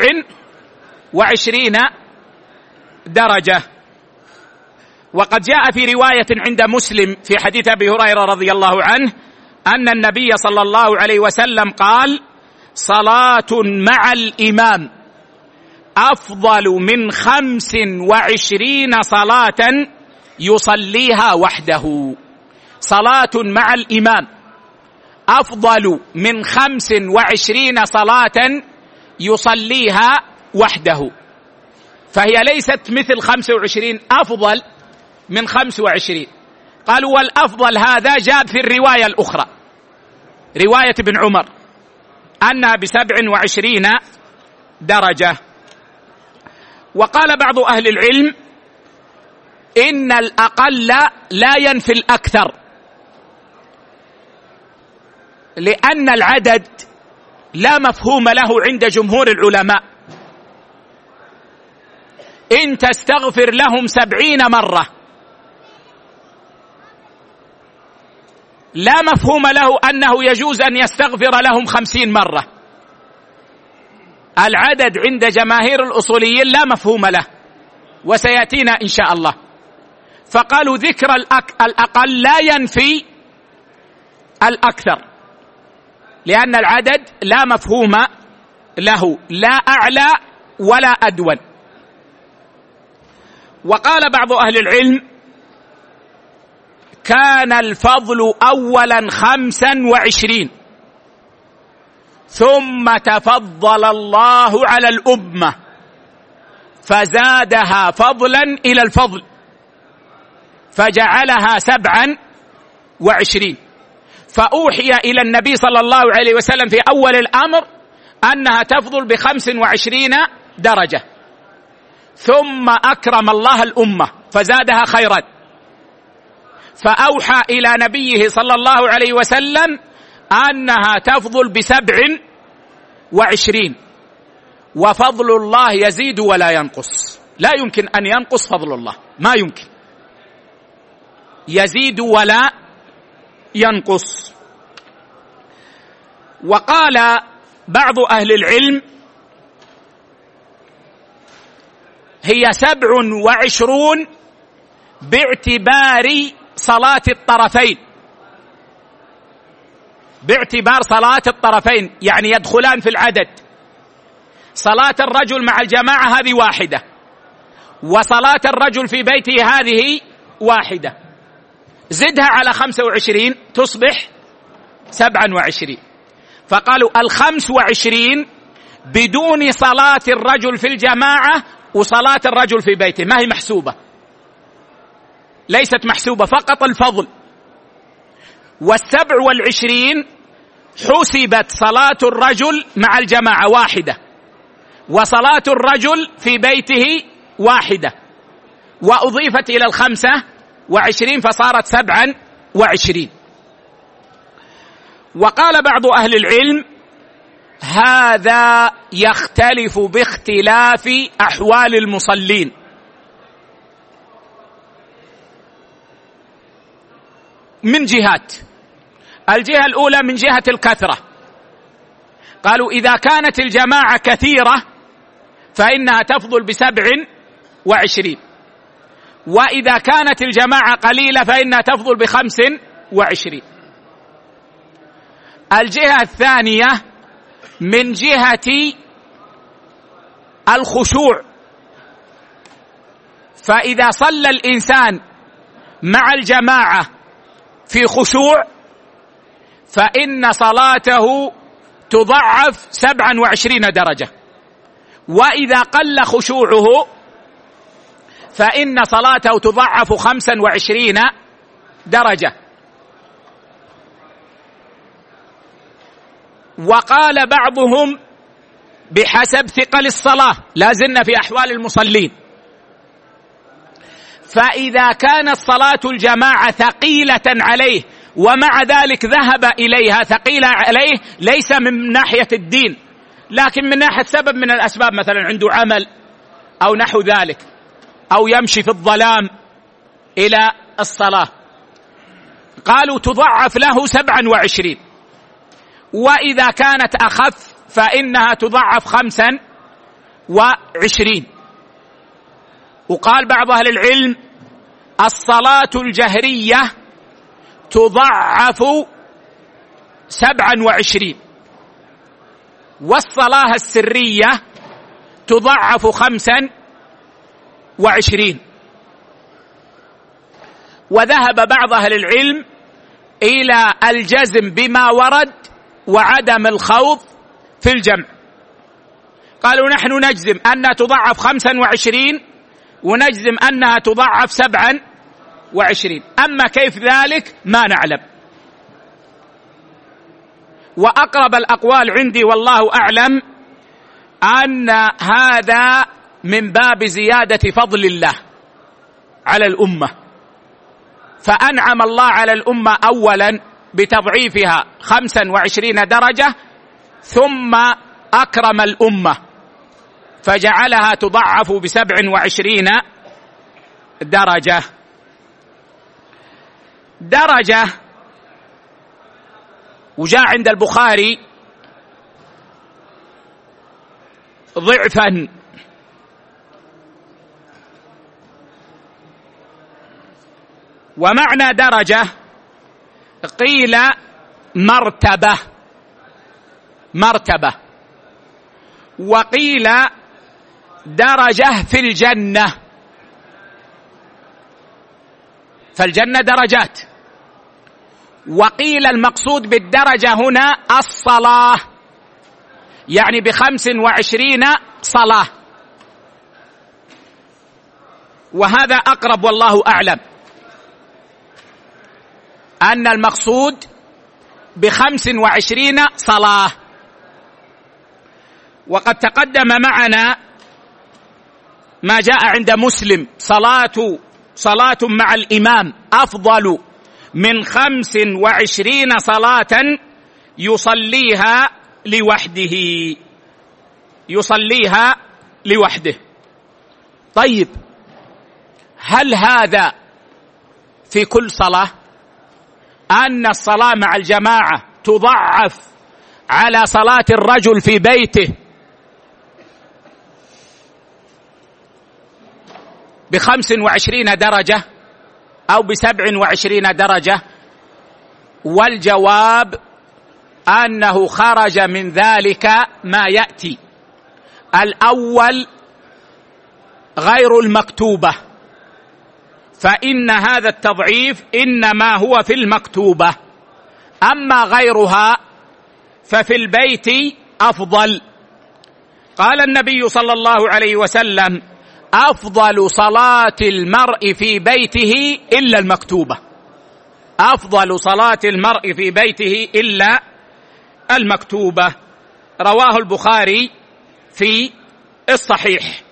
ب27 درجة. وقد جاء في رواية عند مسلم في حديث أبي هريرة رضي الله عنه أن النبي صلى الله عليه وسلم قال: صلاة مع الإمام أفضل من 25 صلاة يصليها وحده. صلاة مع الإمام أفضل من 25 صلاة يصليها وحده، فهي ليست مثل 25، أفضل من 25. قالوا والأفضل هذا جاء في الرواية الأخرى، رواية ابن عمر، أنها ب27 درجة. وقال بعض أهل العلم إن الأقل لا ينفي الأكثر، لأن العدد لا مفهوم له عند جمهور العلماء. إن تستغفر لهم 70 مرة لا مفهوم له أنه يجوز أن يستغفر لهم 50 مرة. العدد عند جماهير الأصوليين لا مفهوم له، وسيأتينا إن شاء الله. فقالوا ذكر الأقل لا ينفي الأكثر، لأن العدد لا مفهوم له، لا أعلى ولا أدون. وقال بعض أهل العلم كان الفضل أولا 25، ثم تفضل الله على الأمة فزادها فضلا إلى الفضل فجعلها 27. فأوحي إلى النبي صلى الله عليه وسلم في أول الأمر أنها تفضل ب25 درجة، ثم أكرم الله الأمة فزادها خيرا، فأوحى إلى نبيه صلى الله عليه وسلم أنها تفضل ب27. وفضل الله يزيد ولا ينقص، لا يمكن أن ينقص فضل الله، ما يمكن، يزيد ولا ينقص. وقال بعض أهل العلم هي 27 باعتبار صلاة الطرفين، باعتبار صلاة الطرفين، يعني يدخلان في العدد. صلاة الرجل مع الجماعة هذه واحدة، وصلاة الرجل في بيته هذه واحدة، زدها على 25 تصبح 27. فقالوا 25 بدون صلاة الرجل في الجماعة وصلاة الرجل في بيته ما هي محسوبة، ليست محسوبة، فقط الفضل. 27 حسبت صلاة الرجل مع الجماعة واحدة، وصلاة الرجل في بيته واحدة، وأضيفت إلى 25 فصارت 27. وقال بعض أهل العلم هذا يختلف باختلاف أحوال المصلين. من جهات، الجهة الأولى من جهة الكثرة، قالوا إذا كانت الجماعة كثيرة فإنها تفضل ب27، وإذا كانت الجماعة قليلة فإنها تفضل ب25. الجهة الثانية من جهة الخشوع، فإذا صلى الإنسان مع الجماعة في خشوع فإن صلاته تضعف 27 درجة، وإذا قل خشوعه فإن صلاته تضعف 25 درجة. وقال بعضهم بحسب ثقل الصلاة، لا زلنا في أحوال المصلين، فإذا كانت صلاة الجماعة ثقيلة عليه ومع ذلك ذهب إليها ثقيلة عليه ليس من ناحية الدين لكن من ناحية سبب من الأسباب، مثلا عنده عمل أو نحو ذلك، أو يمشي في الظلام إلى الصلاة، قالوا تضعف له 27. وإذا كانت أخف فإنها تضعف 25. وقال بعض أهل العلم الصلاة الجهرية تضعف 27، والصلاة السرية تضعف 25. وذهب بعض أهل العلم إلى الجزم بما ورد وعدم الخوض في الجمع، قالوا نحن نجزم أنها تضعف 25 ونجزم أنها تضعف 27، أما كيف ذلك ما نعلم. وأقرب الأقوال عندي والله أعلم أن هذا من باب زيادة فضل الله على الأمة، فأنعم الله على الأمة أولا بتضعيفها 25 درجة، ثم أكرم الأمة فجعلها تضعف ب27 درجة. وجاء عند البخاري ضعفا، ومعنى درجة قيل مرتبة، وقيل درجة في الجنة، فالجنة درجات. وقيل المقصود بالدرجة هنا الصلاة، يعني ب25 صلاة، وهذا أقرب والله أعلم، أن المقصود ب25 صلاة. وقد تقدم معنا ما جاء عند مسلم صلاة مع الإمام أفضل من 25 صلاة يصليها لوحده. طيب هل هذا في كل صلاة؟ أن الصلاة مع الجماعة تضعف على صلاة الرجل في بيته ب25 درجة أو ب27 درجة؟ والجواب أنه خرج من ذلك ما يأتي: الأول غير المكتوبة، فإن هذا التضعيف إنما هو في المكتوبة، أما غيرها ففي البيت أفضل. قال النبي صلى الله عليه وسلم: أفضل صلاة المرء في بيته إلا المكتوبة. أفضل صلاة المرء في بيته إلا المكتوبة. رواه البخاري في الصحيح.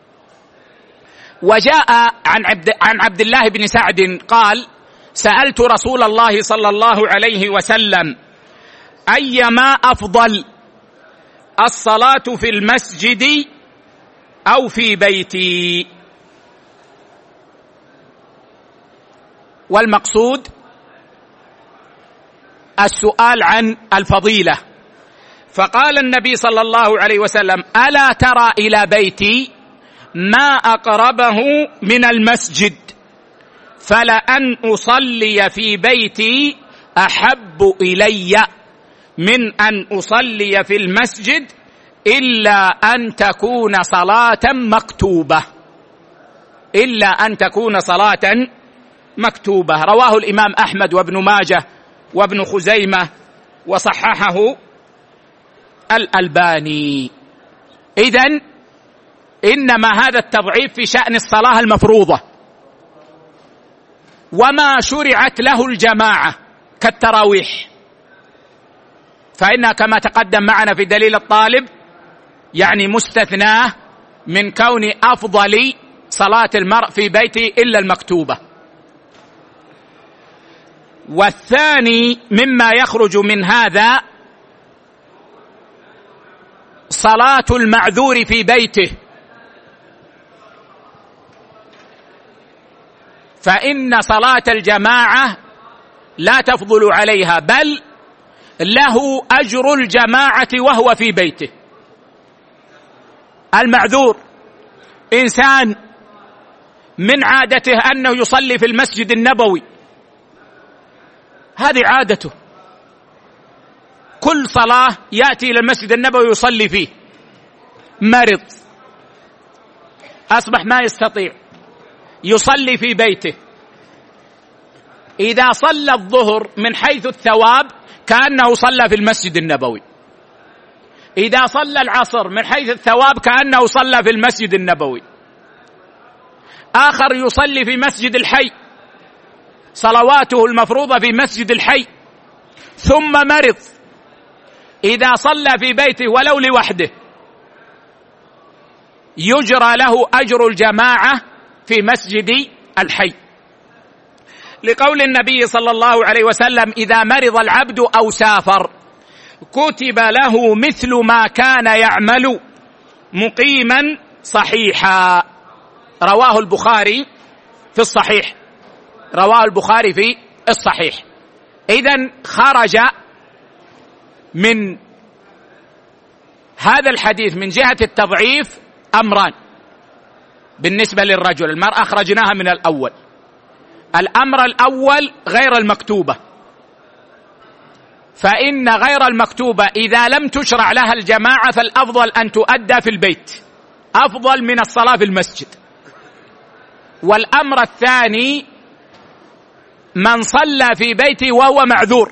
وجاء عن عبد الله بن سعد قال: سألت رسول الله صلى الله عليه وسلم: أيما أفضل، الصلاة في المسجد أو في بيتي؟ والمقصود السؤال عن الفضيلة. فقال النبي صلى الله عليه وسلم: ألا ترى إلى بيتي ما أقربه من المسجد، فلأن أصلي في بيتي أحب إلي من أن أصلي في المسجد، إلا أن تكون صلاة مكتوبة، إلا أن تكون صلاة مكتوبة. رواه الإمام أحمد وابن ماجه وابن خزيمة وصححه الألباني. إذن إنما هذا التضعيف في شأن الصلاة المفروضة، وما شرعت له الجماعة كالتراويح، فإنها كما تقدم معنا في دليل الطالب يعني مستثناه من كون أفضل صلاة المرء في بيته إلا المكتوبة. والثاني مما يخرج من هذا صلاة المعذور في بيته، فإن صلاة الجماعة لا تفضل عليها، بل له أجر الجماعة وهو في بيته. المعذور إنسان من عادته أنه يصلي في المسجد النبوي، هذه عادته، كل صلاة يأتي إلى المسجد النبوي يصلي فيه. مرض أصبح ما يستطيع، يصلي في بيته. إذا صلى الظهر من حيث الثواب كأنه صلى في المسجد النبوي، إذا صلى العصر من حيث الثواب كأنه صلى في المسجد النبوي. آخر يصلي في مسجد الحي، صلواته المفروضة في مسجد الحي، ثم مرض، إذا صلى في بيته ولو لوحده يجرى له أجر الجماعة في مسجد الحي، لقول النبي صلى الله عليه وسلم: إذا مرض العبد أو سافر كتب له مثل ما كان يعمل مقيما صحيحا. رواه البخاري في الصحيح، رواه البخاري في الصحيح. إذن خرج من هذا الحديث من جهة التضعيف أمران بالنسبة للرجل. المرأة أخرجناها من الأول. الأمر الأول غير المكتوبة، فإن غير المكتوبة إذا لم تشرع لها الجماعة فالأفضل أن تؤدى في البيت، أفضل من الصلاة في المسجد. والأمر الثاني من صلى في بيته وهو معذور،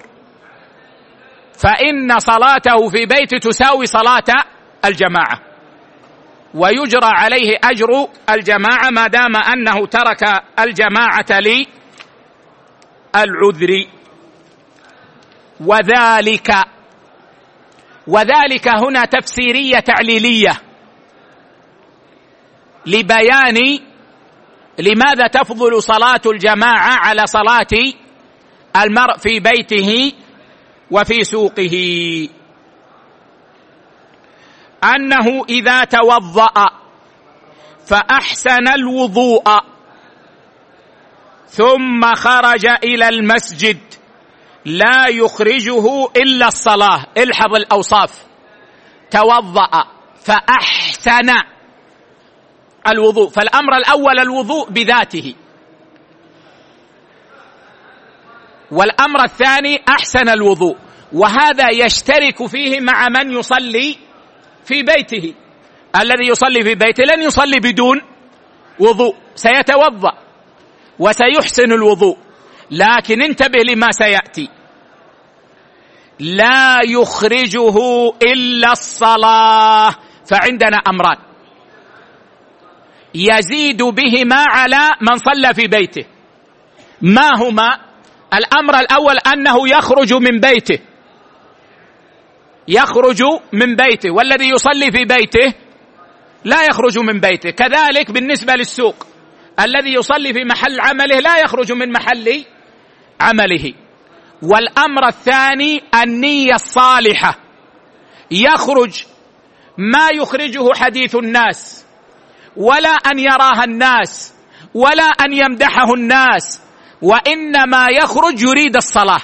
فإن صلاته في بيته تساوي صلاة الجماعة، ويجرى عليه أجر الجماعة ما دام أنه ترك الجماعة للعذر. وذلك هنا تفسيرية تعليلية لبيان لماذا تفضل صلاة الجماعة على صلاة المرء في بيته وفي سوقه. أنه إذا توضأ فأحسن الوضوء ثم خرج إلى المسجد لا يخرجه إلا الصلاة. الحظ الأوصاف: توضأ فأحسن الوضوء، فالأمر الأول الوضوء بذاته، والأمر الثاني أحسن الوضوء. وهذا يشترك فيه مع من يصلي في بيته. الذي يصلي في بيته لن يصلي بدون وضوء، سيتوضأ وسيحسن الوضوء، لكن انتبه لما سيأتي: لا يخرجه إلا الصلاة. فعندنا أمران يزيد بهما على من صلى في بيته. ما هما؟ الأمر الأول أنه يخرج من بيته، يخرج من بيته، والذي يصلي في بيته لا يخرج من بيته. كذلك بالنسبة للسوق، الذي يصلي في محل عمله لا يخرج من محل عمله. والأمر الثاني النية الصالحة، يخرج ما يخرجه حديث الناس، ولا أن يراها الناس، ولا أن يمدحه الناس، وإنما يخرج يريد الصلاة،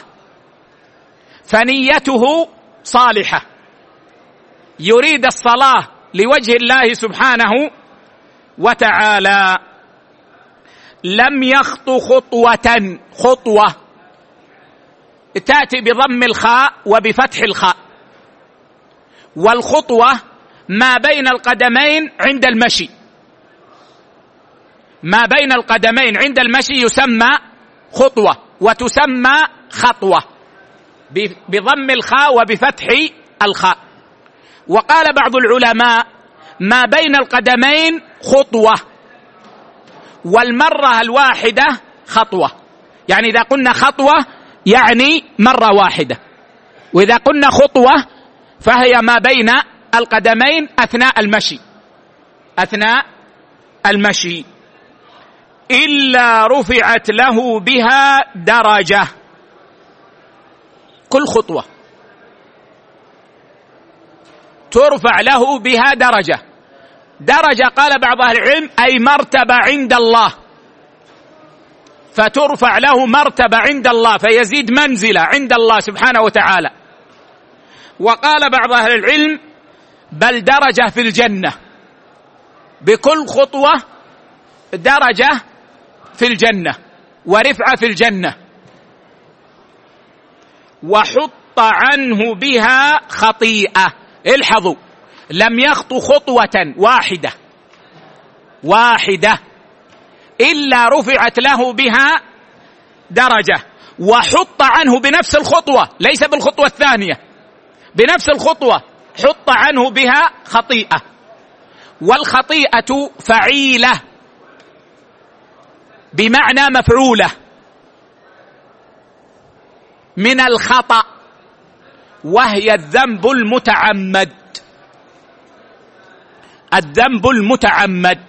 فنيته صالحة، يريد الصلاة لوجه الله سبحانه وتعالى. لم يخط خطوة تأتي بضم الخاء وبفتح الخاء، والخطوة ما بين القدمين عند المشي، ما بين القدمين عند المشي يسمى خطوة وتسمى خطوة بضم الخاء وبفتح الخاء. وقال بعض العلماء ما بين القدمين خطوة، والمرة الواحدة خطوة، يعني إذا قلنا خطوة يعني مرة واحدة، وإذا قلنا خطوة فهي ما بين القدمين أثناء المشي، أثناء المشي. إلا رفعت له بها درجة، كل خطوة ترفع له بها درجة. درجة قال بعض أهل العلم أي مرتبة عند الله، فترفع له مرتبة عند الله، فيزيد منزلة عند الله سبحانه وتعالى. وقال بعض أهل العلم بل درجة في الجنة، بكل خطوة درجة في الجنة ورفعة في الجنة. وحط عنه بها خطيئة. الحظوا، لم يخط خطوة واحدة إلا رفعت له بها درجة، وحط عنه بنفس الخطوة، ليس بالخطوة الثانية، بنفس الخطوة حط عنه بها خطيئة. والخطيئة فعيلة بمعنى مفعولة من الخطأ، وهي الذنب المتعمد، الذنب المتعمد،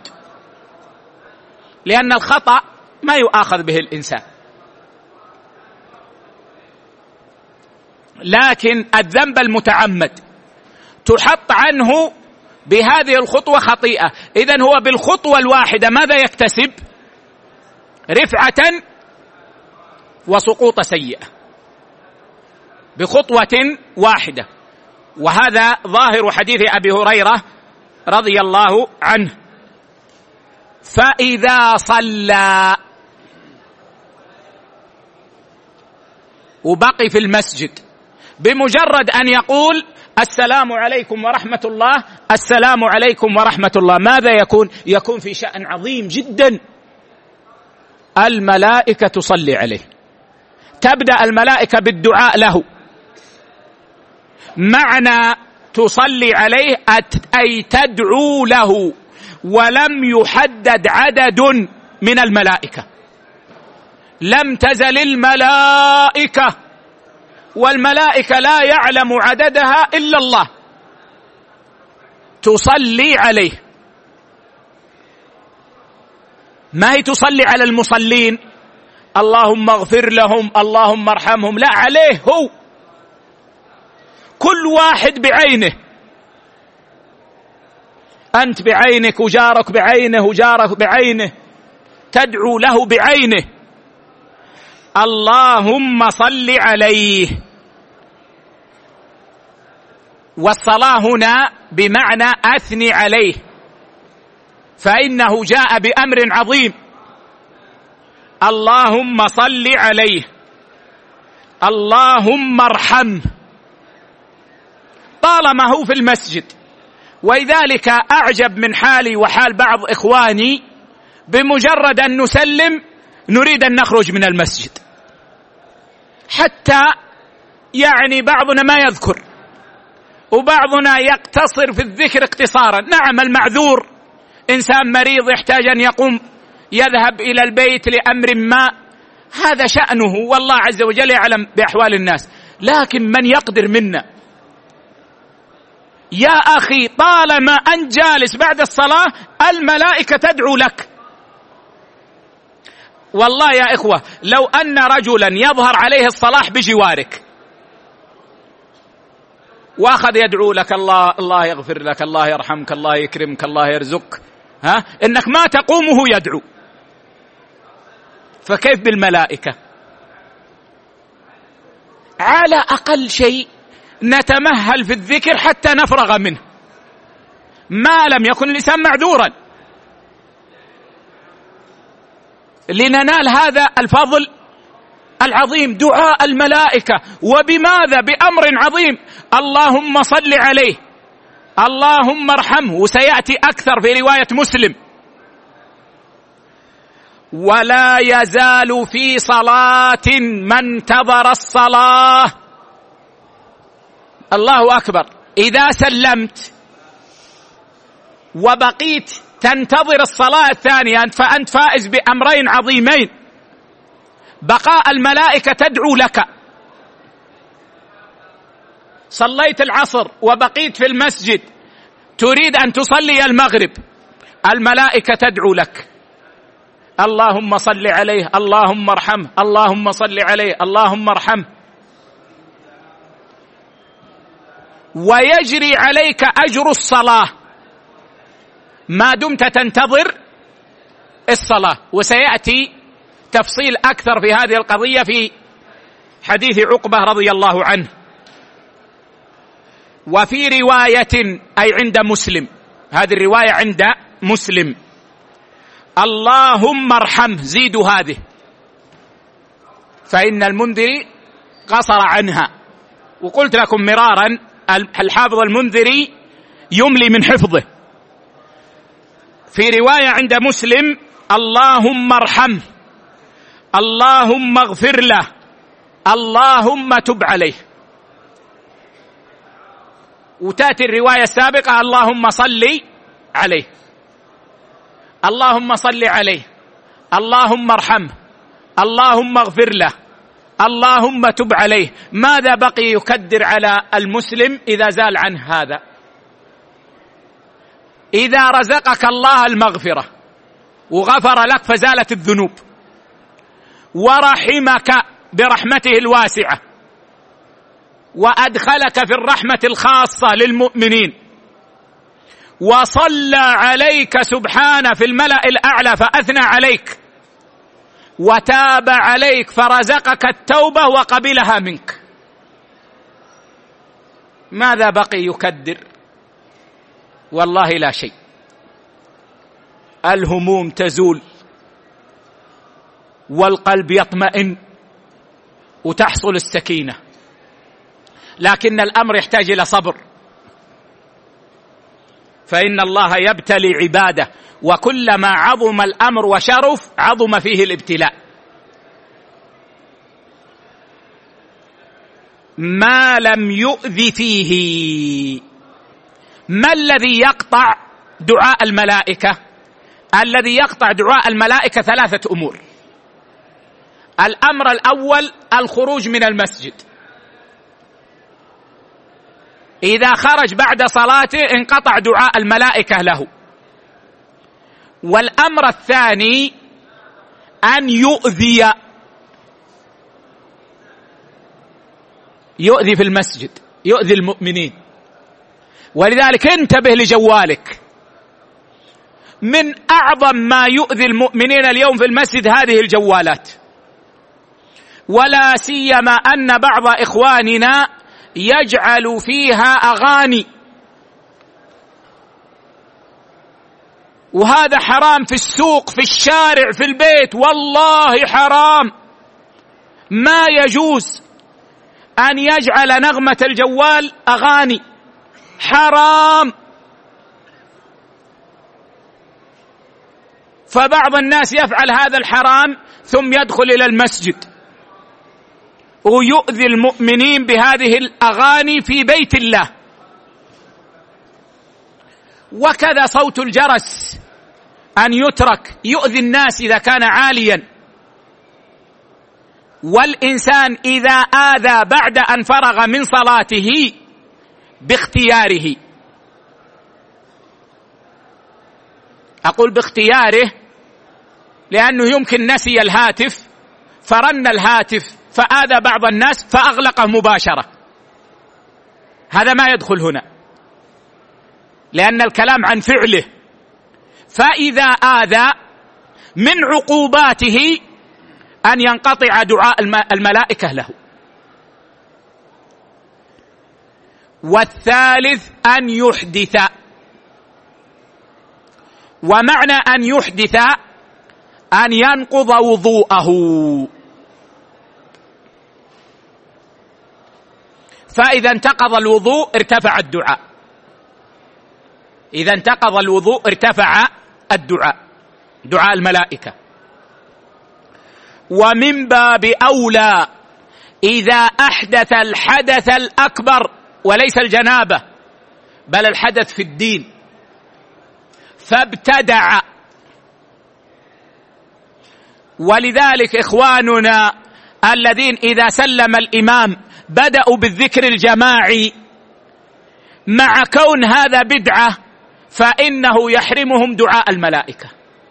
لأن الخطأ ما يؤاخذ به الإنسان، لكن الذنب المتعمد تحط عنه بهذه الخطوة خطيئة. إذن هو بالخطوة الواحدة ماذا يكتسب؟ رفعة وسقوط سيئة بخطوة واحدة. وهذا ظاهر حديث أبي هريرة رضي الله عنه: فإذا صلى وبقي في المسجد، بمجرد أن يقول السلام عليكم ورحمة الله، السلام عليكم ورحمة الله، ماذا يكون في شأن عظيم جدا، الملائكة تصلي عليه، تبدأ الملائكة بالدعاء له. معنى تصلي عليه أي تدعو له، ولم يحدد عدد من الملائكة، لم تزل الملائكة، والملائكة لا يعلم عددها إلا الله، تصلي عليه. ما هي تصلي على المصلين اللهم اغفر لهم اللهم ارحمهم، لا، عليه هو، كل واحد بعينه، أنت بعينك وجارك بعينه وجارك بعينه، تدعو له بعينه. اللهم صل عليه. والصلاة هنا بمعنى أثني عليه، فإنه جاء بأمر عظيم. اللهم صل عليه، اللهم ارحمه، طالما هو في المسجد. ولذلك أعجب من حالي وحال بعض إخواني، بمجرد أن نسلم نريد أن نخرج من المسجد، حتى يعني بعضنا ما يذكر وبعضنا يقتصر في الذكر اقتصارا. نعم، المعذور إنسان مريض يحتاج أن يقوم يذهب إلى البيت لأمر ما، هذا شأنه والله عز وجل يعلم بأحوال الناس. لكن من يقدر منا، يا أخي طالما أنت جالس بعد الصلاة الملائكة تدعو لك. والله يا إخوة لو أن رجلا يظهر عليه الصلاح بجوارك وأخذ يدعو لك، الله يغفر لك، الله يرحمك، الله يكرمك، الله يرزقك، إنك ما تقوم وهو يدعو، فكيف بالملائكة؟ على أقل شيء نتمهل في الذكر حتى نفرغ منه، ما لم يكن الإنسان معذورا، لننال هذا الفضل العظيم، دعاء الملائكة. وبماذا؟ بأمر عظيم، اللهم صل عليه، اللهم ارحمه. وسيأتي أكثر في رواية مسلم: ولا يزال في صلاة من انتظر الصلاة. الله أكبر. إذا سلمت وبقيت تنتظر الصلاة الثانية فأنت فائز بأمرين عظيمين: بقاء الملائكة تدعو لك. صليت العصر وبقيت في المسجد تريد أن تصلي المغرب، الملائكة تدعو لك: اللهم صل عليه، اللهم ارحمه، اللهم صل عليه، اللهم ارحمه. ويجري عليك أجر الصلاة ما دمت تنتظر الصلاة. وسيأتي تفصيل أكثر في هذه القضية في حديث عقبة رضي الله عنه. وفي رواية أي عند مسلم، هذه الرواية عند مسلم: اللهم ارحمه، زيدوا هذه، فإن المنذري قصر عنها. وقلت لكم مرارا الحافظ المنذري يملي من حفظه. في رواية عند مسلم: اللهم ارحمه، اللهم اغفر له، اللهم تب عليه. وتأتي الرواية السابقة: اللهم صل عليه، اللهم صل عليه، اللهم ارحمه، اللهم اغفر له، اللهم تب عليه. ماذا بقي يكدر على المسلم إذا زال عنه هذا؟ إذا رزقك الله المغفرة وغفر لك فزالت الذنوب، ورحمك برحمته الواسعة وأدخلك في الرحمة الخاصة للمؤمنين، وصلى عليك سبحانه في الملأ الأعلى فأثنى عليك، وتاب عليك فرزقك التوبة وقبلها منك، ماذا بقي يكدر؟ والله لا شيء. الهموم تزول والقلب يطمئن وتحصل السكينة، لكن الأمر يحتاج إلى صبر، فإن الله يبتلي عباده، وكلما عظم الأمر وشرف عظم فيه الابتلاء. ما لم يؤذي فيه. ما الذي يقطع دعاء الملائكة؟ الذي يقطع دعاء الملائكة 3 أمور. الأمر الأول الخروج من المسجد، إذا خرج بعد صلاته انقطع دعاء الملائكة له. والأمر الثاني أن يؤذي في المسجد، يؤذي المؤمنين. ولذلك انتبه لجوالك. من أعظم ما يؤذي المؤمنين اليوم في المسجد هذه الجوالات، ولا سيما أن بعض إخواننا يجعل فيها أغاني، وهذا حرام في السوق، في الشارع، في البيت، والله حرام. ما يجوز أن يجعل نغمة الجوال أغاني، حرام. فبعض الناس يفعل هذا الحرام ثم يدخل إلى المسجد ويؤذي المؤمنين بهذه الأغاني في بيت الله. وكذا صوت الجرس أن يترك يؤذي الناس إذا كان عاليا. والإنسان إذا آذى بعد أن فرغ من صلاته باختياره، أقول باختياره لأنه يمكن نسي الهاتف فرن الهاتف فآذى بعض الناس فأغلقه مباشرة، هذا ما يدخل هنا لأن الكلام عن فعله. فإذا آذى من عقوباته أن ينقطع دعاء الملائكة له. والثالث أن يحدث، ومعنى أن يحدث أن ينقض وضوءه. فإذا انتقض الوضوء ارتفع الدعاء، إذا انتقض الوضوء ارتفع الدعاء، دعاء الملائكة. ومن باب أولى إذا أحدث الحدث الأكبر وليس الجنابة بل الحدث في الدين فابتدع. ولذلك إخواننا الذين إذا سلم الإمام بدأوا بالذكر الجماعي مع كون هذا بدعة فإنه يحرمهم دعاء الملائكة،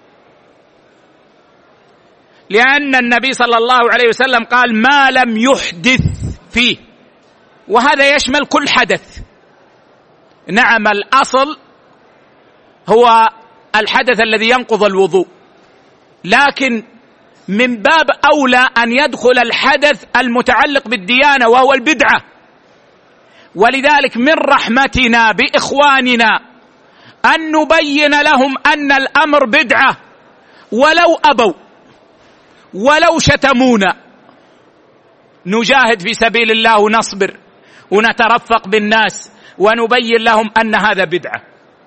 لأن النبي صلى الله عليه وسلم قال ما لم يحدث فيه، وهذا يشمل كل حدث. نعم الأصل هو الحدث الذي ينقض الوضوء، لكن من باب أولى أن يدخل الحدث المتعلق بالديانة وهو البدعة. ولذلك من رحمتنا بإخواننا أن نبين لهم أن الأمر بدعة ولو أبوا ولو شتمونا، نجاهد في سبيل الله ونصبر ونترفق بالناس ونبين لهم أن هذا بدعة.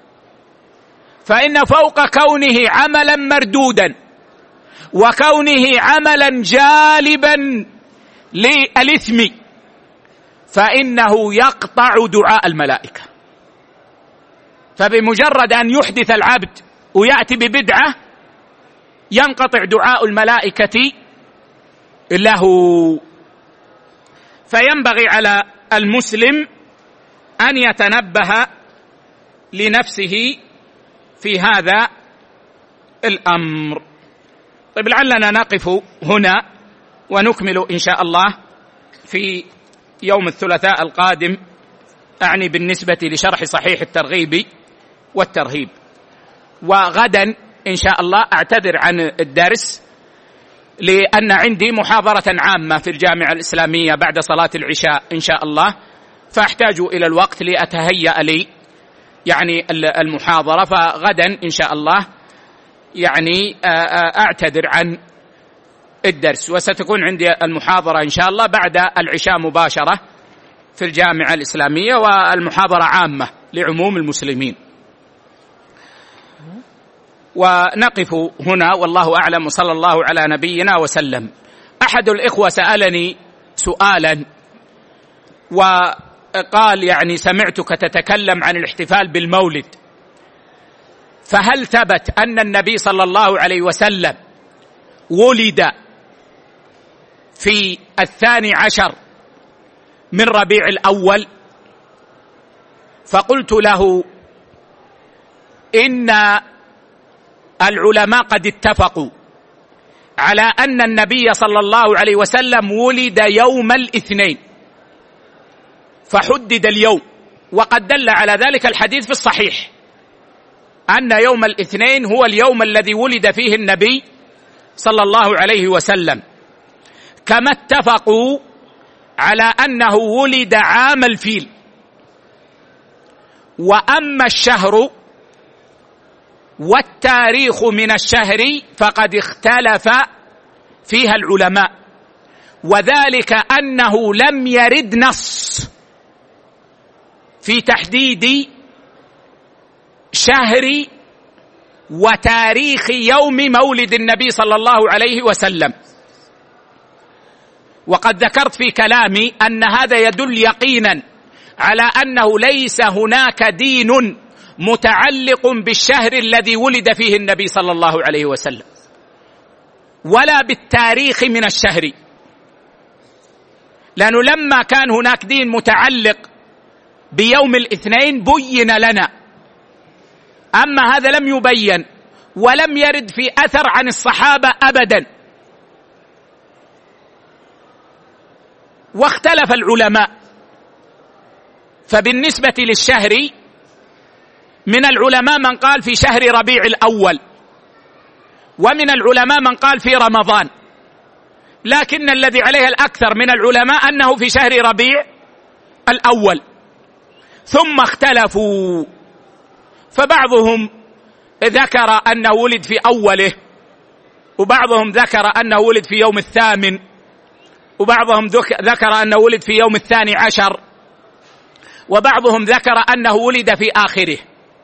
فإن فوق كونه عملا مردودا وكونه عملا جالبا للإثم فإنه يقطع دعاء الملائكة. فبمجرد أن يحدث العبد ويأتي ببدعة ينقطع دعاء الملائكة له. فينبغي على المسلم أن يتنبه لنفسه في هذا الأمر. طيب لعلنا نقف هنا ونكمل إن شاء الله في يوم الثلاثاء القادم، أعني بالنسبة لشرح صحيح الترغيب والترهيب. وغدا إن شاء الله أعتذر عن الدرس لأن عندي محاضرة عامة في الجامعة الإسلامية بعد صلاة العشاء إن شاء الله، فأحتاج إلى الوقت لأتهيأ لي يعني المحاضرة. فغدا إن شاء الله يعني أعتذر عن الدرس، وستكون عندي المحاضرة إن شاء الله بعد العشاء مباشرة في الجامعة الإسلامية، والمحاضرة عامة لعموم المسلمين. ونقف هنا والله أعلم، وصلى الله على نبينا وسلم. أحد الإخوة سألني سؤالا وقال يعني سمعتك تتكلم عن الاحتفال بالمولد، فهل ثبت أن النبي صلى الله عليه وسلم ولد في 12 من ربيع الأول؟ فقلت له إن العلماء قد اتفقوا على أن النبي صلى الله عليه وسلم ولد يوم الاثنين فحدد اليوم، وقد دل على ذلك الحديث في الصحيح أن يوم الاثنين هو اليوم الذي ولد فيه النبي صلى الله عليه وسلم، كما اتفقوا على أنه ولد عام الفيل. وأما الشهر والتاريخ من الشهر فقد اختلف فيها العلماء، وذلك أنه لم يرد نص في تحديد شهر وتاريخ يوم مولد النبي صلى الله عليه وسلم. وقد ذكرت في كلامي أن هذا يدل يقينا على أنه ليس هناك دين متعلق بالشهر الذي ولد فيه النبي صلى الله عليه وسلم ولا بالتاريخ من الشهر، لأنه لما كان هناك دين متعلق بيوم الاثنين بين لنا، أما هذا لم يبين ولم يرد في أثر عن الصحابة أبدا. واختلف العلماء، فبالنسبة للشهر من العلماء من قال في شهر ربيع الأول، ومن العلماء من قال في رمضان، لكن الذي عليه الأكثر من العلماء أنه في شهر ربيع الأول. ثم اختلفوا، فبعضهم ذكر أنه ولد في أوله، وبعضهم ذكر أنه ولد في يوم الثامن، وبعضهم ذكر أنه ولد في يوم 12، وبعضهم ذكر أنه ولد في آخره.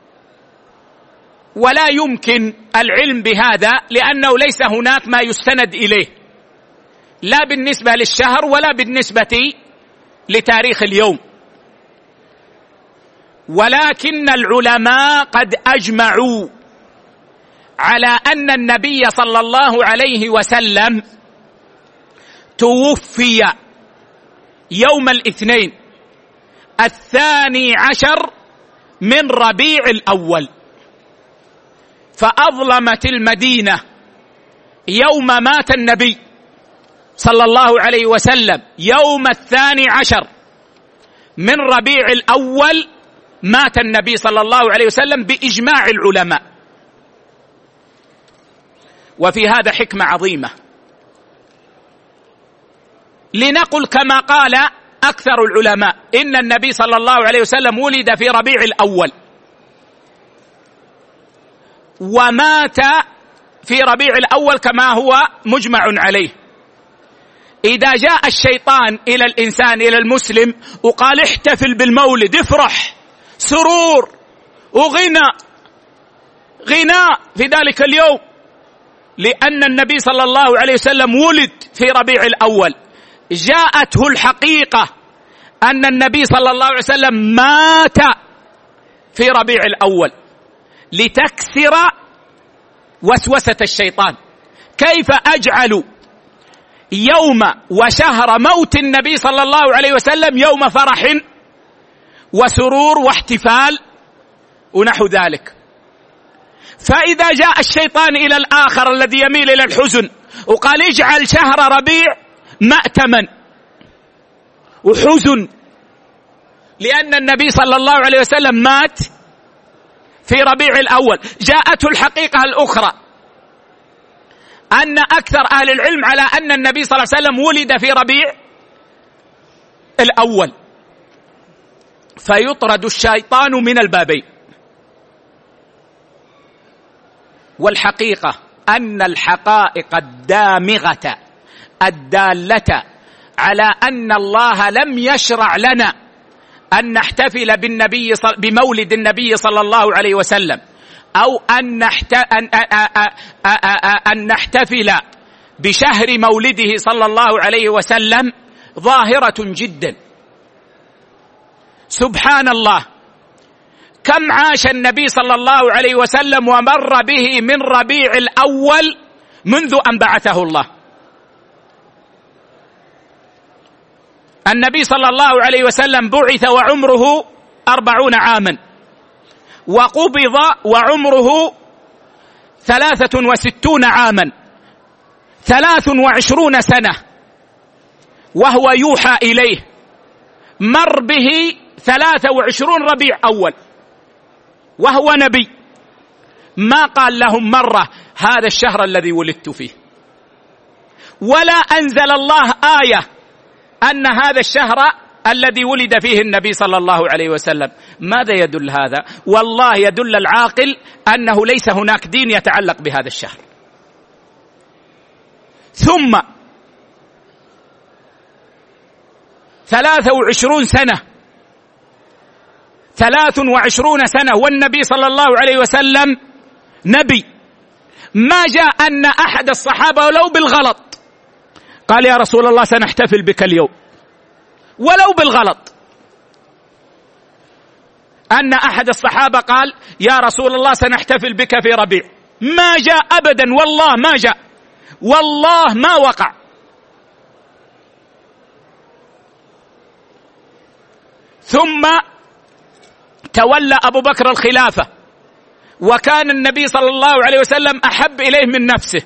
ولا يمكن العلم بهذا لأنه ليس هناك ما يستند إليه، لا بالنسبة للشهر ولا بالنسبة لتاريخ اليوم. ولكن العلماء قد أجمعوا على أن النبي صلى الله عليه وسلم توفي يوم الاثنين 12 من ربيع الأول، فأظلمت المدينة يوم مات النبي صلى الله عليه وسلم يوم 12 من ربيع الأول مات النبي صلى الله عليه وسلم بإجماع العلماء. وفي هذا حكمة عظيمة، لنقل كما قال أكثر العلماء إن النبي صلى الله عليه وسلم ولد في ربيع الأول ومات في ربيع الأول كما هو مجمع عليه. إذا جاء الشيطان إلى الإنسان إلى المسلم وقال احتفل بالمولد، افرح، سرور وغناء في ذلك اليوم، لأن النبي صلى الله عليه وسلم ولد في ربيع الأول، جاءته الحقيقة أن النبي صلى الله عليه وسلم مات في ربيع الأول لتكسر وسوسة الشيطان. كيف أجعل يوم وشهر موت النبي صلى الله عليه وسلم يوم فرح وسرور واحتفال ونحو ذلك؟ فإذا جاء الشيطان إلى الآخر الذي يميل إلى الحزن وقال اجعل شهر ربيع مأتما وحزن لأن النبي صلى الله عليه وسلم مات في ربيع الأول، جاءته الحقيقة الأخرى أن أكثر أهل العلم على أن النبي صلى الله عليه وسلم ولد في ربيع الأول، فيطرد الشيطان من البابين. والحقيقة أن الحقائق الدامغة الدالة على أن الله لم يشرع لنا أن نحتفل بمولد النبي صلى الله عليه وسلم أو أن نحتفل بشهر مولده صلى الله عليه وسلم ظاهرة جدا. سبحان الله، كم عاش النبي صلى الله عليه وسلم ومر به من ربيع الأول منذ أن بعثه الله. النبي صلى الله عليه وسلم بعث وعمره 40 عاما، وقبض وعمره 63 عاما، 23 سنة وهو يوحى إليه، مر به 23 ربيع أول وهو نبي، ما قال لهم مرة هذا الشهر الذي ولدت فيه، ولا أنزل الله آية أن هذا الشهر الذي ولد فيه النبي صلى الله عليه وسلم. ماذا يدل هذا؟ والله يدل العاقل أنه ليس هناك دين يتعلق بهذا الشهر. ثم 23 سنة 23 سنة والنبي صلى الله عليه وسلم نبي، ما جاء أن أحد الصحابة ولو بالغلط قال يا رسول الله سنحتفل بك اليوم، ولو بالغلط أن أحد الصحابة قال يا رسول الله سنحتفل بك في ربيع، ما جاء أبدا، والله ما جاء، والله ما وقع. ثم تولى أبو بكر الخلافة، وكان النبي صلى الله عليه وسلم أحب إليه من نفسه،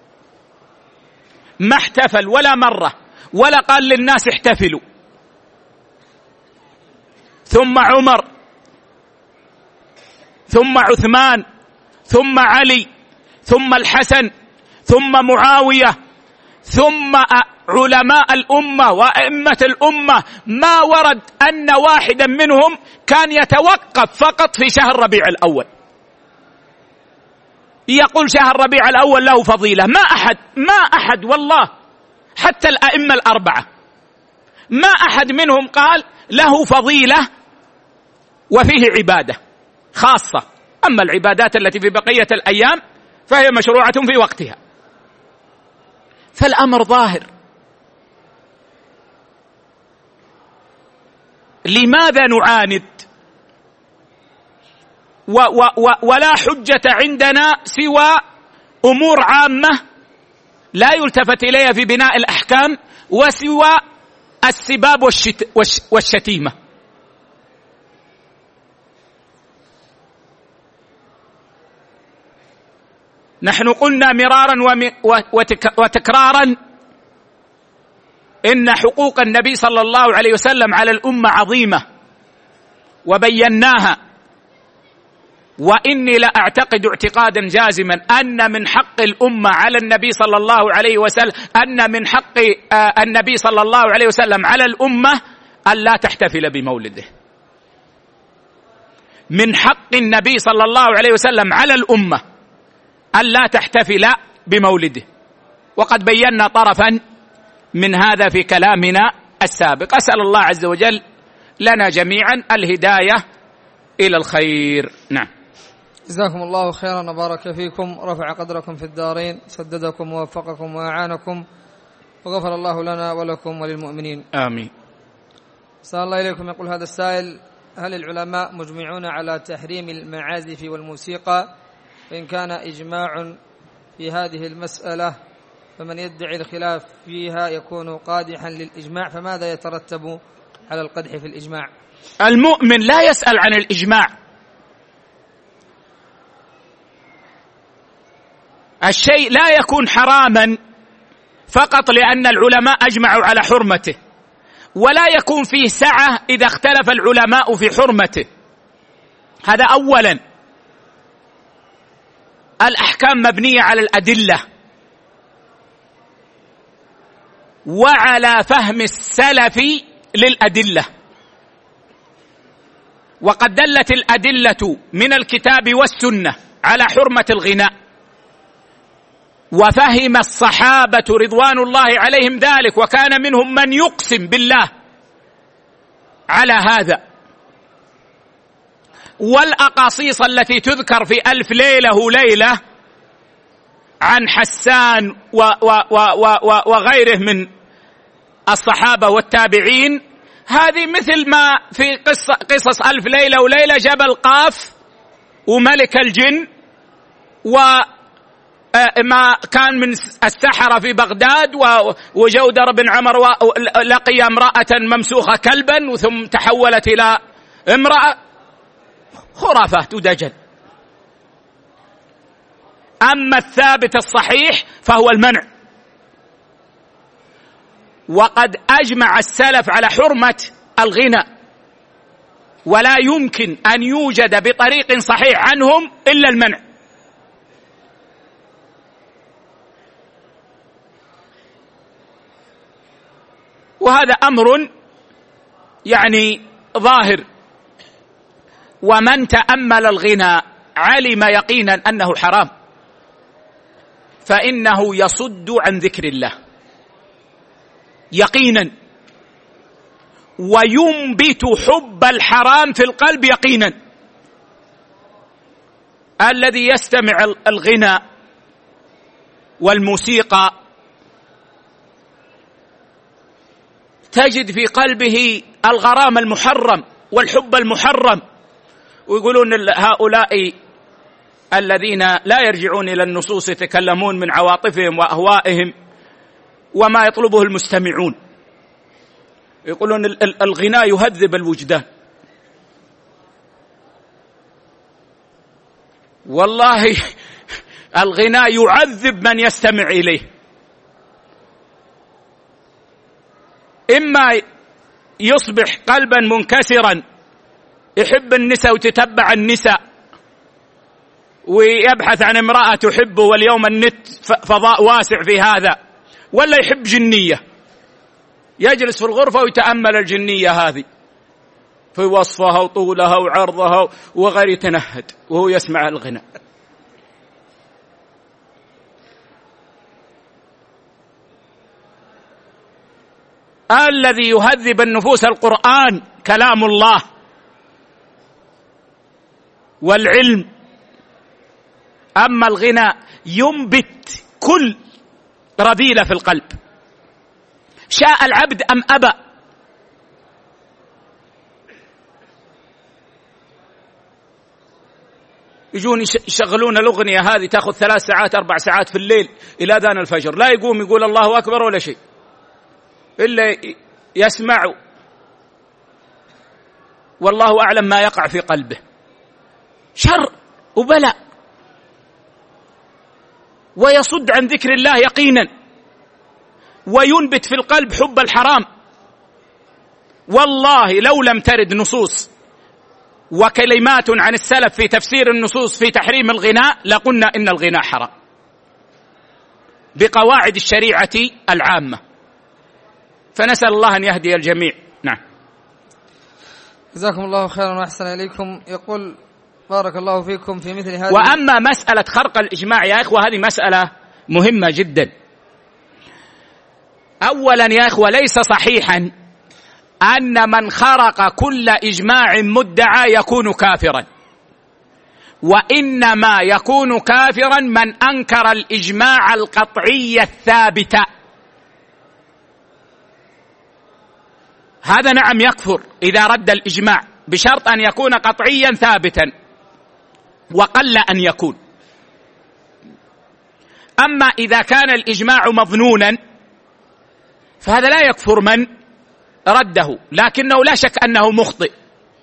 ما احتفل ولا مرة ولا قال للناس احتفلوا. ثم عمر، ثم عثمان، ثم علي، ثم الحسن، ثم معاوية، ثم علماء الأمة وأئمة الأمة، ما ورد أن واحدا منهم كان يتوقف فقط في شهر ربيع الأول يقول شهر ربيع الأول له فضيلة. ما أحد والله، حتى الأئمة الأربعة ما أحد منهم قال له فضيلة وفيه عبادة خاصة. أما العبادات التي في بقية الأيام فهي مشروعة في وقتها. فالأمر ظاهر. لماذا نعاند؟ ولا حجة عندنا سوى أمور عامة لا يلتفت إليها في بناء الأحكام، وسوى السباب والشتيمة. نحن قلنا مرارا وتكرارا إن حقوق النبي صلى الله عليه وسلم على الأمة عظيمة وبيناها، وإني لأعتقد اعتقادا جازما أن من حق الأمة على النبي صلى الله عليه وسلم، أن من حق النبي صلى الله عليه وسلم على الأمة أن لا تحتفل بمولده. من حق النبي صلى الله عليه وسلم على الأمة أن لا تحتفل بمولده، وقد بينا طرفا من هذا في كلامنا السابق. أسأل الله عز وجل لنا جميعا الهداية إلى الخير. نعم. جزاكم الله خيرا وبارك فيكم، رفع قدركم في الدارين، سددكم ووفقكم وأعانكم، وغفر الله لنا ولكم وللمؤمنين. آمين. صلى الله إليكم. يقول هذا السائل: هل العلماء مجمعون على تحريم المعازف والموسيقى؟ فإن كان إجماع في هذه المسألة فمن يدعي الخلاف فيها يكون قادحا للإجماع، فماذا يترتب على القدح في الإجماع؟ المؤمن لا يسأل عن الإجماع. الشيء لا يكون حراما فقط لأن العلماء أجمعوا على حرمته، ولا يكون فيه سعة إذا اختلف العلماء في حرمته. هذا أولا. الأحكام مبنية على الأدلة وعلى فهم السلف للأدلة، وقد دلت الأدلة من الكتاب والسنة على حرمة الغناء، وفهم الصحابة رضوان الله عليهم ذلك، وكان منهم من يقسم بالله على هذا. والأقاصيص التي تذكر في ألف ليلة وليلة عن حسان وغيره من الصحابة والتابعين، هذه مثل ما في قصص ألف ليلة وليلة جبل قاف وملك الجن، وما كان من السحرة في بغداد، وجودر بن عمر لقي امرأة ممسوخة كلبا ثم تحولت إلى امرأة. خرافات ودجل. أما الثابت الصحيح فهو المنع، وقد أجمع السلف على حرمة الغنى، ولا يمكن أن يوجد بطريق صحيح عنهم إلا المنع. وهذا أمر يعني ظاهر، ومن تأمل الغنى علم يقينا أنه حرام، فإنه يصد عن ذكر الله يقينا، وينبت حب الحرام في القلب يقينا. الذي يستمع الغناء والموسيقى تجد في قلبه الغرام المحرم والحب المحرم، ويقولون هؤلاء الذين لا يرجعون إلى النصوص يتكلمون من عواطفهم وأهوائهم وما يطلبه المستمعون. يقولون الغناء يهذب الوجدان. والله الغناء يعذب من يستمع إليه. إما يصبح قلبا منكسرا يحب النساء وتتبع النساء ويبحث عن امرأة تحبه، واليوم النت فضاء واسع في هذا، ولا يحب جنية يجلس في الغرفة ويتأمل الجنية هذه في وصفها وطولها وعرضها وغير، يتنهد وهو يسمع الغناء. الذي يهذب النفوس القرآن كلام الله والعلم. أما الغناء ينبت كل رذيلة في القلب، شاء العبد أم أبى. يجون يشغلون الأغنية هذه تأخذ 3 ساعات 4 ساعات في الليل إلى أذان الفجر، لا يقوم يقول الله أكبر ولا شيء، إلا يسمع والله أعلم ما يقع في قلبه، شر وبلاء، ويصد عن ذكر الله يقينا، وينبت في القلب حب الحرام. والله لو لم ترد نصوص وكلمات عن السلف في تفسير النصوص في تحريم الغناء لقلنا إن الغناء حرام بقواعد الشريعة العامة. فنسأل الله أن يهدي الجميع. نعم. جزاكم الله خيرا وأحسن إليكم. يقول بارك الله فيكم في مثل هذه. وأما مسألة خرق الإجماع يا إخوة، هذه مسألة مهمة جدا. أولا يا إخوة، ليس صحيحا أن من خرق كل إجماع مدعى يكون كافرا، وإنما يكون كافرا من أنكر الإجماع القطعي الثابت. هذا نعم يكفر إذا رد الإجماع بشرط أن يكون قطعيا ثابتا، وقل أن يكون. أما إذا كان الإجماع مظنونا فهذا لا يكفر من رده، لكنه لا شك أنه مخطئ.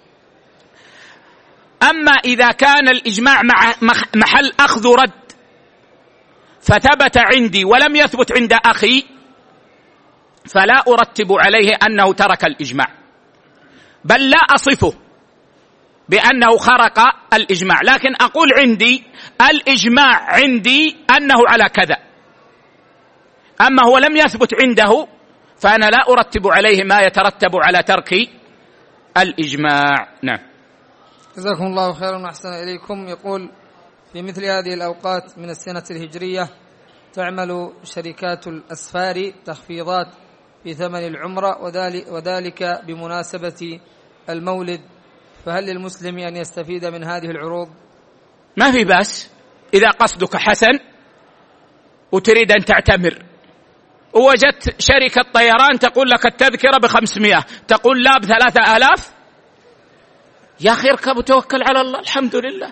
أما إذا كان الإجماع محل أخذ رد فثبت عندي ولم يثبت عند أخي، فلا أرتب عليه أنه ترك الإجماع، بل لا أصفه بأنه خرق الإجماع، لكن أقول عندي الإجماع عندي أنه على كذا. أما هو لم يثبت عنده فأنا لا أرتب عليه ما يترتب على ترك الإجماع. نعم. جزاكم الله خيرا وأحسن إليكم. يقول في مثل هذه الأوقات من السنة الهجرية تعمل شركات الأسفار تخفيضات في ثمن العمرة، وذلك بمناسبة المولد، فهل للمسلم أن يستفيد من هذه العروض؟ ما في بأس إذا قصدك حسن وتريد أن تعتمر، ووجدت شركة طيران تقول لك التذكرة ب500، تقول لا ب3000، يا أخي اركب وتوكل على الله، الحمد لله،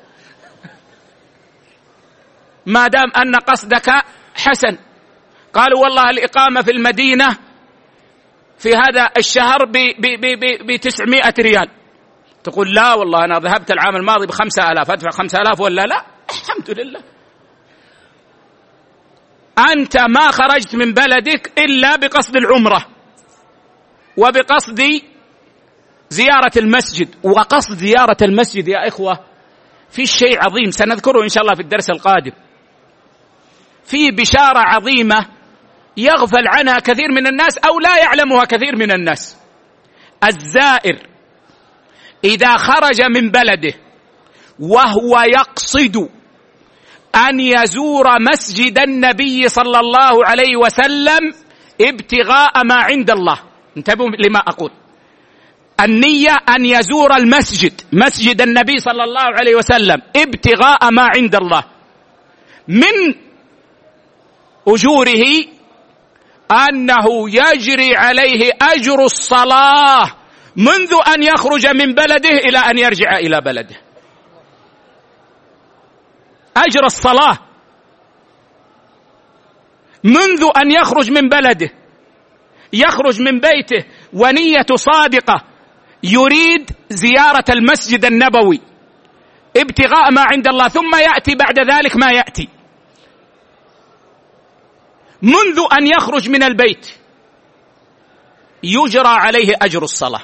ما دام أن قصدك حسن. قالوا والله الإقامة في المدينة في هذا الشهر ب900 ريال، تقول لا والله أنا ذهبت العام الماضي ب5000، أدفع 5000 ولا لا؟ الحمد لله، أنت ما خرجت من بلدك إلا بقصد العمرة وبقصد زيارة المسجد. وقصد زيارة المسجد يا إخوة في شيء عظيم سنذكره إن شاء الله في الدرس القادم، في بشارة عظيمة يغفل عنها كثير من الناس أو لا يعلمها كثير من الناس. الزائر إذا خرج من بلده وهو يقصد أن يزور مسجد النبي صلى الله عليه وسلم ابتغاء ما عند الله، انتبهوا لما أقول، النية أن يزور المسجد، مسجد النبي صلى الله عليه وسلم، ابتغاء ما عند الله. من أجوره أنه يجري عليه أجر الصلاة منذ أن يخرج من بلده إلى أن يرجع إلى بلده. أجر الصلاة منذ أن يخرج من بلده، يخرج من بيته ونية صادقة يريد زيارة المسجد النبوي ابتغاء ما عند الله، ثم يأتي بعد ذلك ما يأتي. منذ أن يخرج من البيت يجرى عليه أجر الصلاة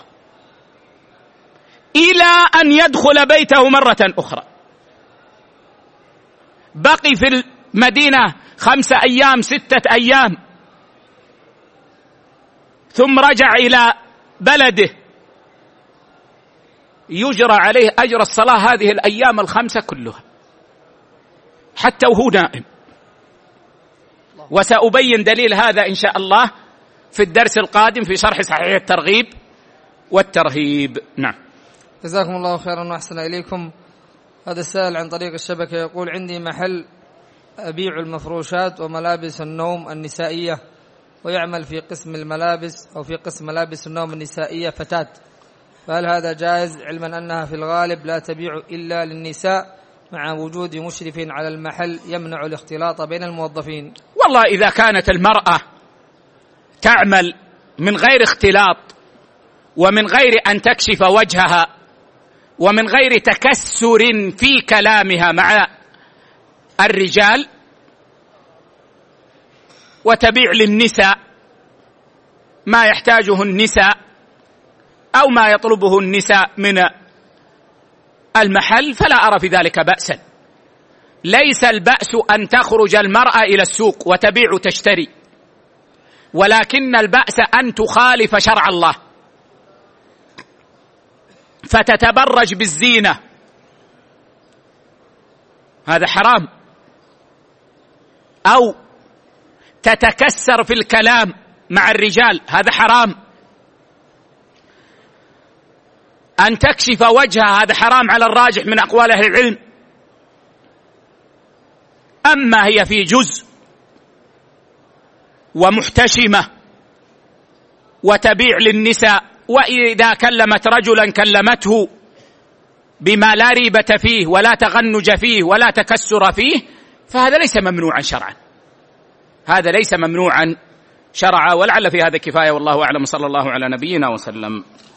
إلى أن يدخل بيته مرة أخرى. بقي في المدينة 5 أيام 6 أيام، ثم رجع إلى بلده، يجرى عليه أجر الصلاة هذه الأيام 5 كلها حتى وهو نائم. وسأبين دليل هذا إن شاء الله في الدرس القادم في شرح صحيح الترغيب والترهيب. نعم. جزاكم الله خيرا وأحسن إليكم. هذا السائل عن طريق الشبكة يقول: عندي محل أبيع المفروشات وملابس النوم النسائية، ويعمل في قسم الملابس أو في قسم ملابس النوم النسائية فتاة، فهل هذا جائز علما أنها في الغالب لا تبيع إلا للنساء مع وجود مشرف على المحل يمنع الاختلاط بين الموظفين؟ والله إذا كانت المرأة تعمل من غير اختلاط ومن غير أن تكشف وجهها ومن غير تكسر في كلامها مع الرجال وتبيع للنساء ما يحتاجه النساء أو ما يطلبه النساء من المحل، فلا أرى في ذلك بأسا. ليس البأس أن تخرج المرأة إلى السوق وتبيع وتشتري، ولكن البأس أن تخالف شرع الله فتتبرج بالزينة، هذا حرام. أو تتكسر في الكلام مع الرجال، هذا حرام. أن تكشف وجهها هذا حرام على الراجح من أقوال أهل العلم. أما هي في جزء ومحتشمة وتبيع للنساء، وإذا كلمت رجلا كلمته بما لا ريبة فيه ولا تغنج فيه ولا تكسر فيه، فهذا ليس ممنوعا شرعا، هذا ليس ممنوعا شرعا. ولعل في هذا كفاية، والله أعلم. صلى الله على نبينا وسلم.